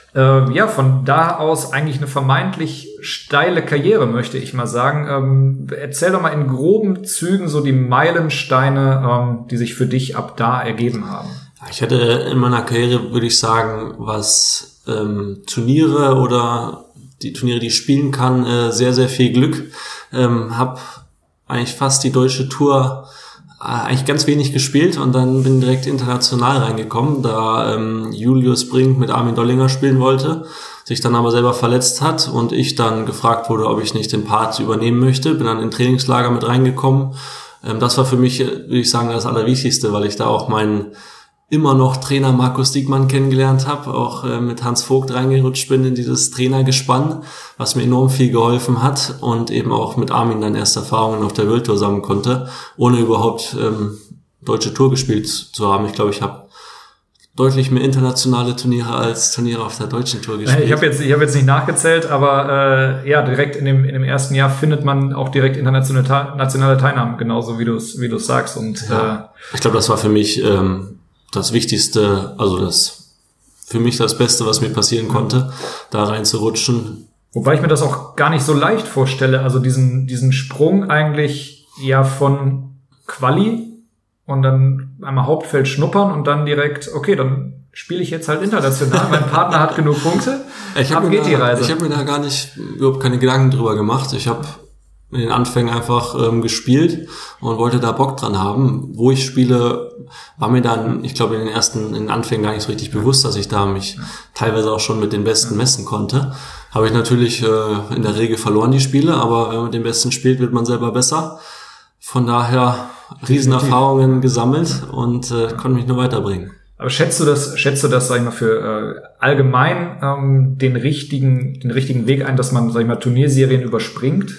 Äh, ja, von da aus eigentlich eine vermeintlich steile Karriere, möchte ich mal sagen. Ähm, erzähl doch mal in groben Zügen so die Meilensteine, ähm, die sich für dich ab da ergeben haben. Ich hatte in meiner Karriere, würde ich sagen, was ähm, Turniere oder die Turniere, die ich spielen kann, äh, sehr, sehr viel Glück. Ähm, hab eigentlich fast die deutsche Tour eigentlich ganz wenig gespielt und dann bin direkt international reingekommen, da ähm, Julius Brink mit Armin Dollinger spielen wollte, sich dann aber selber verletzt hat und ich dann gefragt wurde, ob ich nicht den Part übernehmen möchte. Bin dann in Trainingslager mit reingekommen. Ähm, das war für mich, würde ich sagen, das Allerwichtigste, weil ich da auch meinen immer noch Trainer Markus Diekmann kennengelernt habe, auch äh, mit Hans Vogt reingerutscht bin in dieses Trainergespann, was mir enorm viel geholfen hat und eben auch mit Armin dann erste Erfahrungen auf der World Tour sammeln konnte, ohne überhaupt ähm, deutsche Tour gespielt zu haben. Ich glaube, ich habe deutlich mehr internationale Turniere als Turniere auf der deutschen Tour gespielt. Ich habe jetzt, ich habe jetzt nicht nachgezählt, aber äh, ja, direkt in dem in dem ersten Jahr findet man auch direkt internationale nationale Teilnahmen, genauso wie du es wie du es sagst. Und ja. äh, ich glaube, das war für mich ähm, das Wichtigste, also das für mich das Beste, was mir passieren konnte, da reinzurutschen. Wobei ich mir das auch gar nicht so leicht vorstelle, also diesen diesen Sprung eigentlich ja von Quali und dann einmal Hauptfeld schnuppern und dann direkt, okay, dann spiele ich jetzt halt international, mein Partner hat genug Punkte, ich ab geht da, die Reise. Ich habe mir da gar nicht, überhaupt keine Gedanken drüber gemacht. Ich habe in den Anfängen einfach ähm, gespielt und wollte da Bock dran haben. Wo ich spiele, war mir dann, ich glaube, in den ersten, in den Anfängen gar nicht so richtig bewusst, dass ich da mich teilweise auch schon mit den Besten messen konnte. Habe ich natürlich äh, in der Regel verloren, die Spiele, aber wenn man mit den Besten spielt, wird man selber besser. Von daher Riesenerfahrungen gesammelt und äh, konnte mich nur weiterbringen. Aber schätzt du das, schätzt du das, sag ich mal, für äh, allgemein ähm, den richtigen, den richtigen Weg ein, dass man, sag ich mal, Turnierserien überspringt?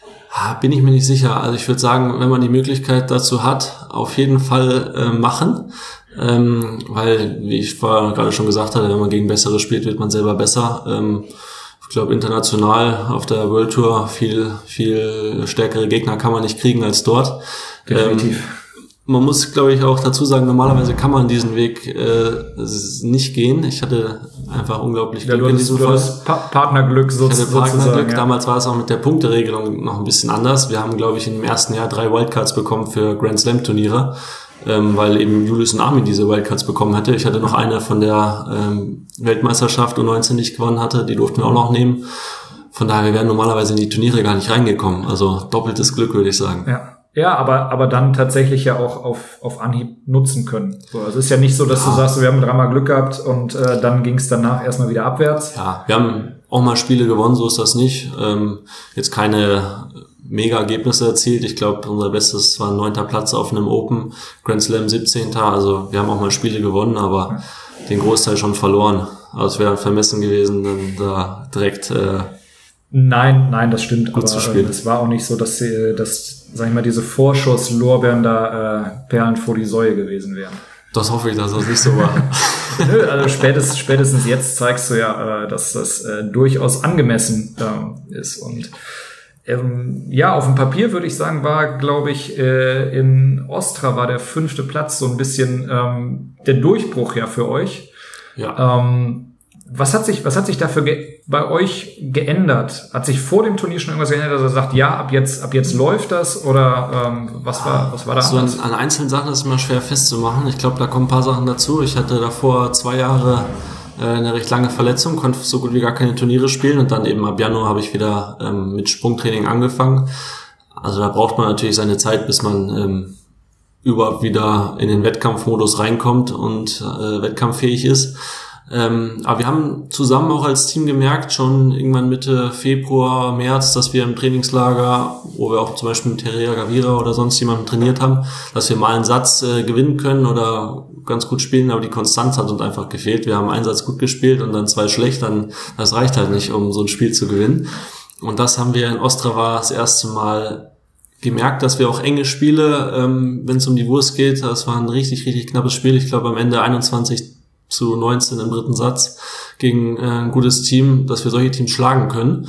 Bin ich mir nicht sicher. Also ich würde sagen, wenn man die Möglichkeit dazu hat, auf jeden Fall äh, machen. Ähm, weil, wie ich vorher gerade schon gesagt hatte, wenn man gegen Bessere spielt, wird man selber besser. Ähm, ich glaube, international auf der World Tour viel, viel stärkere Gegner kann man nicht kriegen als dort. Definitiv. Ähm, man muss, glaube ich, auch dazu sagen, normalerweise kann man diesen Weg äh, nicht gehen. Ich hatte einfach unglaublich Glück ja, in diesem Fall. Pa- Partnerglück so, ich hatte sozusagen. Partnerglück. Ja. Damals war es auch mit der Punkteregelung noch ein bisschen anders. Wir haben, glaube ich, im ersten Jahr drei Wildcards bekommen für Grand Slam Turniere, ähm, weil eben Julius und Armin diese Wildcards bekommen hätte. Ich hatte noch eine von der ähm, Weltmeisterschaft U neunzehn, die ich gewonnen hatte. Die durften wir auch noch nehmen. Von daher, wir wären normalerweise in die Turniere gar nicht reingekommen. Also doppeltes Glück, würde ich sagen. Ja. Ja, aber aber dann tatsächlich ja auch auf auf Anhieb nutzen können. So, also es ist ja nicht so, dass ja. du sagst, wir haben dreimal Glück gehabt und äh, dann ging es danach erstmal wieder abwärts. Ja, wir haben auch mal Spiele gewonnen, so ist das nicht. Ähm, jetzt keine Mega-Ergebnisse erzielt. Ich glaube, unser Bestes war ein neunter Platz auf einem Open, Grand Slam siebzehnter Also wir haben auch mal Spiele gewonnen, aber ja. den Großteil schon verloren. Also es wäre vermessen gewesen, dann da direkt äh, Nein, nein, das stimmt. Gut aber zu spielen. Es war auch nicht so, dass sie, dass, sag ich mal, diese Vorschusslorbeeren da äh, Perlen vor die Säue gewesen wären. Das hoffe ich, dass das nicht so war. Nö, also spätestens, spätestens jetzt zeigst du ja, äh, dass das äh, durchaus angemessen äh, ist. Und ähm, ja, auf dem Papier würde ich sagen, war, glaube ich, äh, in Ostra war der fünfte Platz so ein bisschen ähm, der Durchbruch ja für euch. Ja. Ähm, Was hat sich, was hat sich dafür ge- bei euch geändert? Hat sich vor dem Turnier schon irgendwas geändert, dass er sagt, ja, ab jetzt, ab jetzt läuft das? Oder ähm, was war, was war da? So an, an einzelnen Sachen ist immer schwer festzumachen. Ich glaube, da kommen ein paar Sachen dazu. Ich hatte davor zwei Jahre äh, eine recht lange Verletzung, konnte so gut wie gar keine Turniere spielen und dann eben ab Januar habe ich wieder ähm, mit Sprungtraining angefangen. Also da braucht man natürlich seine Zeit, bis man ähm, überhaupt wieder in den Wettkampfmodus reinkommt und äh, wettkampffähig ist. Ähm, aber wir haben zusammen auch als Team gemerkt, schon irgendwann Mitte Februar, März, dass wir im Trainingslager, wo wir auch zum Beispiel mit Terrea Gavira oder sonst jemanden trainiert haben, dass wir mal einen Satz äh, gewinnen können oder ganz gut spielen, aber die Konstanz hat uns einfach gefehlt. Wir haben einen Satz gut gespielt und dann zwei schlecht, dann das reicht halt nicht, um so ein Spiel zu gewinnen. Und das haben wir in Ostrava das erste Mal gemerkt, dass wir auch enge Spiele, ähm, wenn es um die Wurst geht, das war ein richtig, richtig knappes Spiel. Ich glaube am Ende einundzwanzig zu neunzehn im dritten Satz gegen äh, ein gutes Team, dass wir solche Teams schlagen können.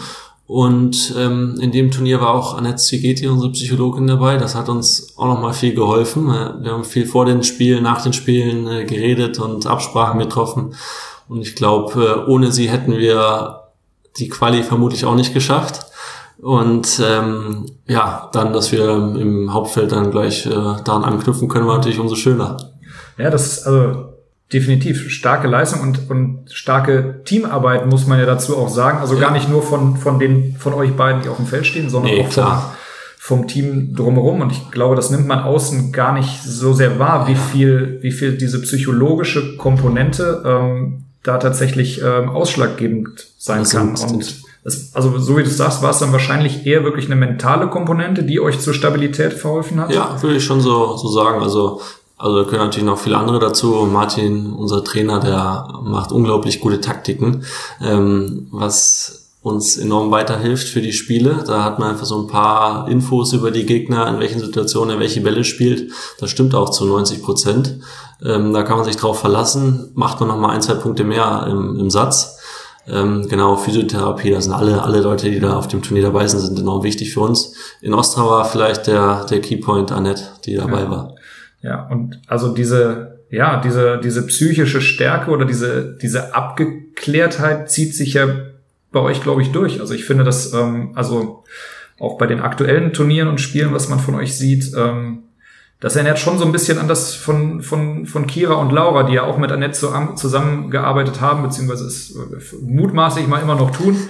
Und ähm, in dem Turnier war auch Annette Zigeti, unsere Psychologin, dabei. Das hat uns auch nochmal viel geholfen. Wir haben viel vor den Spielen, nach den Spielen äh, geredet und Absprachen getroffen. Und ich glaube, ohne sie hätten wir die Quali vermutlich auch nicht geschafft. Und ähm, ja, dann, dass wir im Hauptfeld dann gleich äh, daran anknüpfen können, war natürlich umso schöner. Ja, das ist also definitiv starke Leistung und, und starke Teamarbeit, muss man ja dazu auch sagen. Also ja. gar nicht nur von, von den, von euch beiden, die auf dem Feld stehen, sondern nee, auch klar. Vom, vom Team drumherum. Und ich glaube, das nimmt man außen gar nicht so sehr wahr, wie viel, wie viel diese psychologische Komponente ähm, da tatsächlich ähm, ausschlaggebend sein das kann. Sind, und es, also so wie du sagst, war es dann wahrscheinlich eher wirklich eine mentale Komponente, die euch zur Stabilität verholfen hat? Ja, würde ich schon so, so sagen. Also Also da können natürlich noch viele andere dazu. Martin, unser Trainer, der macht unglaublich gute Taktiken, ähm, was uns enorm weiterhilft für die Spiele. Da hat man einfach so ein paar Infos über die Gegner, in welchen Situationen er welche Bälle spielt. Das stimmt auch zu neunzig Prozent. Ähm, da kann man sich drauf verlassen. Macht man noch mal ein, zwei Punkte mehr im, im Satz. Ähm, genau, Physiotherapie, das sind alle alle Leute, die da auf dem Turnier dabei sind, sind enorm wichtig für uns. In Ostra war vielleicht der der Keypoint Annette, die dabei ja. war. Ja, und also diese, ja, diese, diese psychische Stärke oder diese, diese Abgeklärtheit zieht sich ja bei euch, glaube ich, durch. Also ich finde das, ähm, also auch bei den aktuellen Turnieren und Spielen, was man von euch sieht, ähm, das erinnert schon so ein bisschen an das von, von, von Kira und Laura, die ja auch mit Annette zusammengearbeitet haben, beziehungsweise es mutmaßlich mal immer noch tun.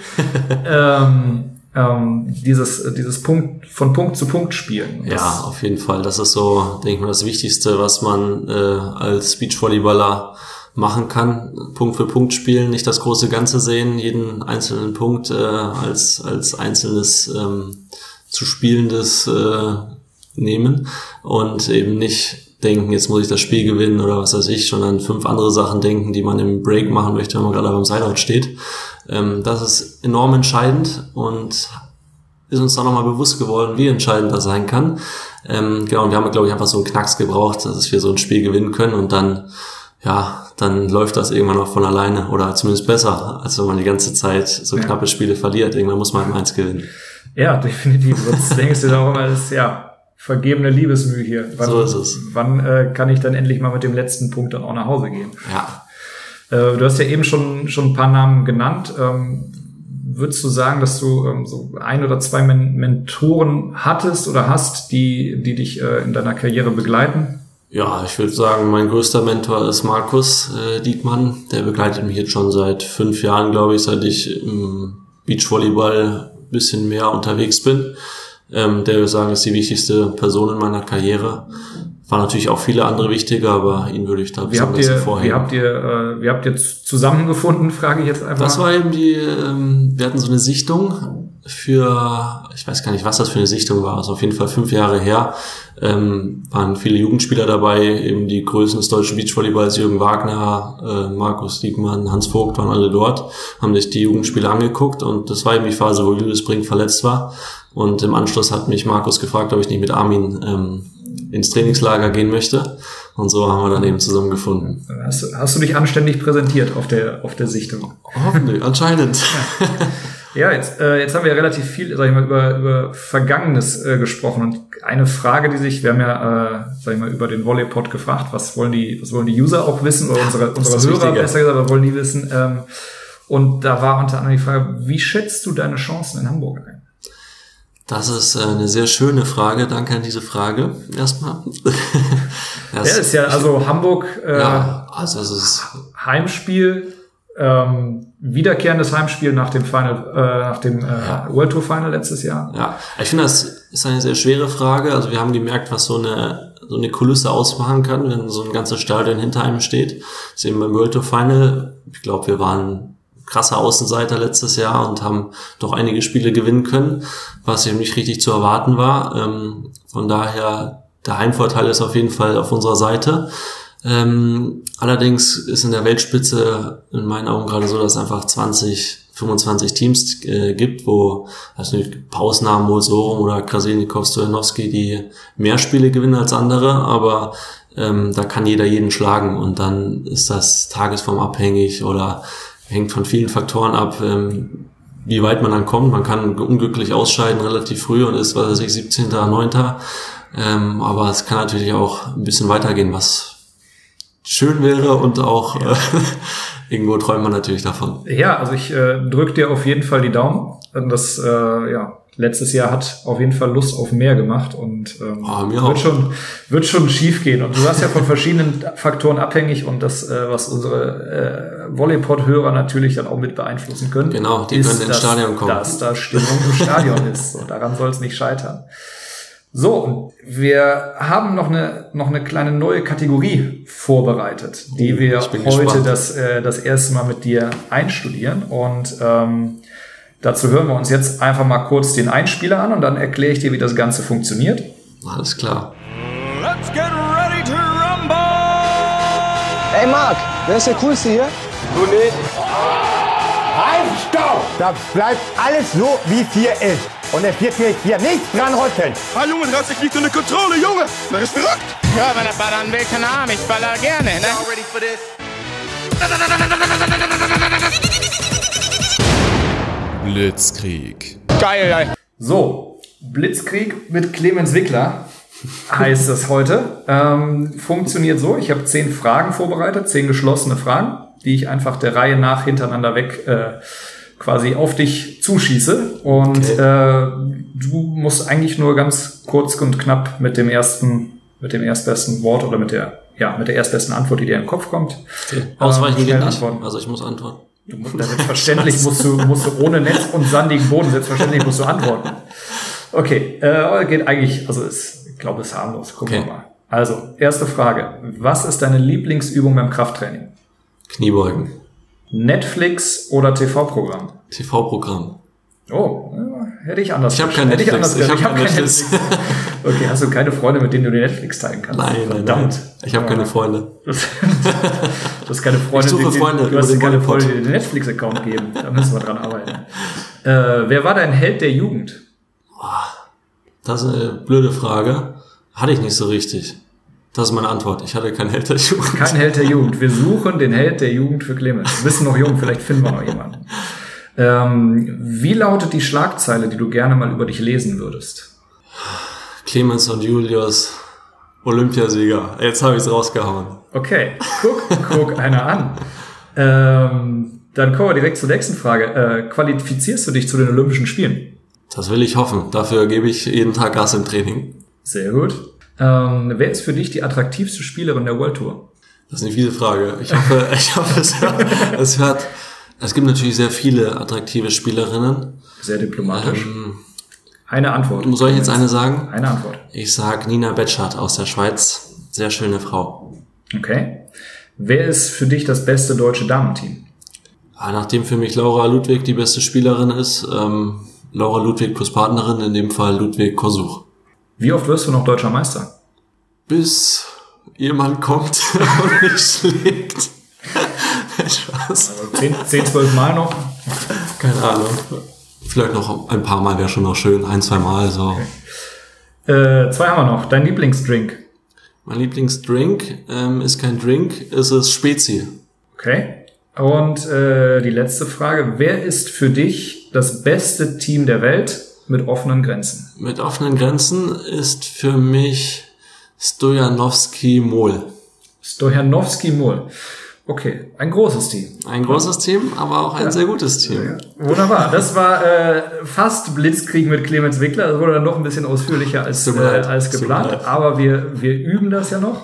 ähm, Ähm, dieses dieses Punkt von Punkt zu Punkt spielen. Das ja, auf jeden Fall. Das ist so, denke ich mal, das Wichtigste, was man äh, als Beachvolleyballer machen kann. Punkt für Punkt spielen, nicht das große Ganze sehen, jeden einzelnen Punkt äh, als als einzelnes ähm, zu spielendes äh, nehmen und eben nicht denken, jetzt muss ich das Spiel gewinnen oder was weiß ich, schon an fünf andere Sachen denken, die man im Break machen möchte, wenn man gerade beim Sideout steht. Ähm, das ist enorm entscheidend und ist uns dann nochmal bewusst geworden, wie entscheidend das sein kann. Ähm, genau, und wir haben, glaube ich, einfach so einen Knacks gebraucht, dass wir so ein Spiel gewinnen können und dann, ja, dann läuft das irgendwann auch von alleine oder zumindest besser, als wenn man die ganze Zeit so ja. knappe Spiele verliert. Irgendwann muss man eins gewinnen. Ja, definitiv. Sonst denkst du da auch immer, das ist ja vergebene Liebesmüh hier. Wann, so ist es. Wann äh, kann ich dann endlich mal mit dem letzten Punkt dann auch nach Hause gehen? Ja. Äh, du hast ja eben schon schon ein paar Namen genannt. Ähm, würdest du sagen, dass du ähm, so ein oder zwei Men- Mentoren hattest oder hast, die die dich äh, in deiner Karriere begleiten? Ja, ich würde sagen, mein größter Mentor ist Markus äh, Diekmann. Der begleitet mich jetzt schon seit fünf Jahren, glaube ich, seit ich im Beachvolleyball ein bisschen mehr unterwegs bin. Ähm, der würde sagen, ist die wichtigste Person in meiner Karriere. Waren natürlich auch viele andere wichtige, aber ihn würde ich da besonders hervorheben. Wie habt ihr, äh, wie habt ihr zusammengefunden, frage ich jetzt einfach. Das war eben die, ähm, wir hatten so eine Sichtung für, ich weiß gar nicht, was das für eine Sichtung war, also auf jeden Fall fünf Jahre her, ähm, waren viele Jugendspieler dabei, eben die Größen des deutschen Beachvolleyballs, Jürgen Wagner, äh, Markus Diekmann, Hans Vogt waren alle dort, haben sich die Jugendspieler angeguckt und das war eben die Phase, wo Julius Brink verletzt war und im Anschluss hat mich Markus gefragt, ob ich nicht mit Armin ähm, ins Trainingslager gehen möchte und so haben wir dann eben zusammengefunden. Hast, hast du dich anständig präsentiert auf der auf der Sichtung? Hoffentlich, anscheinend. Ja, ja jetzt äh, jetzt haben wir ja relativ viel, sag ich mal, über über Vergangenes äh, gesprochen und eine Frage, die sich, wir haben ja, äh, sag ich mal, über den Volleypod gefragt, was wollen die was wollen die User auch wissen oder ja, unsere unsere Hörer wichtiger. Besser gesagt, was wollen die wissen? Ähm, und da war unter anderem die Frage, wie schätzt du deine Chancen in Hamburg ein? Das ist eine sehr schöne Frage. Danke an diese Frage erstmal. Das ja, ist ja also Hamburg äh, ja, also es ist Heimspiel, ähm, wiederkehrendes Heimspiel nach dem Final, äh, nach dem äh, ja. World Tour Final letztes Jahr. Ja, ich finde, das ist eine sehr schwere Frage. Also wir haben gemerkt, was so eine so eine Kulisse ausmachen kann, wenn so ein ganzes Stadion hinter einem steht. Das ist eben beim World Tour Final. Ich glaube, wir waren krasser Außenseiter letztes Jahr und haben doch einige Spiele gewinnen können, was eben nicht richtig zu erwarten war. Ähm, von daher, der Heimvorteil ist auf jeden Fall auf unserer Seite. Ähm, allerdings ist in der Weltspitze in meinen Augen gerade so, dass es einfach zwanzig, fünfundzwanzig Teams äh, gibt, wo also Pausnamen, Molsorum oder Krasilnikov, Stojanowski, die mehr Spiele gewinnen als andere, aber ähm, da kann jeder jeden schlagen und dann ist das tagesformabhängig oder hängt von vielen Faktoren ab, ähm, wie weit man dann kommt. Man kann unglücklich ausscheiden relativ früh und ist, was weiß ich, siebzehnter, neunter. Ähm, aber es kann natürlich auch ein bisschen weitergehen, was schön wäre und auch äh, irgendwo träumt man natürlich davon. Ja, also ich äh, drücke dir auf jeden Fall die Daumen. Das äh, ja letztes Jahr hat auf jeden Fall Lust auf mehr gemacht und ähm, oh, mir wird auch. schon wird schon schief gehen. Und du warst ja von verschiedenen Faktoren abhängig und das, äh, was unsere äh, Volleypod-Hörer natürlich dann auch mit beeinflussen können. Genau, die ist, können ins dass, Stadion kommen. Dass da Stimmung im Stadion ist. Und daran soll es nicht scheitern. So, und wir haben noch eine noch eine kleine neue Kategorie vorbereitet, die wir heute gespannt. das äh, das erste Mal mit dir einstudieren. Und ähm, dazu hören wir uns jetzt einfach mal kurz den Einspieler an und dann erkläre ich dir, wie das Ganze funktioniert. Alles klar. Let's get ready to rumble! Ey Marc, wer ist der Coolste hier? Du nicht. Halt, stopp! Da bleibt alles so, wie es hier ist. Und es wird mich hier nichts dran rütteln. Ah, Junge, das hat sich nicht unter Kontrolle, Junge! Das ist verrückt! Ja, wenn er ballern will, keine Ahnung, ich baller gerne, ne? Ready for this? Blitzkrieg. Geil, ey. So, Blitzkrieg mit Clemens Wickler heißt es heute. Ähm, funktioniert so, ich habe zehn Fragen vorbereitet, zehn geschlossene Fragen, die ich einfach der Reihe nach hintereinander weg äh, quasi auf dich zuschieße. Und Okay. äh, du musst eigentlich nur ganz kurz und knapp mit dem ersten, mit dem erstbesten Wort oder mit der, ja, mit der erstbesten Antwort, die dir in den Kopf kommt. Okay. Ausweichen ähm, geht schnell nicht. antworten. Also ich muss antworten. Du musst, selbstverständlich musst du, musst du ohne Netz und sandigen Boden, selbstverständlich musst du antworten. Okay, äh, geht eigentlich, also ist, ich glaube, ist harmlos. Gucken Okay. wir mal. Also, erste Frage. Was ist deine Lieblingsübung beim Krafttraining? Kniebeugen. Netflix oder T V-Programm? T V-Programm. Oh, äh, hätte ich anders Ich habe kein hätte Netflix. Ich, Ich anders habe ich hab kein kein Netflix. Okay, hast du keine Freunde, mit denen du dir Netflix teilen kannst? Nein, nein, Verdammt. nein. Ich habe keine Freunde. Du hast keine Freunde, Ich suche die, Freunde du hast über den keine Volleypod. Freunde, die den Netflix-Account geben. Da müssen wir dran arbeiten. Äh, wer war dein Held der Jugend? Das ist eine blöde Frage. Hatte ich nicht so richtig. Das ist meine Antwort. Ich hatte keinen Held der Jugend. Kein Held der Jugend. Wir suchen den Held der Jugend für Clemens. Wir wissen noch jung, vielleicht finden wir noch jemanden. Ähm, wie lautet die Schlagzeile, die du gerne mal über dich lesen würdest? Clemens und Julius, Olympiasieger. Jetzt habe ich es rausgehauen. Okay, guck, guck einer an. Ähm, dann kommen wir direkt zur nächsten Frage. Äh, qualifizierst du dich zu den Olympischen Spielen? Das will ich hoffen. Dafür gebe ich jeden Tag Gas im Training. Sehr gut. Ähm, wer ist für dich die attraktivste Spielerin der World Tour? Das ist eine fiese Frage. Ich hoffe, ich hoffe es, hört, es hört. Es gibt natürlich sehr viele attraktive Spielerinnen. Sehr diplomatisch. Ähm, eine Antwort. Soll ich jetzt eine sagen? Eine Antwort. Ich sag Nina Betschart aus der Schweiz. Sehr schöne Frau. Okay. Wer ist für dich das beste deutsche Damenteam? Ja, nachdem für mich Laura Ludwig die beste Spielerin ist, ähm, Laura Ludwig plus Partnerin, in dem Fall Ludwig Kosuch. Wie oft wirst du noch deutscher Meister? Bis jemand kommt und mich schlägt. Spaß. Also zehn, zwölf Mal noch? Keine Ahnung. Vielleicht noch ein paar Mal wäre schon noch schön. Ein, zwei Mal so. Okay. Äh, zwei haben wir noch. Dein Lieblingsdrink? Mein Lieblingsdrink ähm, ist kein Drink, es ist Spezi. Okay. Und äh, die letzte Frage. Wer ist für dich das beste Team der Welt mit offenen Grenzen? Mit offenen Grenzen ist für mich Stojanowski-Mol. Stojanowski-Mol. Okay, ein großes Team. Ein großes Team, aber auch ein ja. sehr gutes Team. Ja. Wunderbar. Das war äh, fast Blitzkrieg mit Clemens Wickler. Das wurde dann noch ein bisschen ausführlicher als, äh, als geplant. Aber wir, wir üben das ja noch.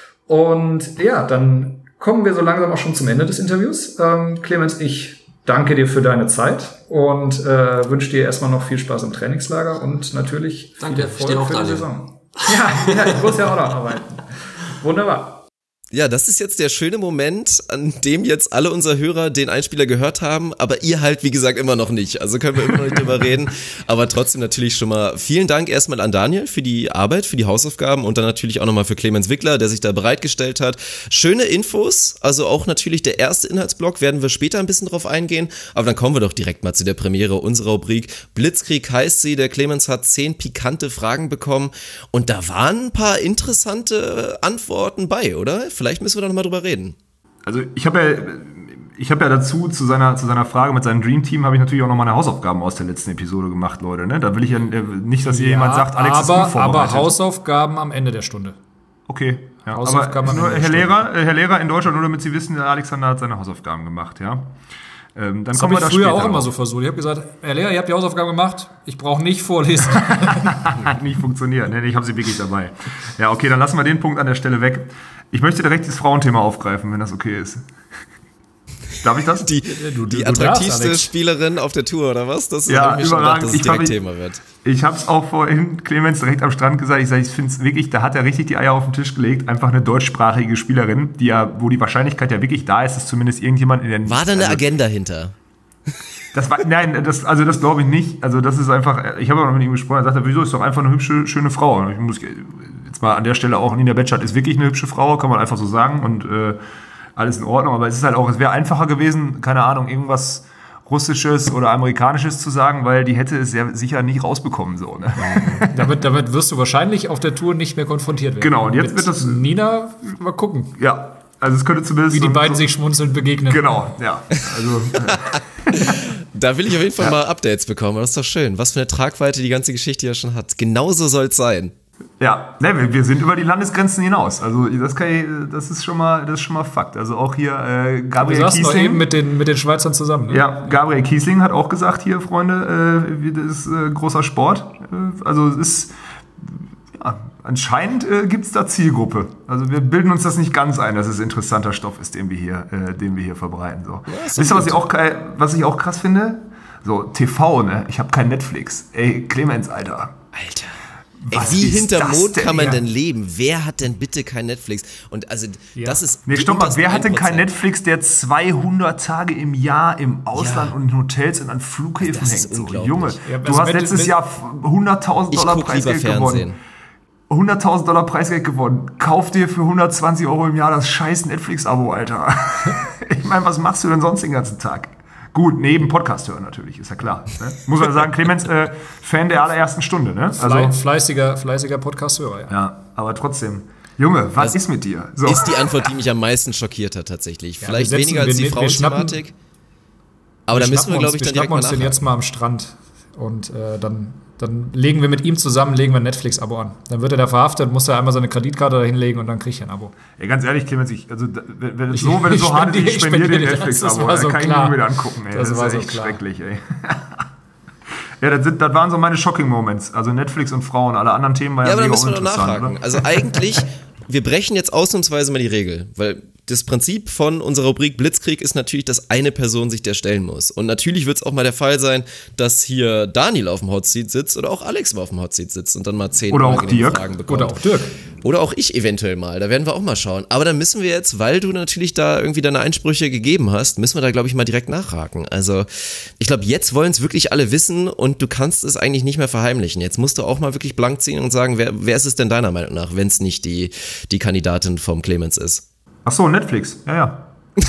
Und ja, dann kommen wir so langsam auch schon zum Ende des Interviews. Ähm, Clemens, ich danke dir für deine Zeit und äh, wünsche dir erstmal noch viel Spaß im Trainingslager und natürlich danke, viel Erfolg ich dir auch für die danke. Saison. Ja, ja, ich muss ja auch noch arbeiten. Wunderbar. Ja, das ist jetzt der schöne Moment, an dem jetzt alle unsere Hörer den Einspieler gehört haben, aber ihr halt, wie gesagt, immer noch nicht. Also können wir immer noch nicht drüber reden. Aber trotzdem natürlich schon mal vielen Dank erstmal an Daniel für die Arbeit, für die Hausaufgaben und dann natürlich auch nochmal für Clemens Wickler, der sich da bereitgestellt hat. Schöne Infos, also auch natürlich der erste Inhaltsblock, werden wir später ein bisschen drauf eingehen. Aber dann kommen wir doch direkt mal zu der Premiere unserer Rubrik. Blitzkrieg heißt sie, der Clemens hat zehn pikante Fragen bekommen und da waren ein paar interessante Antworten bei, oder? Vielleicht müssen wir da nochmal drüber reden. Also ich habe ja, ich habe ja dazu, zu seiner, zu seiner Frage mit seinem Dream Team, habe ich natürlich auch noch meine Hausaufgaben aus der letzten Episode gemacht, Leute. Ne? Da will ich ja nicht, dass hier ja, jemand sagt, Alex aber, ist unvorbereitet. aber Hausaufgaben am Ende der Stunde. okay. Ja, Hausaufgaben aber nur, an der Herr Stelle. Lehrer, Herr Lehrer in Deutschland, nur damit Sie wissen, der Alexander hat seine Hausaufgaben gemacht, ja. Ähm, dann Das kommen habe wir ich da früher später auch immer drauf. so versucht. Ich habe gesagt, Herr Lehrer, ihr habt die Hausaufgaben gemacht, ich brauche nicht vorlesen. Hat nicht funktioniert. Nee, ich habe sie wirklich dabei. Ja, okay, dann lassen wir den Punkt an der Stelle weg. Ich möchte direkt das Frauenthema aufgreifen, wenn das okay ist. Darf ich das? Die, du, die du attraktivste darfst, Spielerin auf der Tour, oder was? Das Ja, hab ich mir schon überragend. gedacht, dass es Ich direkt hab- Thema wird. Ich habe es auch vorhin Clemens direkt am Strand gesagt. Ich sage, ich finde es wirklich, da hat er richtig die Eier auf den Tisch gelegt. Einfach eine deutschsprachige Spielerin, die ja, wo die Wahrscheinlichkeit ja wirklich da ist, dass zumindest irgendjemand in der War da eine also, Agenda hinter? Das war, nein, das, also das glaube ich nicht. Also das ist einfach, ich habe auch noch mit ihm gesprochen, er sagte, wieso, ist doch einfach eine hübsche, schöne Frau. Und ich muss jetzt mal an der Stelle auch, Nina Betschart ist wirklich eine hübsche Frau, kann man einfach so sagen und äh, alles in Ordnung. Aber es ist halt auch, es wäre einfacher gewesen, keine Ahnung, irgendwas Russisches oder Amerikanisches zu sagen, weil die hätte es ja sicher nicht rausbekommen. So, ne? damit, damit wirst du wahrscheinlich auf der Tour nicht mehr konfrontiert werden. Genau, und jetzt Mit wird das... Nina, mal gucken, Ja, also es könnte zumindest... wie die so- beiden so, sich schmunzelnd begegnen. Genau, ja. Also, äh, Da will ich auf jeden Fall mal Updates bekommen. Das ist doch schön. Was für eine Tragweite die ganze Geschichte ja schon hat. Genauso soll es sein. ja, ne, wir, wir sind über die Landesgrenzen hinaus. Also das, kann ich, das ist schon mal, das ist schon mal Fakt. Also auch hier äh, Wir Gabriel saßen noch Kiesling. eben mit den, mit den Schweizern zusammen. Ne? Ja, Gabriel Kiesling hat auch gesagt, hier, Freunde, äh, das ist äh, großer Sport. Äh, also es ist, ja, anscheinend äh, gibt es da Zielgruppe. Also wir bilden uns das nicht ganz ein, dass es interessanter Stoff ist, den wir hier, äh, den wir hier verbreiten. So. ist Wisst ihr, was gut. ich, auch, geil- was ich auch krass finde? So, T V, ne? Ich habe kein Netflix. Ey, Clemens, Alter. Alter. Ey, Was wie ist hinterm das Mond denn kann man hier? denn leben? Wer hat denn bitte kein Netflix? Und also, das ist. Nee, die stopp mal, untersten wer hat denn ein kein Prozent? Netflix, der zweihundert Tage im Jahr im Ausland Ja. und in Hotels und an Flughäfen Das ist hängt? So, unglaublich. Junge, Ja, du also hast wenn- letztes wenn- Jahr hunderttausend Ich Dollar guck lieber Preisgeld Fernsehen. gewonnen. hunderttausend Dollar Preisgeld gewonnen. Kauf dir für hundertzwanzig Euro im Jahr das scheiß Netflix-Abo, Alter. Ich meine, was machst du denn sonst den ganzen Tag? Gut, neben Podcast hören natürlich, ist ja klar. Ne? Muss man sagen, Clemens, äh, Fan der allerersten Stunde, ne? Fle Also, fleißiger, fleißiger Podcast-Hörer, ja. ja, aber trotzdem. Junge, was Das ist mit dir? So. Ist die Antwort, die mich am meisten schockiert hat, tatsächlich. Ja, Vielleicht wir setzen- weniger als wir- die wir schnappen- Frauenthematik. Aber da müssen wir, glaube ich, dann wir direkt schnappen mal uns den nachhaken. jetzt mal am Strand und äh, dann, dann legen wir mit ihm zusammen legen wir ein Netflix-Abo an. Dann wird er da verhaftet, muss er einmal seine Kreditkarte da hinlegen und dann kriegt er ein Abo. Ja, ganz ehrlich, Clemens, ich, also, da- wenn wenn es Ich- so, wenn es so ich hart ist, spendiere- ich spendiere dir ich spendiere Netflix das, das Abo, war da so kann ich klar. mir mit angucken, ey. Das Das, war ist so echt klar. schrecklich, ey. Ja, das, sind, das waren so meine Shocking Moments. Also Netflix und Frauen, alle anderen Themen waren Ja, ja, aber da mega müssen wir doch uninteressant, nachhaken. oder? Also eigentlich, wir brechen jetzt ausnahmsweise mal die Regel, weil das Prinzip von unserer Rubrik Blitzkrieg ist natürlich, dass eine Person sich der stellen muss. Und natürlich wird es auch mal der Fall sein, dass hier Daniel auf dem Hotseat sitzt oder auch Alex mal auf dem Hotseat sitzt und dann mal zehn Oder auch unangenehme Dirk. Fragen bekommt. Oder auch Dirk. Oder auch ich eventuell mal, da werden wir auch mal schauen. Aber dann müssen wir jetzt, weil du natürlich da irgendwie deine Einsprüche gegeben hast, müssen wir da, glaube ich, mal direkt nachhaken. Also ich glaube, jetzt wollen es wirklich alle wissen und du kannst es eigentlich nicht mehr verheimlichen. Jetzt musst du auch mal wirklich blank ziehen und sagen, wer, wer ist es denn deiner Meinung nach, wenn es nicht die, die Kandidatin vom Clemens ist? Ach so, Netflix, ja, ja.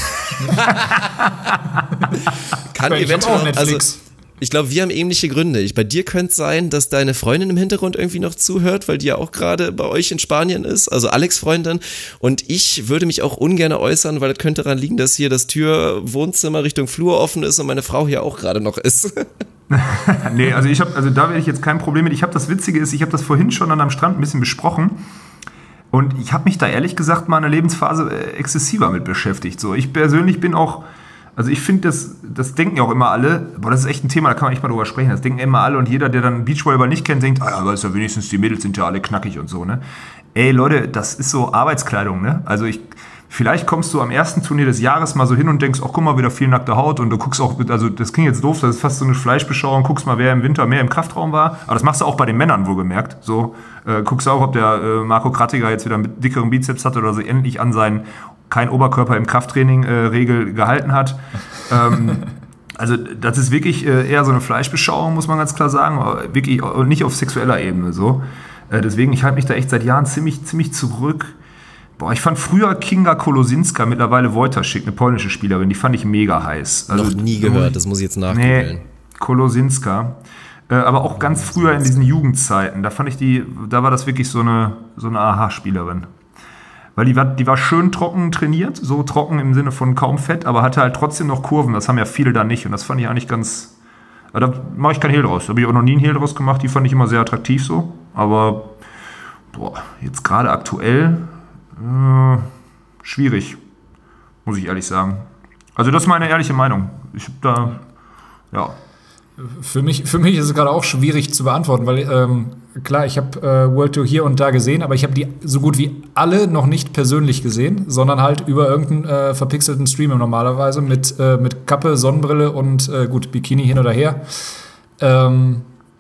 Kann Ich hab eventuell, auch Netflix. also ich glaube, wir haben ähnliche Gründe. Ich, bei dir könnte es sein, dass deine Freundin im Hintergrund irgendwie noch zuhört, weil die ja auch gerade bei euch in Spanien ist, also Alex' Freundin. Und ich würde mich auch ungern äußern, weil das könnte daran liegen, dass hier das Tür-Wohnzimmer Richtung Flur offen ist und meine Frau hier auch gerade noch ist. Nee, also ich habe, also da werde ich jetzt kein Problem mit. Ich habe das Witzige ist, ich habe das vorhin schon an am Strand ein bisschen besprochen. Und ich habe mich da ehrlich gesagt mal in der Lebensphase äh, exzessiver mit beschäftigt. So, ich persönlich bin auch, also ich finde, das, das denken ja auch immer alle, boah, das ist echt ein Thema, da kann man echt mal drüber sprechen. Das denken immer alle und jeder, der dann Beachvolleyball nicht kennt, denkt, ah ja, aber ist ja wenigstens, die Mädels sind ja alle knackig und so, ne? Ey, Leute, das ist so Arbeitskleidung, ne? Also ich, vielleicht kommst du am ersten Turnier des Jahres mal so hin und denkst, ach guck mal, wieder viel nackte Haut und du guckst auch, also das klingt jetzt doof, das ist fast so eine Fleischbeschauung, guckst mal, wer im Winter mehr im Kraftraum war, aber das machst du auch bei den Männern wohlgemerkt, so, äh, guckst auch, ob der äh, Marco Krattiger jetzt wieder mit dickeren Bizeps hatte oder so endlich an seinen kein Oberkörper im Krafttraining äh, Regel gehalten hat. ähm, also das ist wirklich äh, eher so eine Fleischbeschauung, muss man ganz klar sagen, aber wirklich und nicht auf sexueller Ebene so. Äh, deswegen, ich halte mich da echt seit Jahren ziemlich, ziemlich zurück. Boah, ich fand früher Kinga Kolosinska, mittlerweile Wojtaszek, eine polnische Spielerin, die fand ich mega heiß. Also, noch nie gehört, das muss ich jetzt nachgoogeln. Nee, Kolosinska. Äh, aber auch ganz früher in diesen Jugendzeiten, da fand ich die, da war das wirklich so eine, so eine Aha-Spielerin. Weil die war, die war schön trocken trainiert, so trocken im Sinne von kaum Fett, aber hatte halt trotzdem noch Kurven, das haben ja viele da nicht und das fand ich eigentlich ganz, da mache ich kein Hehl draus, da habe ich auch noch nie ein Hehl draus gemacht, die fand ich immer sehr attraktiv so, aber boah, jetzt gerade aktuell Äh, schwierig, muss ich ehrlich sagen. Also das ist meine ehrliche Meinung. Ich habe da, ja. Für mich, für mich ist es gerade auch schwierig zu beantworten, weil ähm, klar, ich habe äh, World Tour hier und da gesehen, aber ich habe die so gut wie alle noch nicht persönlich gesehen, sondern halt über irgendeinen äh, verpixelten Streamer normalerweise mit, äh, mit Kappe, Sonnenbrille und äh, gut, Bikini hin oder her. Ähm,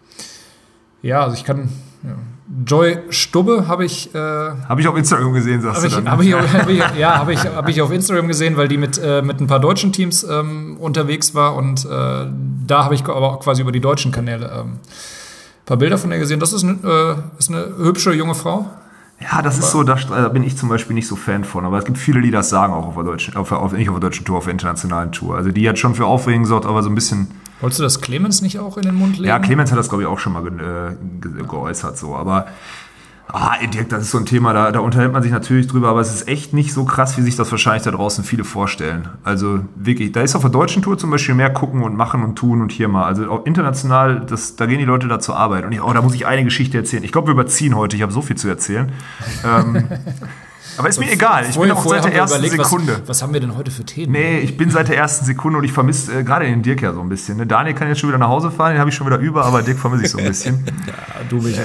ja, also ich kann... Ja. Joy Stubbe habe ich... Äh, habe ich auf Instagram gesehen, sagst hab du ich, dann. Hab ich, hab ich, ja, habe ich, hab ich auf Instagram gesehen, weil die mit, äh, mit ein paar deutschen Teams ähm, unterwegs war und äh, da habe ich aber auch quasi über die deutschen Kanäle ähm, ein paar Bilder von ihr gesehen. Das ist, ein, äh, ist eine hübsche junge Frau. Ja, das aber ist so, da, da bin ich zum Beispiel nicht so Fan von, aber es gibt viele, die das sagen, auch auf der deutschen, auf, auf, nicht auf der deutschen Tour, auf der internationalen Tour. Also die hat schon für Aufregung gesorgt, aber so ein bisschen... Wolltest du das Clemens nicht auch in den Mund legen? Ja, Clemens hat das, glaube ich, auch schon mal ge ge geäußert, so, aber ah, Dirk, das ist so ein Thema, da, da unterhält man sich natürlich drüber, aber es ist echt nicht so krass, wie sich das wahrscheinlich da draußen viele vorstellen. Also wirklich, da ist auf der deutschen Tour zum Beispiel mehr gucken und machen und tun und hier mal. Also auch international, das, da gehen die Leute da zur Arbeit. Und ich, oh, da muss ich eine Geschichte erzählen. Ich glaube, wir überziehen heute, ich habe so viel zu erzählen. ähm, Aber ist mir egal, ich bin auch seit der ersten überlegt, Sekunde. Was, was haben wir denn heute für Themen? Nee, ich bin seit der ersten Sekunde und ich vermisse äh, gerade den Dirk ja so ein bisschen. Ne? Daniel kann jetzt schon wieder nach Hause fahren, den habe ich schon wieder über, aber Dirk vermisse ich so ein bisschen. Ja, du mich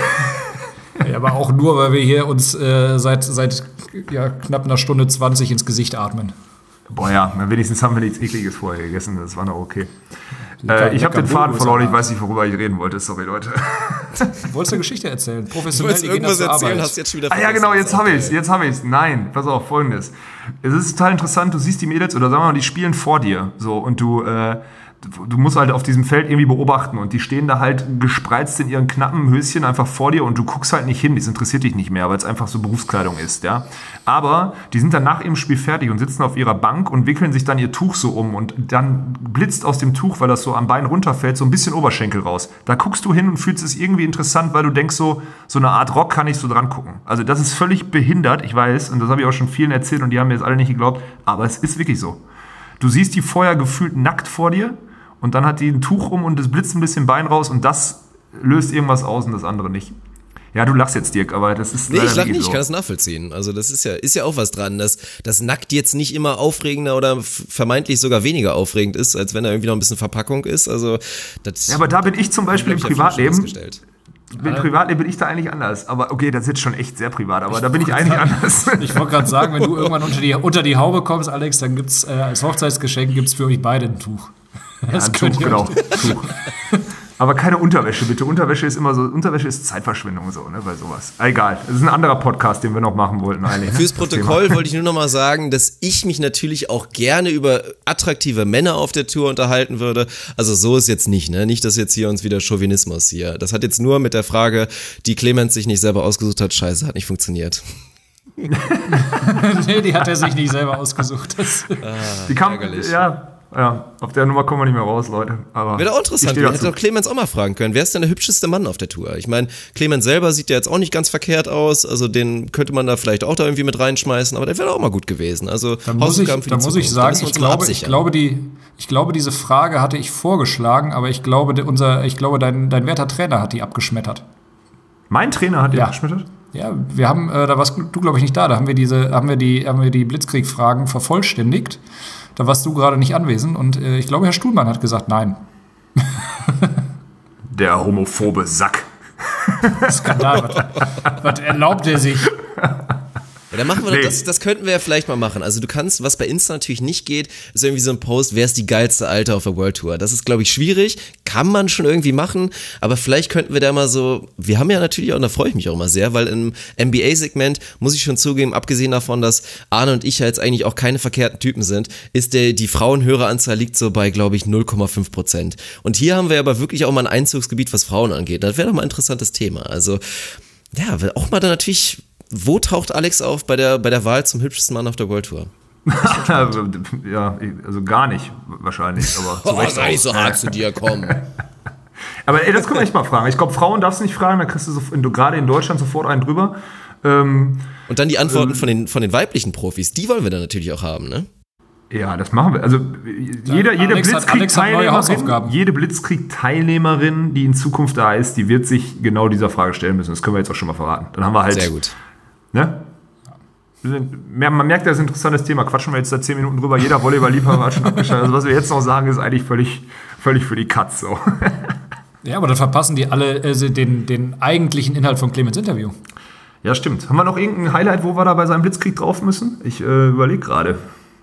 auch. Ja, aber auch nur, weil wir hier uns äh, seit, seit ja, knapp einer Stunde zwanzig ins Gesicht atmen. Boah ja, wenigstens haben wir nichts Ekliges vorher gegessen, das war noch okay. Äh, ich habe den Faden verloren, ich weiß nicht, worüber ich reden wollte. Sorry, Leute. Du wolltest eine Geschichte erzählen. Professionell, du irgendwas erzählen, hast jetzt schon wieder ah ja, genau, jetzt habe ich es. Jetzt habe ich es. Nein, pass auf, Folgendes. Es ist total interessant, du siehst die Mädels, oder sagen wir mal, die spielen vor dir. So, und du, äh, du musst halt auf diesem Feld irgendwie beobachten. Und die stehen da halt gespreizt in ihren knappen Höschen einfach vor dir und du guckst halt nicht hin. Das interessiert dich nicht mehr, weil es einfach so Berufskleidung ist, ja. Aber die sind dann nach ihrem Spiel fertig und sitzen auf ihrer Bank und wickeln sich dann ihr Tuch so um. Und dann blitzt aus dem Tuch, weil das so am Bein runterfällt, so ein bisschen Oberschenkel raus. Da guckst du hin und fühlst es irgendwie interessant, weil du denkst so, so eine Art Rock kann ich so dran gucken. Also das ist völlig behindert, ich weiß. Und das habe ich auch schon vielen erzählt und die haben mir jetzt alle nicht geglaubt. Aber es ist wirklich so. Du siehst die vorher gefühlt nackt vor dir und dann hat die ein Tuch um und es blitzt ein bisschen Bein raus und das löst irgendwas aus und das andere nicht. Ja, du lachst jetzt, Dirk, aber das ist nee, leider ich lach nicht, so. Ich kann das nachvollziehen. Also das ist ja, ist ja auch was dran, dass das nackt jetzt nicht immer aufregender oder vermeintlich sogar weniger aufregend ist, als wenn da irgendwie noch ein bisschen Verpackung ist. Also das ja, aber da bin ich zum Beispiel im Privatleben, im Privatleben bin ich da eigentlich anders. Aber okay, das ist jetzt schon echt sehr privat, aber ich da bin ich eigentlich sagen, anders. Ich wollte gerade sagen, wenn du irgendwann unter die, unter die Haube kommst, Alex, dann gibt's äh, als Hochzeitsgeschenk gibt's für euch beide ein Tuch. Ja, ein Tuch, genau. Tuch. Aber keine Unterwäsche, bitte. Unterwäsche ist immer so, Unterwäsche ist Zeitverschwendung so, ne, bei sowas. Egal. Das ist ein anderer Podcast, den wir noch machen wollten eigentlich. Fürs Protokoll wollte ich nur noch mal sagen, dass ich mich natürlich auch gerne über attraktive Männer auf der Tour unterhalten würde. Also so ist jetzt nicht, ne? Nicht, dass jetzt hier uns wieder Chauvinismus hier. Das hat jetzt nur mit der Frage, die Clemens sich nicht selber ausgesucht hat, scheiße, hat nicht funktioniert. Nee, die hat er sich nicht selber ausgesucht. Das ah, die kam, ja. Ja, auf der Nummer kommen wir nicht mehr raus, Leute. Aber wäre doch interessant, wir hätten doch Clemens auch mal fragen können. Wer ist denn der hübscheste Mann auf der Tour? Ich meine, Clemens selber sieht ja jetzt auch nicht ganz verkehrt aus, also den könnte man da vielleicht auch da irgendwie mit reinschmeißen, aber der wäre auch mal gut gewesen. Also da muss ich, da muss ich sagen, ich glaube, ich, glaube die, ich glaube, diese Frage hatte ich vorgeschlagen, aber ich glaube, unser, ich glaube dein, dein werter Trainer hat die abgeschmettert. Mein Trainer hat die ja. abgeschmettert? Ja, wir haben, äh, da warst du, glaube ich, nicht da, da haben wir diese, haben wir die, haben wir die Blitzkrieg-Fragen vervollständigt. Da warst du gerade nicht anwesend und äh, ich glaube, Herr Stuhlmann hat gesagt, nein. Der homophobe Sack. Skandal, was, was erlaubt er sich? Ja, dann machen wir nee. doch, das, das könnten wir ja vielleicht mal machen. Also du kannst, was bei Insta natürlich nicht geht, ist irgendwie so ein Post, wer ist die geilste Alte auf der World Tour? Das ist, glaube ich, schwierig, kann man schon irgendwie machen, aber vielleicht könnten wir da mal so, wir haben ja natürlich auch, und da freue ich mich auch immer sehr, weil im N B A-Segment, muss ich schon zugeben, abgesehen davon, dass Arne und ich ja jetzt eigentlich auch keine verkehrten Typen sind, ist der, die Frauenhöreranzahl liegt so bei, glaube ich, null Komma fünf Prozent. Und hier haben wir aber wirklich auch mal ein Einzugsgebiet, was Frauen angeht. Das wäre doch mal ein interessantes Thema. Also, ja, auch mal da natürlich... Wo taucht Alex auf bei der, bei der Wahl zum hübschesten Mann auf der World Tour? Ja, also gar nicht wahrscheinlich. Aber oh, sei nicht so hart zu dir, komm. Aber ey, das können wir echt mal fragen. Ich glaube, Frauen darfst du nicht fragen, dann kriegst du, so, du gerade in Deutschland sofort einen drüber. Ähm, Und dann die Antworten ähm, von, den, von den weiblichen Profis, die wollen wir dann natürlich auch haben, ne? Ja, das machen wir. Also jeder, jede Blitzkrieg-Teilnehmerin, jede Blitzkrieg-Teilnehmerin, die in Zukunft da ist, die wird sich genau dieser Frage stellen müssen. Das können wir jetzt auch schon mal verraten. Dann haben wir halt... Sehr gut. Ne? man merkt, das ist ein interessantes Thema. Quatschen wir jetzt seit zehn Minuten drüber. Jeder Volleyball-Liebhaber hat schon abgeschaltet. Also was wir jetzt noch sagen, ist eigentlich völlig, völlig für die Katz. So. Ja, aber dann verpassen die alle äh, den, den eigentlichen Inhalt von Clemens Interview. Ja, stimmt. Haben wir noch irgendein Highlight, wo wir da bei seinem Blitzkrieg drauf müssen? Ich äh, überlege gerade.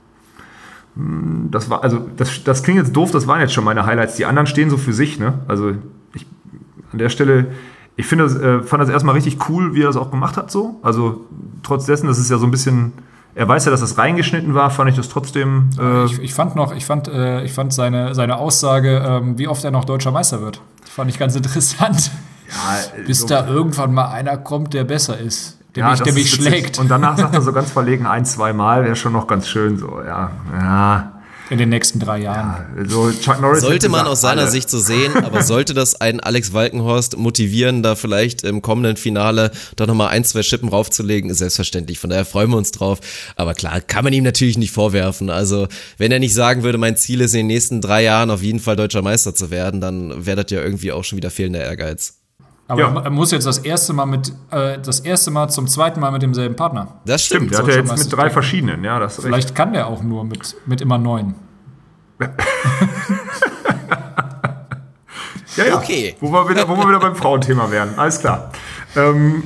Das war, also das, das klingt jetzt doof, das waren jetzt schon meine Highlights. Die anderen stehen so für sich, ne? Also ich an der Stelle, ich finde das, äh, fand das erstmal richtig cool, wie er das auch gemacht hat so. Also trotz dessen, das ist ja so ein bisschen, er weiß ja, dass das reingeschnitten war, fand ich das trotzdem. Äh ich, ich fand noch, ich fand, äh, ich fand seine, seine Aussage, ähm, wie oft er noch deutscher Meister wird. Das fand ich ganz interessant. Ja, Bis so da irgendwann mal einer kommt, der besser ist. Der, ja, mich, der mich schlägt. Und danach sagt er so ganz verlegen ein, zwei Mal, wäre schon noch ganz schön so, ja. ja. In den nächsten drei Jahren. Ja, so Chuck Norris sollte man aus seiner alle. Sicht so sehen, aber sollte das einen Alex Walkenhorst motivieren, da vielleicht im kommenden Finale doch nochmal ein, zwei Schippen raufzulegen, ist selbstverständlich. Von daher freuen wir uns drauf. Aber klar, kann man ihm natürlich nicht vorwerfen. Also, wenn er nicht sagen würde, mein Ziel ist in den nächsten drei Jahren auf jeden Fall deutscher Meister zu werden, dann wäre das ja irgendwie auch schon wieder fehlender Ehrgeiz. Aber ja. er muss jetzt das erste Mal mit äh, das erste Mal zum zweiten Mal mit demselben Partner. Das stimmt. Der hat ja jetzt mit drei verschiedenen, ja, das vielleicht recht. Kann der auch nur mit, mit immer neun. ja, ja. Okay. Wo wir wieder, wo wir wieder beim Frauenthema wären. Alles klar. Ähm.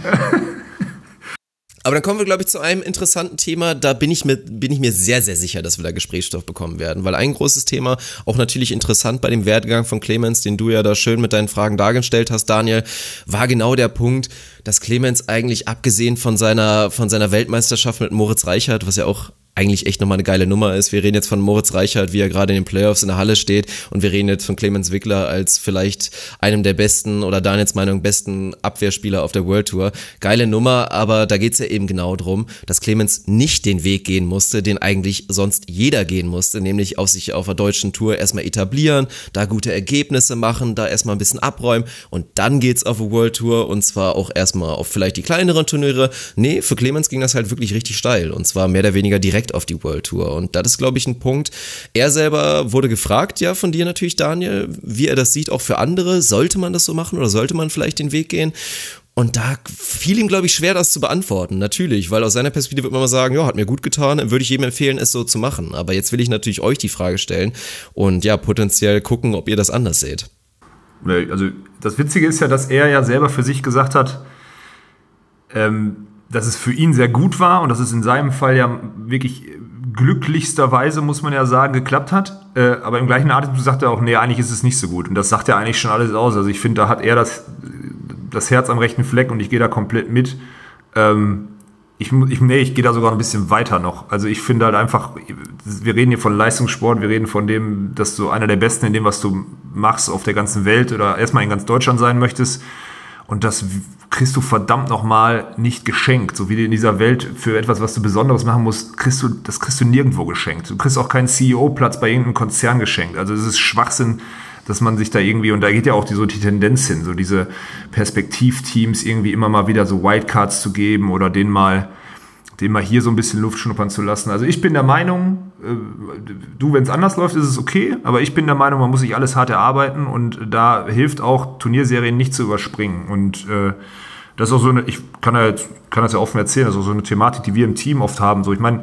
Aber dann kommen wir, glaube ich, zu einem interessanten Thema. Da bin ich, mir, bin ich mir sehr, sehr sicher, dass wir da Gesprächsstoff bekommen werden. Weil ein großes Thema, auch natürlich interessant bei dem Werdegang von Clemens, den du ja da schön mit deinen Fragen dargestellt hast, Daniel, war genau der Punkt, dass Clemens eigentlich abgesehen von seiner, von seiner Weltmeisterschaft mit Moritz Reichert, was ja auch eigentlich echt nochmal eine geile Nummer ist. Wir reden jetzt von Moritz Reichert, wie er gerade in den Playoffs in der Halle steht, und wir reden jetzt von Clemens Wickler als vielleicht einem der besten oder Daniels Meinung besten Abwehrspieler auf der World Tour. Geile Nummer, aber da geht's ja eben genau drum, dass Clemens nicht den Weg gehen musste, den eigentlich sonst jeder gehen musste, nämlich auf sich auf der deutschen Tour erstmal etablieren, da gute Ergebnisse machen, da erstmal ein bisschen abräumen und dann geht's auf eine World Tour, und zwar auch erstmal auf vielleicht die kleineren Turniere. Nee, für Clemens ging das halt wirklich richtig steil, und zwar mehr oder weniger direkt auf die World Tour, und das ist, glaube ich, ein Punkt. Er selber wurde gefragt, ja, von dir natürlich, Daniel, wie er das sieht, auch für andere. Sollte man das so machen oder sollte man vielleicht den Weg gehen? Und da fiel ihm, glaube ich, schwer, das zu beantworten. Natürlich, weil aus seiner Perspektive wird man mal sagen, ja, hat mir gut getan, würde ich jedem empfehlen, es so zu machen. Aber jetzt will ich natürlich euch die Frage stellen und ja, potenziell gucken, ob ihr das anders seht. Also das Witzige ist ja, dass er ja selber für sich gesagt hat, ähm, dass es für ihn sehr gut war und dass es in seinem Fall ja wirklich glücklichsterweise, muss man ja sagen, geklappt hat. Äh, aber im gleichen Atemzug sagt er auch, nee, eigentlich ist es nicht so gut. Und das sagt ja eigentlich schon alles aus. Also ich finde, da hat er das, das Herz am rechten Fleck und ich gehe da komplett mit. Ähm, ich, ich, nee, ich gehe da sogar ein bisschen weiter noch. Also ich finde halt einfach, wir reden hier von Leistungssport, wir reden von dem, dass du einer der Besten in dem, was du machst auf der ganzen Welt oder erstmal in ganz Deutschland sein möchtest. Und das kriegst du verdammt nochmal nicht geschenkt. So wie in dieser Welt für etwas, was du Besonderes machen musst, kriegst du, das kriegst du nirgendwo geschenkt. Du kriegst auch keinen C E O-Platz bei irgendeinem Konzern geschenkt. Also es ist Schwachsinn, dass man sich da irgendwie, und da geht ja auch die, so die Tendenz hin, so diese Perspektivteams irgendwie immer mal wieder so Wildcards zu geben oder denen mal, denen mal hier so ein bisschen Luft schnuppern zu lassen. Also ich bin der Meinung, äh, du, wenn es anders läuft, ist es okay, aber ich bin der Meinung, man muss sich alles hart erarbeiten, und da hilft auch, Turnierserien nicht zu überspringen. Und äh, das ist auch so eine, ich kann, ja jetzt, kann das ja offen erzählen, das ist auch so eine Thematik, die wir im Team oft haben. So, ich meine,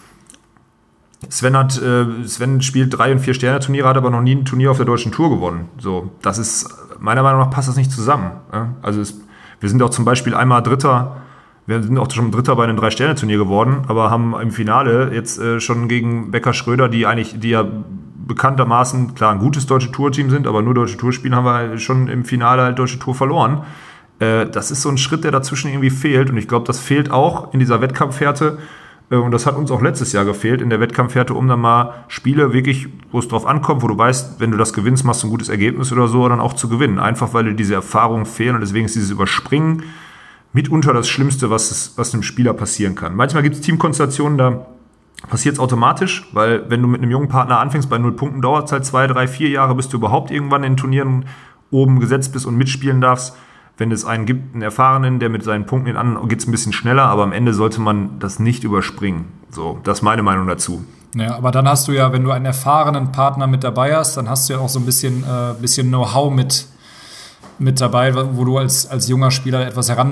Sven hat, äh, Sven spielt drei- und vier Sterne-Turniere, hat aber noch nie ein Turnier auf der deutschen Tour gewonnen. So, das ist, meiner Meinung nach passt das nicht zusammen. Ja? Also es, wir sind auch zum Beispiel einmal Dritter, wir sind auch schon Dritter bei einem Drei-Sterne-Turnier geworden, aber haben im Finale jetzt äh, schon gegen Becker Schröder, die eigentlich, die ja bekanntermaßen, klar, ein gutes deutsche Tour-Team sind, aber nur deutsche Tour spielen, haben wir schon im Finale halt deutsche Tour verloren. Äh, das ist so ein Schritt, der dazwischen irgendwie fehlt, und ich glaube, das fehlt auch in dieser Wettkampfhärte. Und das hat uns auch letztes Jahr gefehlt in der Wettkampfhärte, um dann mal Spiele wirklich, wo es drauf ankommt, wo du weißt, wenn du das gewinnst, machst du ein gutes Ergebnis oder so, dann auch zu gewinnen. Einfach, weil dir diese Erfahrungen fehlen, und deswegen ist dieses Überspringen mitunter das Schlimmste, was, es, was einem Spieler passieren kann. Manchmal gibt es Teamkonstellationen, da passiert es automatisch, weil wenn du mit einem jungen Partner anfängst, bei null Punkten dauert es halt zwei, drei, vier Jahre, bis du überhaupt irgendwann in Turnieren oben gesetzt bist und mitspielen darfst. Wenn es einen gibt, einen Erfahrenen, der mit seinen Punkten in anderen, geht es ein bisschen schneller, aber am Ende sollte man das nicht überspringen. So, das ist meine Meinung dazu. Ja, aber dann hast du ja, wenn du einen erfahrenen Partner mit dabei hast, dann hast du ja auch so ein bisschen, äh, bisschen Know-how mit, mit dabei, wo du als, als junger Spieler etwas heran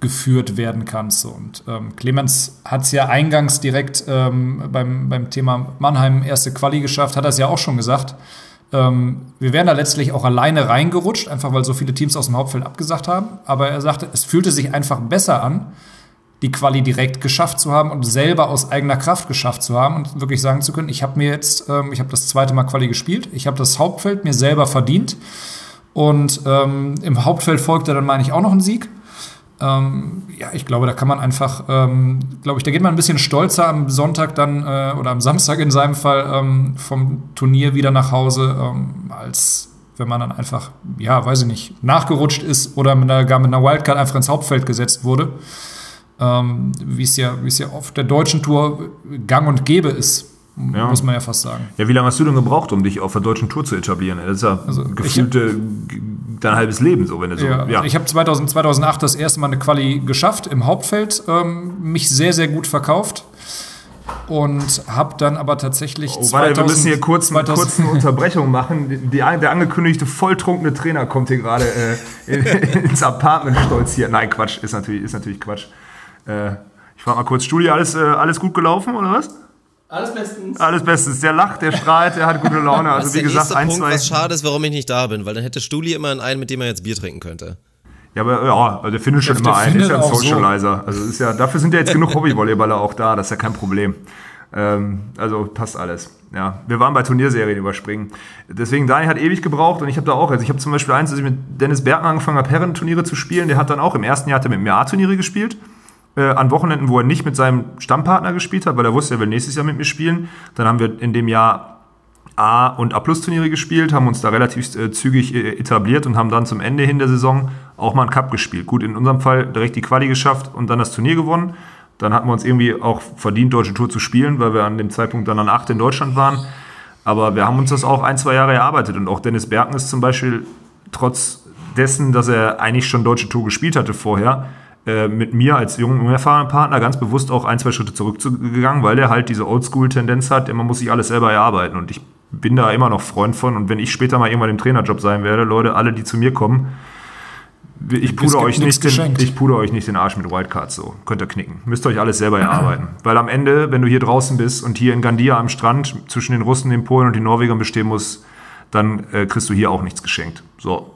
geführt werden kannst. So. Und ähm, Clemens hat es ja eingangs direkt ähm, beim, beim Thema Mannheim erste Quali geschafft, hat er es ja auch schon gesagt. Ähm, wir wären da letztlich auch alleine reingerutscht, einfach weil so viele Teams aus dem Hauptfeld abgesagt haben. Aber er sagte, es fühlte sich einfach besser an, die Quali direkt geschafft zu haben und selber aus eigener Kraft geschafft zu haben und wirklich sagen zu können, ich habe mir jetzt, ähm, ich habe das zweite Mal Quali gespielt, ich habe das Hauptfeld mir selber verdient und ähm, im Hauptfeld folgte dann, meine ich, auch noch ein Sieg. Ähm, ja, ich glaube, da kann man einfach, ähm, glaube ich, da geht man ein bisschen stolzer am Sonntag dann äh, oder am Samstag in seinem Fall ähm, vom Turnier wieder nach Hause, ähm, als wenn man dann einfach, ja, weiß ich nicht, nachgerutscht ist oder mit einer, gar mit einer Wildcard einfach ins Hauptfeld gesetzt wurde. Ähm, wie es ja, wie es ja auf der deutschen Tour gang und gäbe ist, ja. muss man ja fast sagen. Ja, wie lange hast du denn gebraucht, um dich auf der deutschen Tour zu etablieren? Das ist ja also gefühlte dein halbes Leben so, wenn du so. Ja, ja. Also ich habe zweitausendacht das erste Mal eine Quali geschafft im Hauptfeld, ähm, mich sehr, sehr gut verkauft und habe dann aber tatsächlich. Oh, warte, wir müssen hier kurz eine kurze Unterbrechung machen. Die, der angekündigte volltrunkene Trainer kommt hier gerade äh, in, ins Apartment stolz hier. Nein, Quatsch, ist natürlich, ist natürlich Quatsch. Äh, ich frage mal kurz, Studi, alles, äh, alles gut gelaufen oder was? Alles bestens. Alles bestens. Der lacht, der strahlt, der hat gute Laune. Also wie gesagt, ein, Punkt, zwei. Was schade ist, warum ich nicht da bin, weil dann hätte Stuli immer einen, mit dem er jetzt Bier trinken könnte. Ja, aber ja, also der findet schon immer einen. Ist ja ein Socializer. So. Also ist ja, dafür sind ja jetzt genug Hobbyvolleyballer auch da. Das ist ja kein Problem. Ähm, also passt alles. Ja, wir waren bei Turnierserien überspringen. Deswegen, Dani hat ewig gebraucht und ich habe da auch, also ich habe zum Beispiel eins, als ich mit Dennis Bergmann angefangen habe, Herren-Turniere zu spielen, der hat dann auch im ersten Jahr hat er mit mir A-Turniere gespielt. Äh, an Wochenenden, wo er nicht mit seinem Stammpartner gespielt hat, weil er wusste, er will nächstes Jahr mit mir spielen. Dann haben wir in dem Jahr A- und A-Plus-Turniere gespielt, haben uns da relativ äh, zügig äh, etabliert und haben dann zum Ende hin der Saison auch mal einen Cup gespielt. Gut, in unserem Fall direkt die Quali geschafft und dann das Turnier gewonnen. Dann hatten wir uns irgendwie auch verdient, Deutsche Tour zu spielen, weil wir an dem Zeitpunkt dann an acht in Deutschland waren. Aber wir haben uns das auch ein, zwei Jahre erarbeitet. Und auch Dennis Bergmann ist zum Beispiel, trotz dessen, dass er eigentlich schon Deutsche Tour gespielt hatte vorher, mit mir als jungen, unerfahrenen Partner ganz bewusst auch ein, zwei Schritte zurückgegangen, weil der halt diese Oldschool-Tendenz hat, man muss sich alles selber erarbeiten und ich bin da immer noch Freund von und wenn ich später mal irgendwann im Trainerjob sein werde, Leute, alle, die zu mir kommen, ich puder, euch nicht den, ich puder euch nicht den Arsch mit Wildcards, so, könnt ihr knicken. Müsst ihr euch alles selber erarbeiten. Weil am Ende, wenn du hier draußen bist und hier in Gandia am Strand zwischen den Russen, den Polen und den Norwegern bestehen musst, dann äh, kriegst du hier auch nichts geschenkt. So.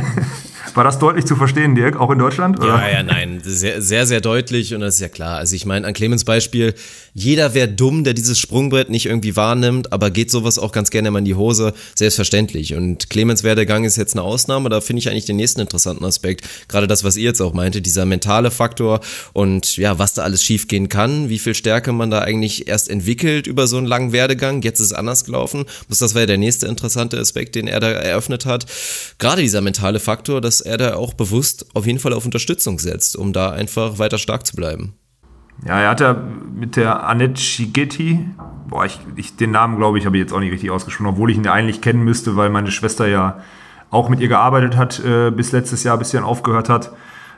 War das deutlich zu verstehen, Dirk, auch in Deutschland? Oder? Ja, ja, nein, sehr, sehr, sehr deutlich und das ist ja klar. Also ich meine, an Clemens Beispiel, jeder wäre dumm, der dieses Sprungbrett nicht irgendwie wahrnimmt, aber geht sowas auch ganz gerne mal in die Hose, selbstverständlich. Und Clemens Werdegang ist jetzt eine Ausnahme, da finde ich eigentlich den nächsten interessanten Aspekt, gerade das, was ihr jetzt auch meinte, dieser mentale Faktor und ja, was da alles schief gehen kann, wie viel Stärke man da eigentlich erst entwickelt über so einen langen Werdegang, jetzt ist es anders gelaufen, das wäre der nächste interessante Aspekt, den er da eröffnet hat. Gerade dieser mentale Faktor, dass er da auch bewusst auf jeden Fall auf Unterstützung setzt, um da einfach weiter stark zu bleiben. Ja, er hat ja mit der Annette Schigeti, boah, ich, ich, den Namen glaube ich, habe ich jetzt auch nicht richtig ausgesprochen, obwohl ich ihn ja eigentlich kennen müsste, weil meine Schwester ja auch mit ihr gearbeitet hat, äh, bis letztes Jahr, bis sie dann aufgehört hat.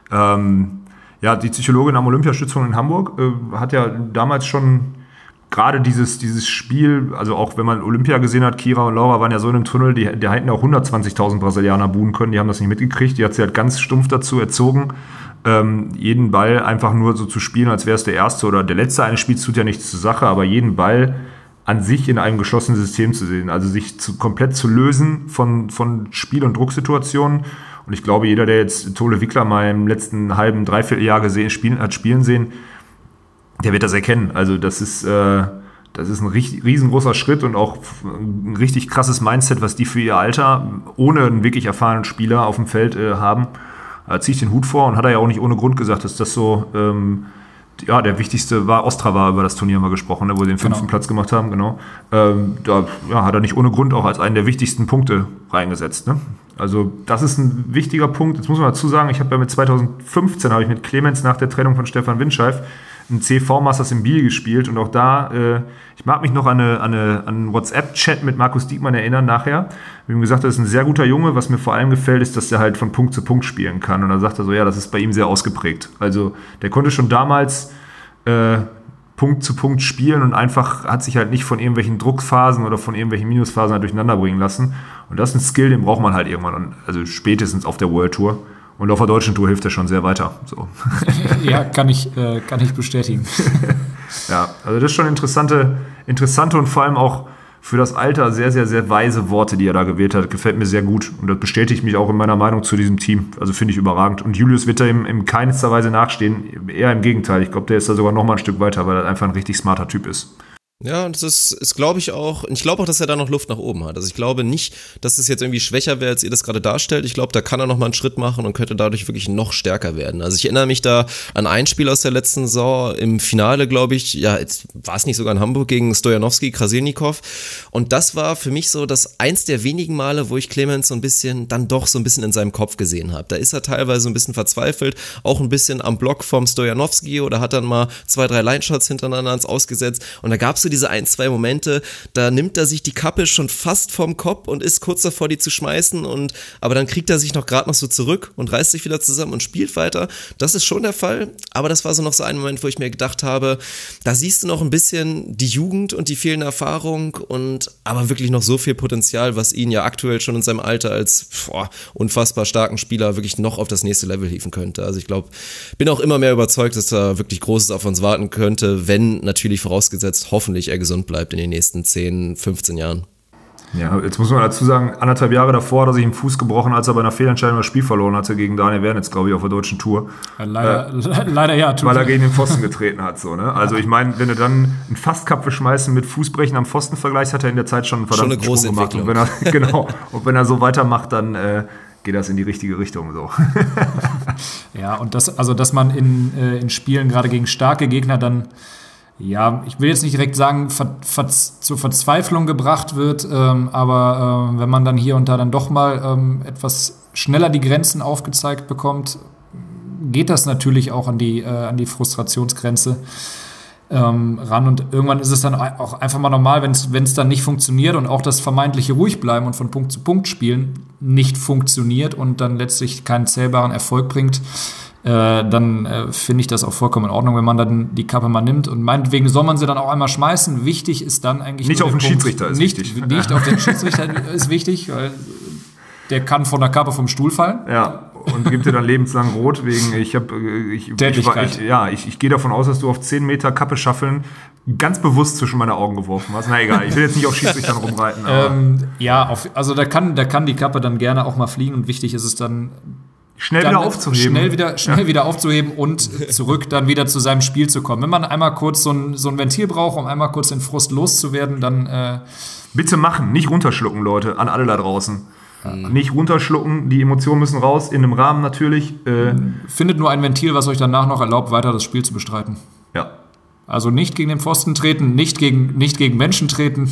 Ähm, ja, die Psychologin am Olympiastützpunkt in Hamburg äh, hat ja damals schon gerade dieses, dieses Spiel, also auch wenn man Olympia gesehen hat, Kira und Laura waren ja so in einem Tunnel, die, die hätten auch hundertzwanzigtausend Brasilianer buhen können, die haben das nicht mitgekriegt, die hat sie halt ganz stumpf dazu erzogen, ähm, jeden Ball einfach nur so zu spielen, als wäre es der erste oder der letzte eines Spiels, tut ja nichts zur Sache, aber jeden Ball an sich in einem geschlossenen System zu sehen, also sich zu, komplett zu lösen von, von Spiel- und Drucksituationen. Und ich glaube, jeder, der jetzt Tole Wickler mal im letzten halben, dreiviertel Jahr gesehen, spielen, hat spielen sehen, der wird das erkennen. Also das ist, äh, das ist ein richtig, riesengroßer Schritt und auch ein richtig krasses Mindset, was die für ihr Alter ohne einen wirklich erfahrenen Spieler auf dem Feld äh, haben. Da ziehe ich den Hut vor und hat er ja auch nicht ohne Grund gesagt, dass das so, ähm, ja, der wichtigste war, Ostrava über das Turnier mal gesprochen, ne, wo sie den fünften genau. Platz gemacht haben, genau. Ähm, da ja, hat er nicht ohne Grund auch als einen der wichtigsten Punkte reingesetzt. Ne? Also das ist ein wichtiger Punkt. Jetzt muss man dazu sagen, ich habe ja mit zweitausendfünfzehn habe ich mit Clemens nach der Trennung von Stefan Windscheif ein C V-Masters in Biel gespielt und auch da, äh, ich mag mich noch an, eine, an, eine, an einen WhatsApp-Chat mit Markus Diekmann erinnern nachher. Wir haben gesagt, das ist ein sehr guter Junge, was mir vor allem gefällt, ist, dass er halt von Punkt zu Punkt spielen kann und dann sagt er so, ja, das ist bei ihm sehr ausgeprägt. Also der konnte schon damals äh, Punkt zu Punkt spielen und einfach hat sich halt nicht von irgendwelchen Druckphasen oder von irgendwelchen Minusphasen halt durcheinander bringen lassen und das ist ein Skill, den braucht man halt irgendwann, also spätestens auf der World Tour. Und auf der deutschen Tour hilft er schon sehr weiter. So. Ja, kann ich, äh, kann ich bestätigen. Ja, also das ist schon interessante, interessante und vor allem auch für das Alter sehr, sehr, sehr weise Worte, die er da gewählt hat. Gefällt mir sehr gut. Und das bestätigt mich auch in meiner Meinung zu diesem Team. Also finde ich überragend. Und Julius wird da ihm in keinster Weise nachstehen. Eher im Gegenteil. Ich glaube, der ist da sogar noch mal ein Stück weiter, weil er einfach ein richtig smarter Typ ist. Ja, und das ist, ist glaube ich auch, ich glaube auch, dass er da noch Luft nach oben hat. Also ich glaube nicht, dass es jetzt irgendwie schwächer wäre, als ihr das gerade darstellt. Ich glaube, da kann er noch mal einen Schritt machen und könnte dadurch wirklich noch stärker werden. Also ich erinnere mich da an ein Spiel aus der letzten Saison im Finale, glaube ich, ja, jetzt war es nicht sogar in Hamburg gegen Stojanowski, Krasilnikov. Und das war für mich so das eins der wenigen Male, wo ich Clemens so ein bisschen, dann doch so ein bisschen in seinem Kopf gesehen habe. Da ist er teilweise so ein bisschen verzweifelt, auch ein bisschen am Block vom Stojanowski oder hat dann mal zwei, drei Line-Shots hintereinander ans Ausgesetzt. Und da gab es so diese ein, zwei Momente, da nimmt er sich die Kappe schon fast vom Kopf und ist kurz davor, die zu schmeißen, und aber dann kriegt er sich noch gerade noch so zurück und reißt sich wieder zusammen und spielt weiter. Das ist schon der Fall, aber das war so noch so ein Moment, wo ich mir gedacht habe, da siehst du noch ein bisschen die Jugend und die fehlende Erfahrung und aber wirklich noch so viel Potenzial, was ihn ja aktuell schon in seinem Alter als boah, unfassbar starken Spieler wirklich noch auf das nächste Level hieven könnte. Also ich glaube, bin auch immer mehr überzeugt, dass da wirklich Großes auf uns warten könnte, wenn natürlich vorausgesetzt, hoffentlich er gesund bleibt in den nächsten zehn, fünfzehn Jahren. Ja, jetzt muss man dazu sagen, anderthalb Jahre davor hat er sich im Fuß gebrochen, als er bei einer Fehlentscheidung das Spiel verloren hatte gegen Daniel Wernitz, glaube ich, auf der deutschen Tour. Leider, äh, leider ja. Weil er gegen den Pfosten getreten hat. So, ne? Also ich meine, wenn du dann einen Fastkapfe schmeißen mit Fußbrechen am Pfosten vergleichst, hat er in der Zeit schon einen verdammten schon eine große Sprung gemacht. Entwicklung. Und wenn er, genau, und wenn er so weitermacht, dann äh, geht das in die richtige Richtung. So. Ja, und das, also dass man in, äh, in Spielen gerade gegen starke Gegner dann, ja, ich will jetzt nicht direkt sagen, ver, ver, zur Verzweiflung gebracht wird, ähm, aber ähm, wenn man dann hier und da dann doch mal ähm, etwas schneller die Grenzen aufgezeigt bekommt, geht das natürlich auch an die, äh, an die Frustrationsgrenze ähm, ran, und irgendwann ist es dann auch einfach mal normal, wenn es dann nicht funktioniert und auch das vermeintliche Ruhigbleiben und von Punkt zu Punkt spielen nicht funktioniert und dann letztlich keinen zählbaren Erfolg bringt. Äh, dann äh, finde ich das auch vollkommen in Ordnung, wenn man dann die Kappe mal nimmt. Und meinetwegen soll man sie dann auch einmal schmeißen. Wichtig ist dann eigentlich nicht auf den Punkt, Schiedsrichter ist nicht, wichtig. Nicht auf den Schiedsrichter ist wichtig, weil der kann von der Kappe vom Stuhl fallen. Ja, und gibt dir dann lebenslang rot wegen, ich habe, ich, Tätigkeit. ich, ich, ja, ich, ich gehe davon aus, dass du auf zehn Meter Kappe schaffeln ganz bewusst zwischen meine Augen geworfen hast. Na egal, ich will jetzt nicht auf Schiedsrichtern rumreiten. Aber ähm, ja, auf, also da kann, da kann die Kappe dann gerne auch mal fliegen, und wichtig ist es dann, Schnell wieder aufzuheben. Schnell wieder, schnell ja. wieder aufzuheben und zurück dann wieder zu seinem Spiel zu kommen. Wenn man einmal kurz so ein, so ein Ventil braucht, um einmal kurz den Frust loszuwerden, dann äh bitte machen, nicht runterschlucken, Leute, an alle da draußen. Ja. Nicht runterschlucken, die Emotionen müssen raus, in einem Rahmen natürlich. Äh Findet nur ein Ventil, was euch danach noch erlaubt, weiter das Spiel zu bestreiten. Ja. Also nicht gegen den Pfosten treten, nicht gegen, nicht gegen Menschen treten.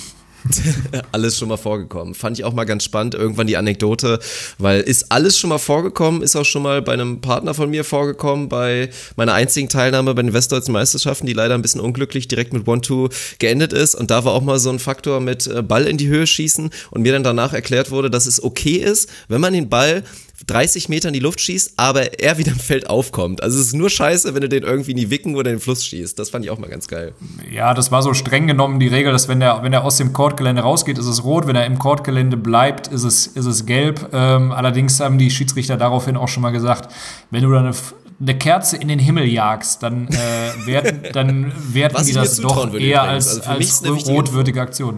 Alles schon mal vorgekommen. Fand ich auch mal ganz spannend, irgendwann die Anekdote, weil ist alles schon mal vorgekommen, ist auch schon mal bei einem Partner von mir vorgekommen, bei meiner einzigen Teilnahme bei den Westdeutschen Meisterschaften, die leider ein bisschen unglücklich direkt mit one two geendet ist, und da war auch mal so ein Faktor mit Ball in die Höhe schießen und mir dann danach erklärt wurde, dass es okay ist, wenn man den Ball dreißig Meter in die Luft schießt, aber er wieder im Feld aufkommt. Also es ist nur scheiße, wenn du den irgendwie in die Wicken oder in den Fluss schießt. Das fand ich auch mal ganz geil. Ja, das war so streng genommen die Regel, dass wenn der, wenn der aus dem Courtgelände rausgeht, ist es rot. Wenn er im Courtgelände bleibt, ist es, ist es gelb. Ähm, allerdings haben die Schiedsrichter daraufhin auch schon mal gesagt, wenn du da eine, eine Kerze in den Himmel jagst, dann äh, werden, dann werten die das doch eher als, als rotwürdige Aktion.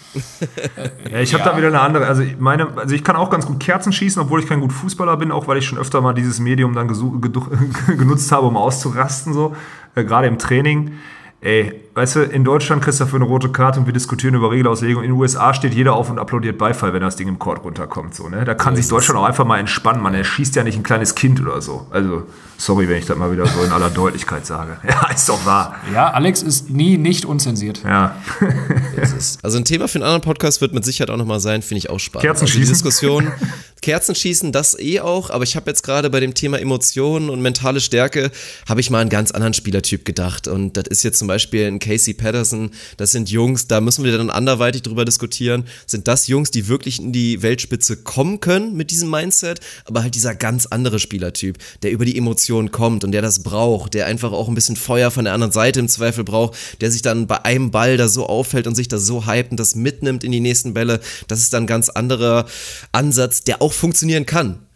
Ja, ich habe ja. da wieder eine andere, also ich meine, also ich kann auch ganz gut Kerzen schießen, obwohl ich kein guter Fußballer bin, auch weil ich schon öfter mal dieses Medium dann gesuch, genutzt habe, um auszurasten, so, äh, gerade im Training. Ey, weißt du, in Deutschland kriegst du dafür eine rote Karte und wir diskutieren über Regelauslegung. In den U S A steht jeder auf und applaudiert Beifall, wenn das Ding im Court runterkommt. So, ne? Da kann ja, sich Deutschland auch einfach mal entspannen. Man, er schießt ja nicht ein kleines Kind oder so. Also, sorry, wenn ich das mal wieder so in aller Deutlichkeit sage. Ja, ist doch wahr. Ja, Alex ist nie nicht unzensiert. Ja. Also ein Thema für einen anderen Podcast wird mit Sicherheit auch nochmal sein, finde ich auch spannend. Kerzenschießen. Also die Diskussion, Kerzenschießen, das eh auch, aber ich habe jetzt gerade bei dem Thema Emotionen und mentale Stärke, habe ich mal einen ganz anderen Spielertyp gedacht, und das ist jetzt zum Beispiel ein Casey Patterson. Das sind Jungs, da müssen wir dann anderweitig drüber diskutieren, sind das Jungs, die wirklich in die Weltspitze kommen können mit diesem Mindset, aber halt dieser ganz andere Spielertyp, der über die Emotionen kommt und der das braucht, der einfach auch ein bisschen Feuer von der anderen Seite im Zweifel braucht, der sich dann bei einem Ball da so auffällt und sich da so hypt und das mitnimmt in die nächsten Bälle. Das ist dann ein ganz anderer Ansatz, der auch funktionieren kann.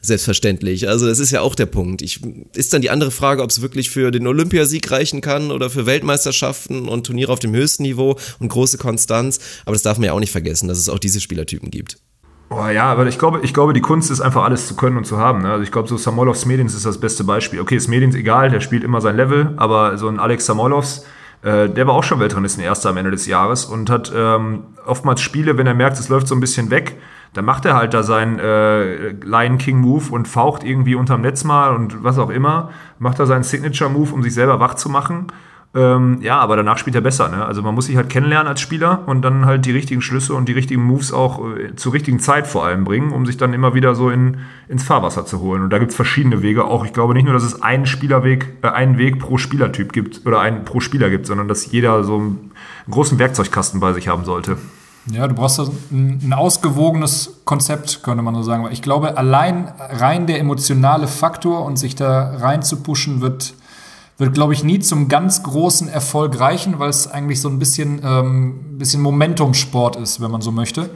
selbstverständlich. Also das ist ja auch der Punkt. Ich, ist dann die andere Frage, ob es wirklich für den Olympiasieg reichen kann oder für Weltmeisterschaften und Turniere auf dem höchsten Niveau und große Konstanz. Aber das darf man ja auch nicht vergessen, dass es auch diese Spielertypen gibt. Oh ja, aber ich glaube, ich glaube, die Kunst ist einfach alles zu können und zu haben. Ne? Also ich glaube, so Samoilov Smedins ist das beste Beispiel. Okay, Smedins egal, der spielt immer sein Level, aber so ein Alex Samoilovs, äh, der war auch schon Weltranglistenerster am Ende des Jahres und hat ähm, oftmals Spiele, wenn er merkt, es läuft so ein bisschen weg, dann macht er halt da seinen äh, Lion King Move und faucht irgendwie unterm Netz mal und was auch immer, macht er seinen Signature Move, um sich selber wach zu machen. Ähm, ja, aber danach spielt er besser. Ne? Also man muss sich halt kennenlernen als Spieler und dann halt die richtigen Schlüsse und die richtigen Moves auch äh, zur richtigen Zeit vor allem bringen, um sich dann immer wieder so in, ins Fahrwasser zu holen. Und da gibt es verschiedene Wege. Auch ich glaube nicht nur, dass es einen Spielerweg, äh, einen Weg pro Spielertyp gibt oder einen pro Spieler gibt, sondern dass jeder so einen großen Werkzeugkasten bei sich haben sollte. Ja, du brauchst ein, ein ausgewogenes Konzept, könnte man so sagen. Weil ich glaube, allein rein der emotionale Faktor und sich da rein zu pushen, wird wird, glaube ich, nie zum ganz großen Erfolg reichen, weil es eigentlich so ein bisschen, ähm, bisschen Momentumsport ist, wenn man so möchte.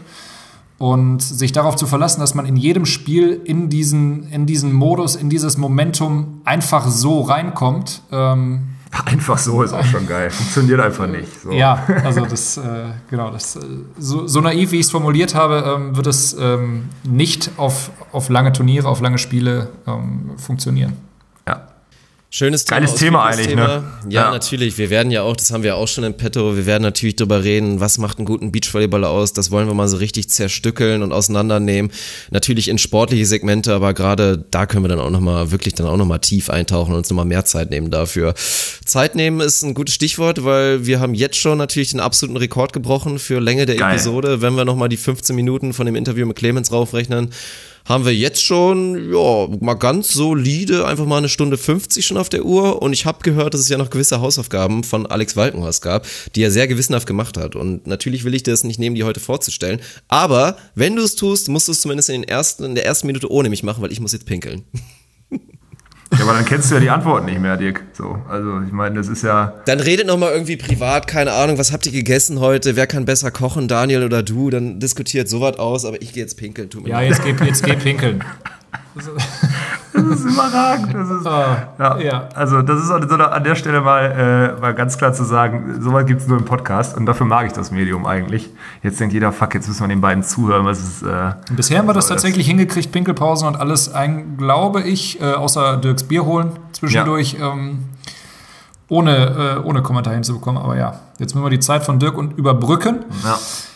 Und sich darauf zu verlassen, dass man in jedem Spiel in diesen, in diesen Modus, in dieses Momentum einfach so reinkommt. Ähm, einfach so ist auch schon geil. Funktioniert einfach nicht. So. Ja, also das, äh, genau, das, äh, so, so naiv, wie ich es formuliert habe, ähm, wird es ähm, nicht auf, auf lange Turniere, auf lange Spiele ähm, funktionieren. Ja. Schönes Thema. Geiles Thema eigentlich, Thema. ne? Ja, ja, natürlich. Wir werden ja auch, das haben wir auch schon im Petto, wir werden natürlich drüber reden, was macht einen guten Beachvolleyballer aus. Das wollen wir mal so richtig zerstückeln und auseinandernehmen. Natürlich in sportliche Segmente, aber gerade da können wir dann auch nochmal, wirklich dann auch nochmal tief eintauchen und uns nochmal mehr Zeit nehmen dafür. Zeit nehmen ist ein gutes Stichwort, weil wir haben jetzt schon natürlich den absoluten Rekord gebrochen für Länge der Geil. Episode. Wenn wir nochmal die fünfzehn Minuten von dem Interview mit Clemens raufrechnen, haben wir jetzt schon, ja, mal ganz solide, einfach mal eine Stunde fünfzig schon auf der Uhr. Und ich habe gehört, dass es ja noch gewisse Hausaufgaben von Alex Walkenhorst gab, die er sehr gewissenhaft gemacht hat. Und natürlich will ich dir das nicht nehmen, die heute vorzustellen. Aber wenn du es tust, musst du es zumindest in, den ersten, in der ersten Minute ohne mich machen, weil ich muss jetzt pinkeln. Ja, aber dann kennst du ja die Antworten nicht mehr, Dirk. So, also ich meine, das ist ja... Dann redet nochmal irgendwie privat, keine Ahnung, was habt ihr gegessen heute, wer kann besser kochen, Daniel oder du, dann diskutiert sowas aus, aber ich gehe jetzt pinkeln, tut mir Ja, leid. jetzt geh, jetzt geh pinkeln. Das ist überragend. Das ist, ja. Ja. Also das ist an der Stelle mal, äh, mal ganz klar zu sagen, sowas gibt es nur im Podcast und dafür mag ich das Medium eigentlich. Jetzt denkt jeder, fuck, jetzt müssen wir den beiden zuhören. Was ist, äh, Bisher haben wir das tatsächlich das? hingekriegt, Pinkelpausen und alles, ein, glaube ich, äh, außer Dirks Bier holen zwischendurch, ja. ähm, ohne, äh, ohne Kommentar hinzubekommen. Aber ja, jetzt müssen wir die Zeit von Dirk und überbrücken. Ja.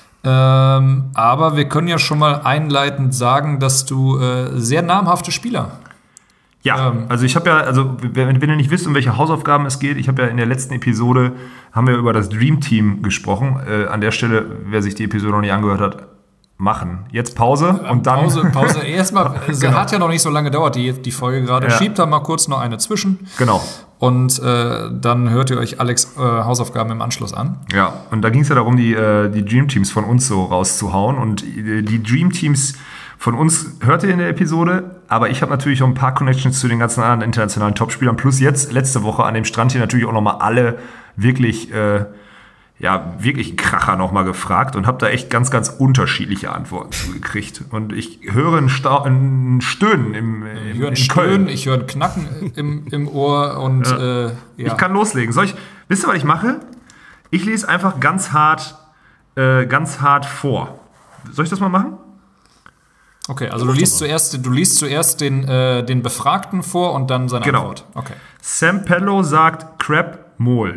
Ähm, aber wir können ja schon mal einleitend sagen, dass du äh, sehr namhafte Spieler. Ja, ähm, also ich habe ja, also wenn, wenn ihr nicht wisst, um welche Hausaufgaben es geht, ich habe ja in der letzten Episode, haben wir über das Dream Team gesprochen. Äh, an der Stelle, wer sich die Episode noch nicht angehört hat, machen. Jetzt Pause und dann... Pause, Pause. Erstmal, es genau. hat ja noch nicht so lange gedauert, die, die Folge gerade. Ja. Schiebt da mal kurz noch eine zwischen. Genau. Und äh, dann hört ihr euch Alex äh, Hausaufgaben im Anschluss an. Ja, und da ging es ja darum, die, äh, die Dream Teams von uns so rauszuhauen. Und äh, die Dream Teams von uns hört ihr in der Episode, aber ich habe natürlich auch ein paar Connections zu den ganzen anderen internationalen Topspielern. Plus jetzt, letzte Woche an dem Strand hier natürlich auch nochmal alle wirklich... Äh, ja, wirklich einen Kracher nochmal gefragt und habe da echt ganz, ganz unterschiedliche Antworten zugekriegt. Und ich höre ein, Sta- ein Stöhnen im, im Ich höre ein Stöhnen, ich höre ein Knacken im, im Ohr und ja. Äh, ja. Ich kann loslegen. Soll ich, wisst ihr, was ich mache? Ich lese einfach ganz hart, äh, ganz hart vor. Soll ich das mal machen? Okay, also du liest zuerst, du liest zuerst den, äh, den Befragten vor und dann seine genau. Antwort. Okay. Sam Pello sagt Crab Mol.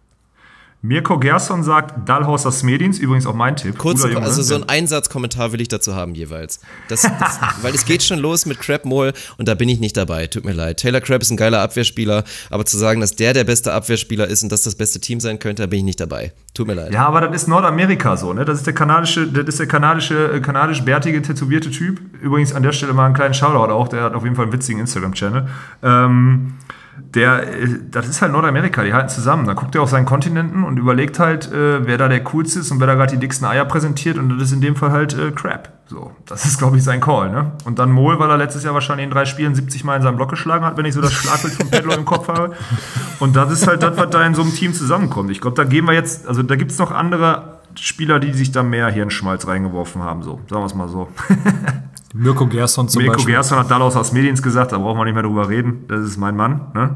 Mirko Gerson sagt Dalhouser Smedins, übrigens auch mein Tipp. Kurz, also so ein Einsatzkommentar will ich dazu haben jeweils. Das, das, weil es geht schon los mit Crab Mole und da bin ich nicht dabei, tut mir leid. Taylor Crabb ist ein geiler Abwehrspieler, aber zu sagen, dass der der beste Abwehrspieler ist und das das beste Team sein könnte, da bin ich nicht dabei. Tut mir leid. Ja, aber das ist Nordamerika so, ne? Das ist der kanadische, das ist der kanadische, kanadisch-bärtige, tätowierte Typ. Übrigens an der Stelle mal einen kleinen Shoutout auch, der hat auf jeden Fall einen witzigen Instagram-Channel. Ähm... Der, das ist halt Nordamerika, die halten zusammen. Da guckt er auf seinen Kontinenten und überlegt halt, äh, wer da der coolste ist und wer da gerade die dicksten Eier präsentiert. Und das ist in dem Fall halt äh, Crab. So, das ist, glaube ich, sein Call. Ne? Und dann Mol, weil er letztes Jahr wahrscheinlich in drei Spielen siebzig Mal in seinen Block geschlagen hat, wenn ich so das Schlagbild von Pedlo im Kopf habe. Und das ist halt das, was da in so einem Team zusammenkommt. Ich glaube, da gehen wir jetzt, also da gibt es noch andere Spieler, die sich da mehr Hirnschmalz reingeworfen haben. So, sagen wir es mal so. Mirko Gerson zum Mirko Beispiel. Mirko Gerson hat Dalhaus aus Mediens gesagt, da brauchen wir nicht mehr drüber reden, das ist mein Mann. Ne?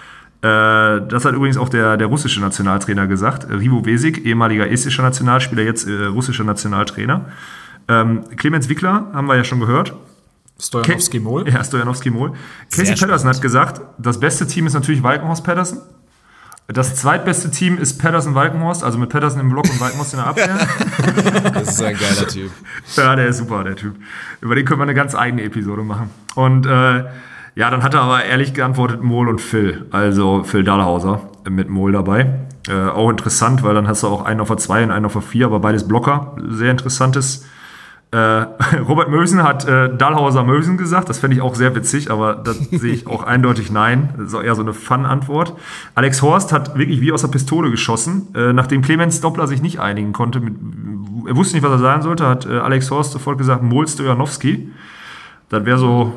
Äh, das hat übrigens auch der, der russische Nationaltrainer gesagt, Rivo Vesik, ehemaliger estischer Nationalspieler, jetzt äh, russischer Nationaltrainer. Ähm, Clemens Wickler, haben wir ja schon gehört. Stojanowski-Mohl. Ja, Stojanowski-Mohl. Casey Patterson hat gesagt, das beste Team ist natürlich Walkenhorst-Patterson. Das zweitbeste Team ist Patterson-Walkenhorst, also mit Patterson im Block und Walkenhorst in der Abwehr. Das ist ein geiler Typ. Ja, der ist super, der Typ. Über den können wir eine ganz eigene Episode machen. Und äh, ja, dann hat er aber ehrlich geantwortet Mohl und Phil, also Phil Dahlhauser mit Mohl dabei. Äh, auch interessant, weil dann hast du auch einen auf der zwei und einen auf der vier, aber beides Blocker. Sehr interessantes. Äh, Robert Mösen hat äh, Dahlhauser Mösen gesagt, das fände ich auch sehr witzig, aber da sehe ich auch eindeutig nein. Das ist auch eher so eine Fun-Antwort. Alex Horst hat wirklich wie aus der Pistole geschossen, äh, nachdem Clemens Doppler sich nicht einigen konnte. Mit, er wusste nicht, was er sagen sollte, hat äh, Alex Horst sofort gesagt, Mohl Stojanowski. Das wäre so,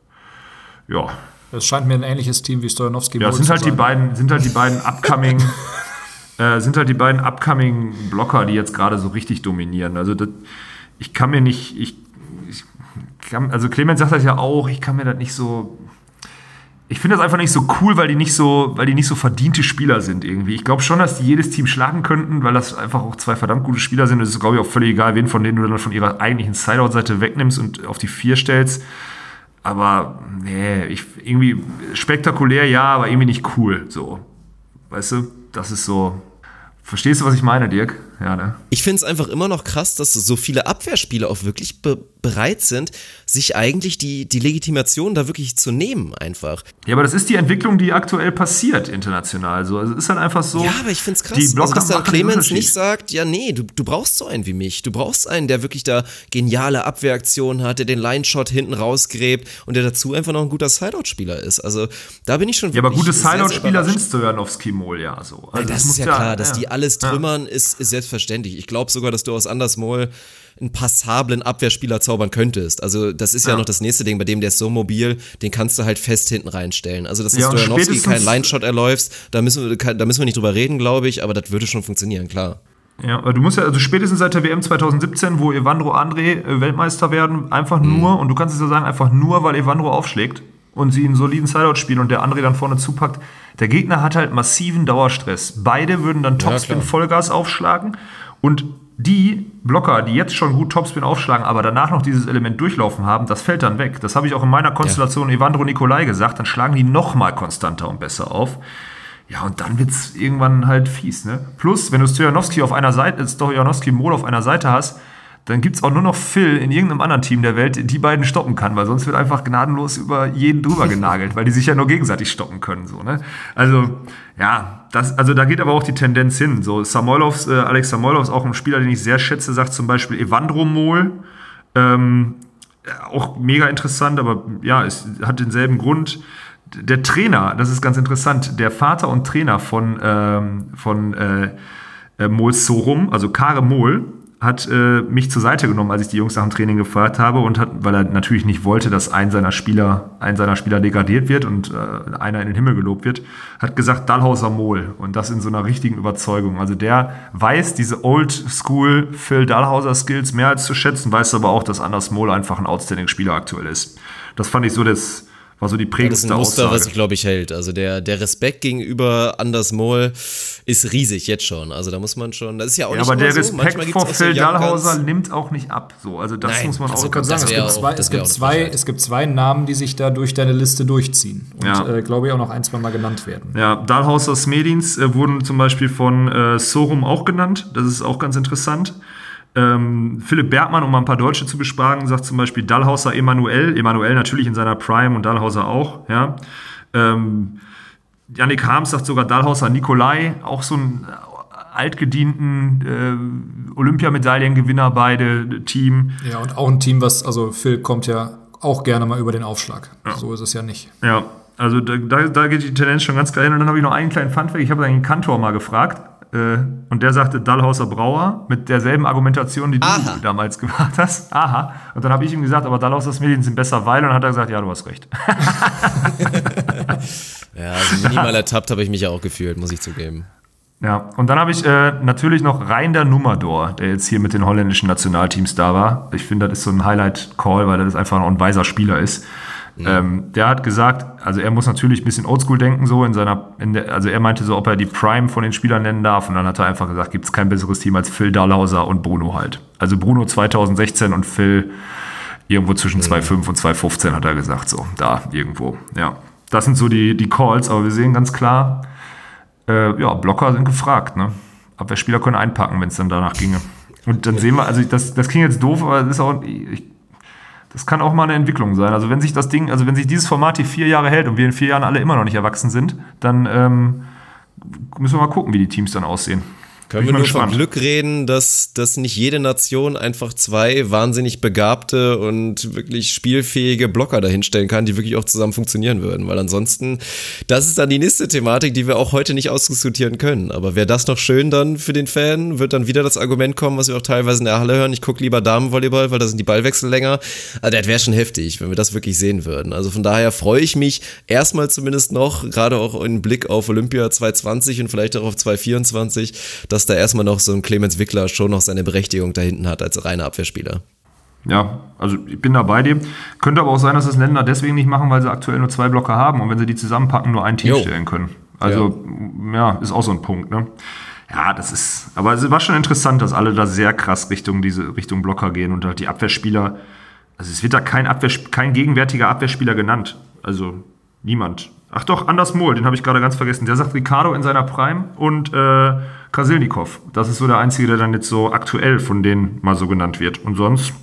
ja. Das scheint mir ein ähnliches Team wie Stojanowski. Ja, sind halt die beiden, sind halt die beiden upcoming, äh, sind halt die beiden upcoming Blocker, die jetzt gerade so richtig dominieren. Also das Ich kann mir nicht, ich, ich kann, also Clemens sagt das ja auch, ich kann mir das nicht so, ich finde das einfach nicht so cool, weil die nicht so, weil die nicht so verdiente Spieler sind irgendwie. Ich glaube schon, dass die jedes Team schlagen könnten, weil das einfach auch zwei verdammt gute Spieler sind. Es ist, glaube ich, auch völlig egal, wen von denen du dann von ihrer eigentlichen Sideout-Seite wegnimmst und auf die vier stellst. Aber, nee, ich, irgendwie spektakulär, ja, aber irgendwie nicht cool, so. Weißt du, das ist so. Verstehst du, was ich meine, Dirk? Ja, ne? Ich finde es einfach immer noch krass, dass so viele Abwehrspieler auch wirklich be- bereit sind, sich eigentlich die, die Legitimation da wirklich zu nehmen einfach. Ja, aber das ist die Entwicklung, die aktuell passiert international. So. Also es ist halt einfach so. Ja, aber ich finde es krass, die Blocker also, dass dann Clemens nicht Unterschied. sagt, ja nee, du, du brauchst so einen wie mich. Du brauchst einen, der wirklich da geniale Abwehraktionen hat, der den Line-Shot hinten rausgräbt und der dazu einfach noch ein guter Sideout-Spieler ist. Also da bin ich schon wirklich. Ja, aber gute sehr, Sideout-Spieler sind Stojanowski-Mohl, ja. So. Also ja, das, das ist ja da, klar, dass ja. die alles trümmern, ja. ist, ist selbstverständlich. Ich glaube sogar, dass du aus Anders Mohl einen passablen Abwehrspieler zaubern könntest. Also das ist ja, ja noch das nächste Ding, bei dem der ist so mobil, den kannst du halt fest hinten reinstellen. Also dass du ja, Stojanowski keinen Line-Shot erläufst, da müssen, wir, da müssen wir nicht drüber reden, glaube ich, aber das würde schon funktionieren, klar. Ja, aber du musst ja, also spätestens seit der W M zwanzig siebzehn, wo Evandro André Weltmeister werden, einfach mhm. nur, und du kannst es ja sagen, einfach nur, weil Evandro aufschlägt und sie einen soliden Sideout spielen und der André dann vorne zupackt. Der Gegner hat halt massiven Dauerstress. Beide würden dann Topspin ja, Vollgas aufschlagen und die Blocker, die jetzt schon gut Topspin aufschlagen, aber danach noch dieses Element durchlaufen haben, das fällt dann weg. Das habe ich auch in meiner Konstellation ja. Evandro Nicolai gesagt, dann schlagen die noch mal konstanter und besser auf. Ja, und dann wird's irgendwann halt fies, ne? Plus, wenn du Stojanowski auf einer Seite, Stojanowski-Mohl auf einer Seite hast, dann gibt's auch nur noch Phil in irgendeinem anderen Team der Welt, die beiden stoppen kann, weil sonst wird einfach gnadenlos über jeden drüber genagelt, weil die sich ja nur gegenseitig stoppen können, so, ne? Also, ja, das, also da geht aber auch die Tendenz hin. So, Samoilovs, äh, Alex Samoilov ist auch ein Spieler, den ich sehr schätze, sagt zum Beispiel Evandro Mohl, ähm, auch mega interessant, aber ja, es hat denselben Grund. Der Trainer, das ist ganz interessant, der Vater und Trainer von, ähm, von äh, äh, Mohl Sorum, also Kare Mohl, hat äh, mich zur Seite genommen, als ich die Jungs nach dem Training gefragt habe und hat, weil er natürlich nicht wollte, dass ein seiner Spieler, ein seiner Spieler degradiert wird und äh, einer in den Himmel gelobt wird, hat gesagt Dahlhauser Mohl und das in so einer richtigen Überzeugung. Also der weiß diese Old-School Phil Dahlhauser Skills mehr als zu schätzen, weiß aber auch, dass Anders Mohl einfach ein outstanding Spieler aktuell ist. Das fand ich so das war so die prägendste Aussage. Das ist ein Muster, Aussage. was sich, glaube ich, hält. Also der, der Respekt gegenüber Anders Mohl ist riesig jetzt schon. Also da muss man schon, das ist ja auch ja, nicht aber der so. Respekt vor Phil Dahlhauser nimmt auch nicht ab. So, also das Nein, muss man also auch kann sagen. Es gibt, zwei, es, gibt zwei, es gibt zwei Namen, die sich da durch deine Liste durchziehen. Und ja. äh, glaube ich auch noch ein, zwei Mal genannt werden. Ja, Dahlhauser Smedins äh, wurden zum Beispiel von äh, Sorum auch genannt. Das ist auch ganz interessant. Ähm, Philipp Bergmann, um mal ein paar Deutsche zu bespragen, sagt zum Beispiel Dahlhauser Emanuel, Emanuel natürlich in seiner Prime und Dahlhauser auch, ja. Ähm, Yannick Harms sagt sogar Dahlhauser Nicolai, auch so ein altgedienten äh, Olympiamedaillengewinner beide Team. Ja, und auch ein Team, was, also Phil kommt ja auch gerne mal über den Aufschlag. Ja. So ist es ja nicht. Ja, also da, da, da geht die Tendenz schon ganz klar hin. Und dann habe ich noch einen kleinen Funfact, ich habe einen Kantor mal gefragt. Und der sagte Dahlhauser Brauer mit derselben Argumentation, die du Aha. damals gemacht hast. Aha. Und dann habe ich ihm gesagt, aber Dahlhauser Medien sind besser, weil. Und dann hat er gesagt, ja, du hast recht. Ja, also minimal ertappt habe ich mich ja auch gefühlt, muss ich zugeben. Ja, und dann habe ich äh, natürlich noch Reinder Nummerdor, der jetzt hier mit den holländischen Nationalteams da war. Ich finde, das ist so ein Highlight-Call, weil das einfach noch ein weiser Spieler ist. Mhm. Ähm, der hat gesagt, also er muss natürlich ein bisschen Oldschool denken, so in seiner, in der, also er meinte so, ob er die Prime von den Spielern nennen darf. Und dann hat er einfach gesagt, gibt es kein besseres Team als Phil Dalhausser und Bruno halt. Also Bruno zwanzig sechzehn und Phil irgendwo zwischen mhm. zwei Komma fünf und zwei Komma fünfzehn hat er gesagt, so, da irgendwo, ja. Das sind so die, die Calls, aber wir sehen ganz klar, äh, ja, Blocker sind gefragt, ne? Abwehrspieler können einpacken, wenn es dann danach ginge. Und dann sehen wir, also das, das klingt jetzt doof, aber das ist auch, ich, das kann auch mal eine Entwicklung sein. Also wenn sich das Ding, also wenn sich dieses Format die vier Jahre hält und wir in vier Jahren alle immer noch nicht erwachsen sind, dann ähm, müssen wir mal gucken, wie die Teams dann aussehen. Können wir nur von Glück reden, dass, dass nicht jede Nation einfach zwei wahnsinnig begabte und wirklich spielfähige Blocker dahinstellen kann, die wirklich auch zusammen funktionieren würden. Weil ansonsten, das ist dann die nächste Thematik, die wir auch heute nicht ausdiskutieren können. Aber wäre das noch schön dann für den Fan, wird dann wieder das Argument kommen, was wir auch teilweise in der Halle hören, ich gucke lieber Damenvolleyball, weil da sind die Ballwechsel länger. Also das wäre schon heftig, wenn wir das wirklich sehen würden. Also von daher freue ich mich erstmal zumindest noch, gerade auch im Blick auf Olympia zwanzig zwanzig und vielleicht auch auf zwanzig vierundzwanzig, dass da erstmal noch so ein Clemens Wickler schon noch seine Berechtigung da hinten hat als reiner Abwehrspieler. Ja, also ich bin da bei dir. Könnte aber auch sein, dass das Länder deswegen nicht machen, weil sie aktuell nur zwei Blocker haben und wenn sie die zusammenpacken, nur ein Team jo. stellen können. Also ja. ja, ist auch so ein Punkt, ne? Ja, das ist, aber es war schon interessant, dass alle da sehr krass Richtung diese Richtung Blocker gehen und halt die Abwehrspieler, also es wird da kein Abwehr, kein gegenwärtiger Abwehrspieler genannt. Also niemand. Ach doch, Anders Mohl, den habe ich gerade ganz vergessen. Der sagt Ricardo in seiner Prime und äh, Krasilnikov. Das ist so der Einzige, der dann jetzt so aktuell von denen mal so genannt wird. Und sonst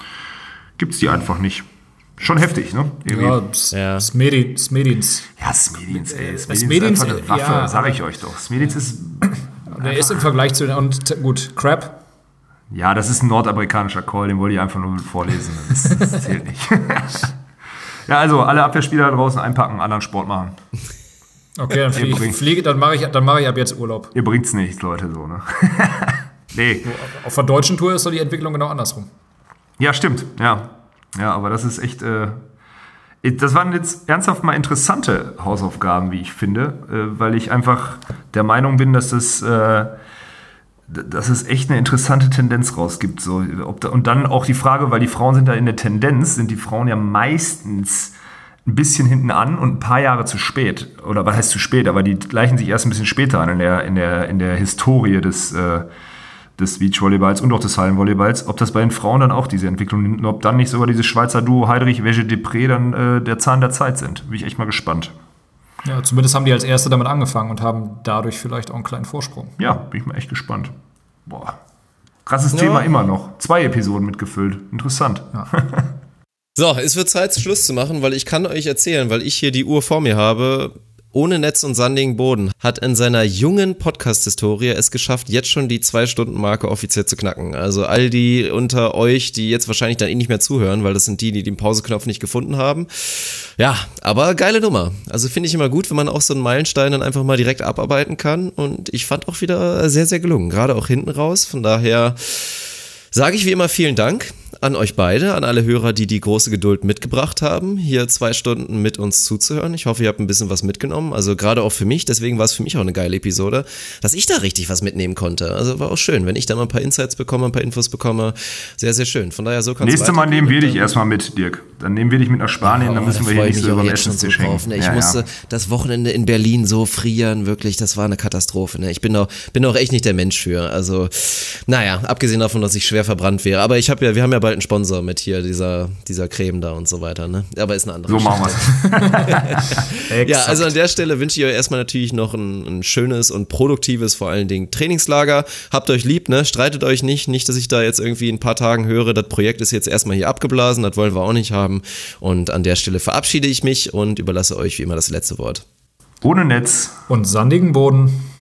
gibt's die einfach nicht. Schon heftig, ne? Irgendwie. Ja, Smedins. Smedins. Ja, Smedins, ey. Smedins, Smedins ist einfach eine Waffe, ja, sag ich euch doch. Smedins ist... Der ist im Vergleich zu... Und gut, Crab. Ja, das ist ein nordamerikanischer Call, den wollte ich einfach nur vorlesen. Das, das zählt nicht. Ja, also alle Abwehrspieler da draußen einpacken, anderen Sport machen. Okay, dann fliege ich, fliege, dann mache ich, dann mache ich ab jetzt Urlaub. Ihr bringt's nichts, Leute, so, ne? Nee. Auf der deutschen Tour ist doch die Entwicklung genau andersrum. Ja, stimmt, ja. Ja, aber das ist echt, äh, das waren jetzt ernsthaft mal interessante Hausaufgaben, wie ich finde, äh, weil ich einfach der Meinung bin, dass das, äh, dass es echt eine interessante Tendenz rausgibt. So. Ob da, und dann auch die Frage, weil die Frauen sind da in der Tendenz, sind die Frauen ja meistens ein bisschen hinten an und ein paar Jahre zu spät. Oder was heißt zu spät? Aber die gleichen sich erst ein bisschen später an in der, in der, in der Historie des, äh, des Beachvolleyballs und auch des Hallenvolleyballs. Ob das bei den Frauen dann auch diese Entwicklung nimmt, ob dann nicht sogar dieses Schweizer Duo Heidrich-Wege-Depré dann äh, der Zahn der Zeit sind. Bin ich echt mal gespannt. Ja, zumindest haben die als Erste damit angefangen und haben dadurch vielleicht auch einen kleinen Vorsprung. Ja, bin ich mal echt gespannt. Boah. Krasses ja. Thema immer noch. Zwei Episoden mitgefüllt. Interessant. Ja. So, es wird Zeit, Schluss zu machen, weil ich kann euch erzählen, weil ich hier die Uhr vor mir habe, ohne Netz und sandigen Boden, hat in seiner jungen Podcast-Historie es geschafft, jetzt schon die Zwei-Stunden-Marke offiziell zu knacken. Also all die unter euch, die jetzt wahrscheinlich dann eh nicht mehr zuhören, weil das sind die, die den Pauseknopf nicht gefunden haben. Ja, aber geile Nummer. Also finde ich immer gut, wenn man auch so einen Meilenstein dann einfach mal direkt abarbeiten kann. Und ich fand auch wieder sehr, sehr gelungen, gerade auch hinten raus. Von daher sage ich wie immer vielen Dank an euch beide, an alle Hörer, die die große Geduld mitgebracht haben, hier zwei Stunden mit uns zuzuhören. Ich hoffe, ihr habt ein bisschen was mitgenommen, also gerade auch für mich, deswegen war es für mich auch eine geile Episode, dass ich da richtig was mitnehmen konnte. Also war auch schön, wenn ich da mal ein paar Insights bekomme, ein paar Infos bekomme, sehr, sehr schön. Von daher so kann's Nächste Mal nehmen wir dich erstmal mit, Dirk. Dann nehmen wir dich mit nach Spanien, ja, dann müssen da wir hier nicht so über den Essenstisch hängen. Ne? Ich ja, musste ja. das Wochenende in Berlin so frieren, wirklich, das war eine Katastrophe. Ne? Ich bin auch, bin auch echt nicht der Mensch für. Also, naja, abgesehen davon, dass ich schwer verbrannt wäre. Aber ich habe ja, wir haben ja bald einen Sponsor mit hier, dieser, dieser Creme da und so weiter. Ne? Aber ist eine andere So machen wir's. Ja, also an der Stelle wünsche ich euch erstmal natürlich noch ein, ein schönes und produktives, vor allen Dingen Trainingslager. Habt euch lieb, ne? Streitet euch nicht. Nicht, dass ich da jetzt irgendwie in ein paar Tagen höre, das Projekt ist jetzt erstmal hier abgeblasen, das wollen wir auch nicht haben. Und an der Stelle verabschiede ich mich und überlasse euch wie immer das letzte Wort. Ohne Netz und sandigen Boden.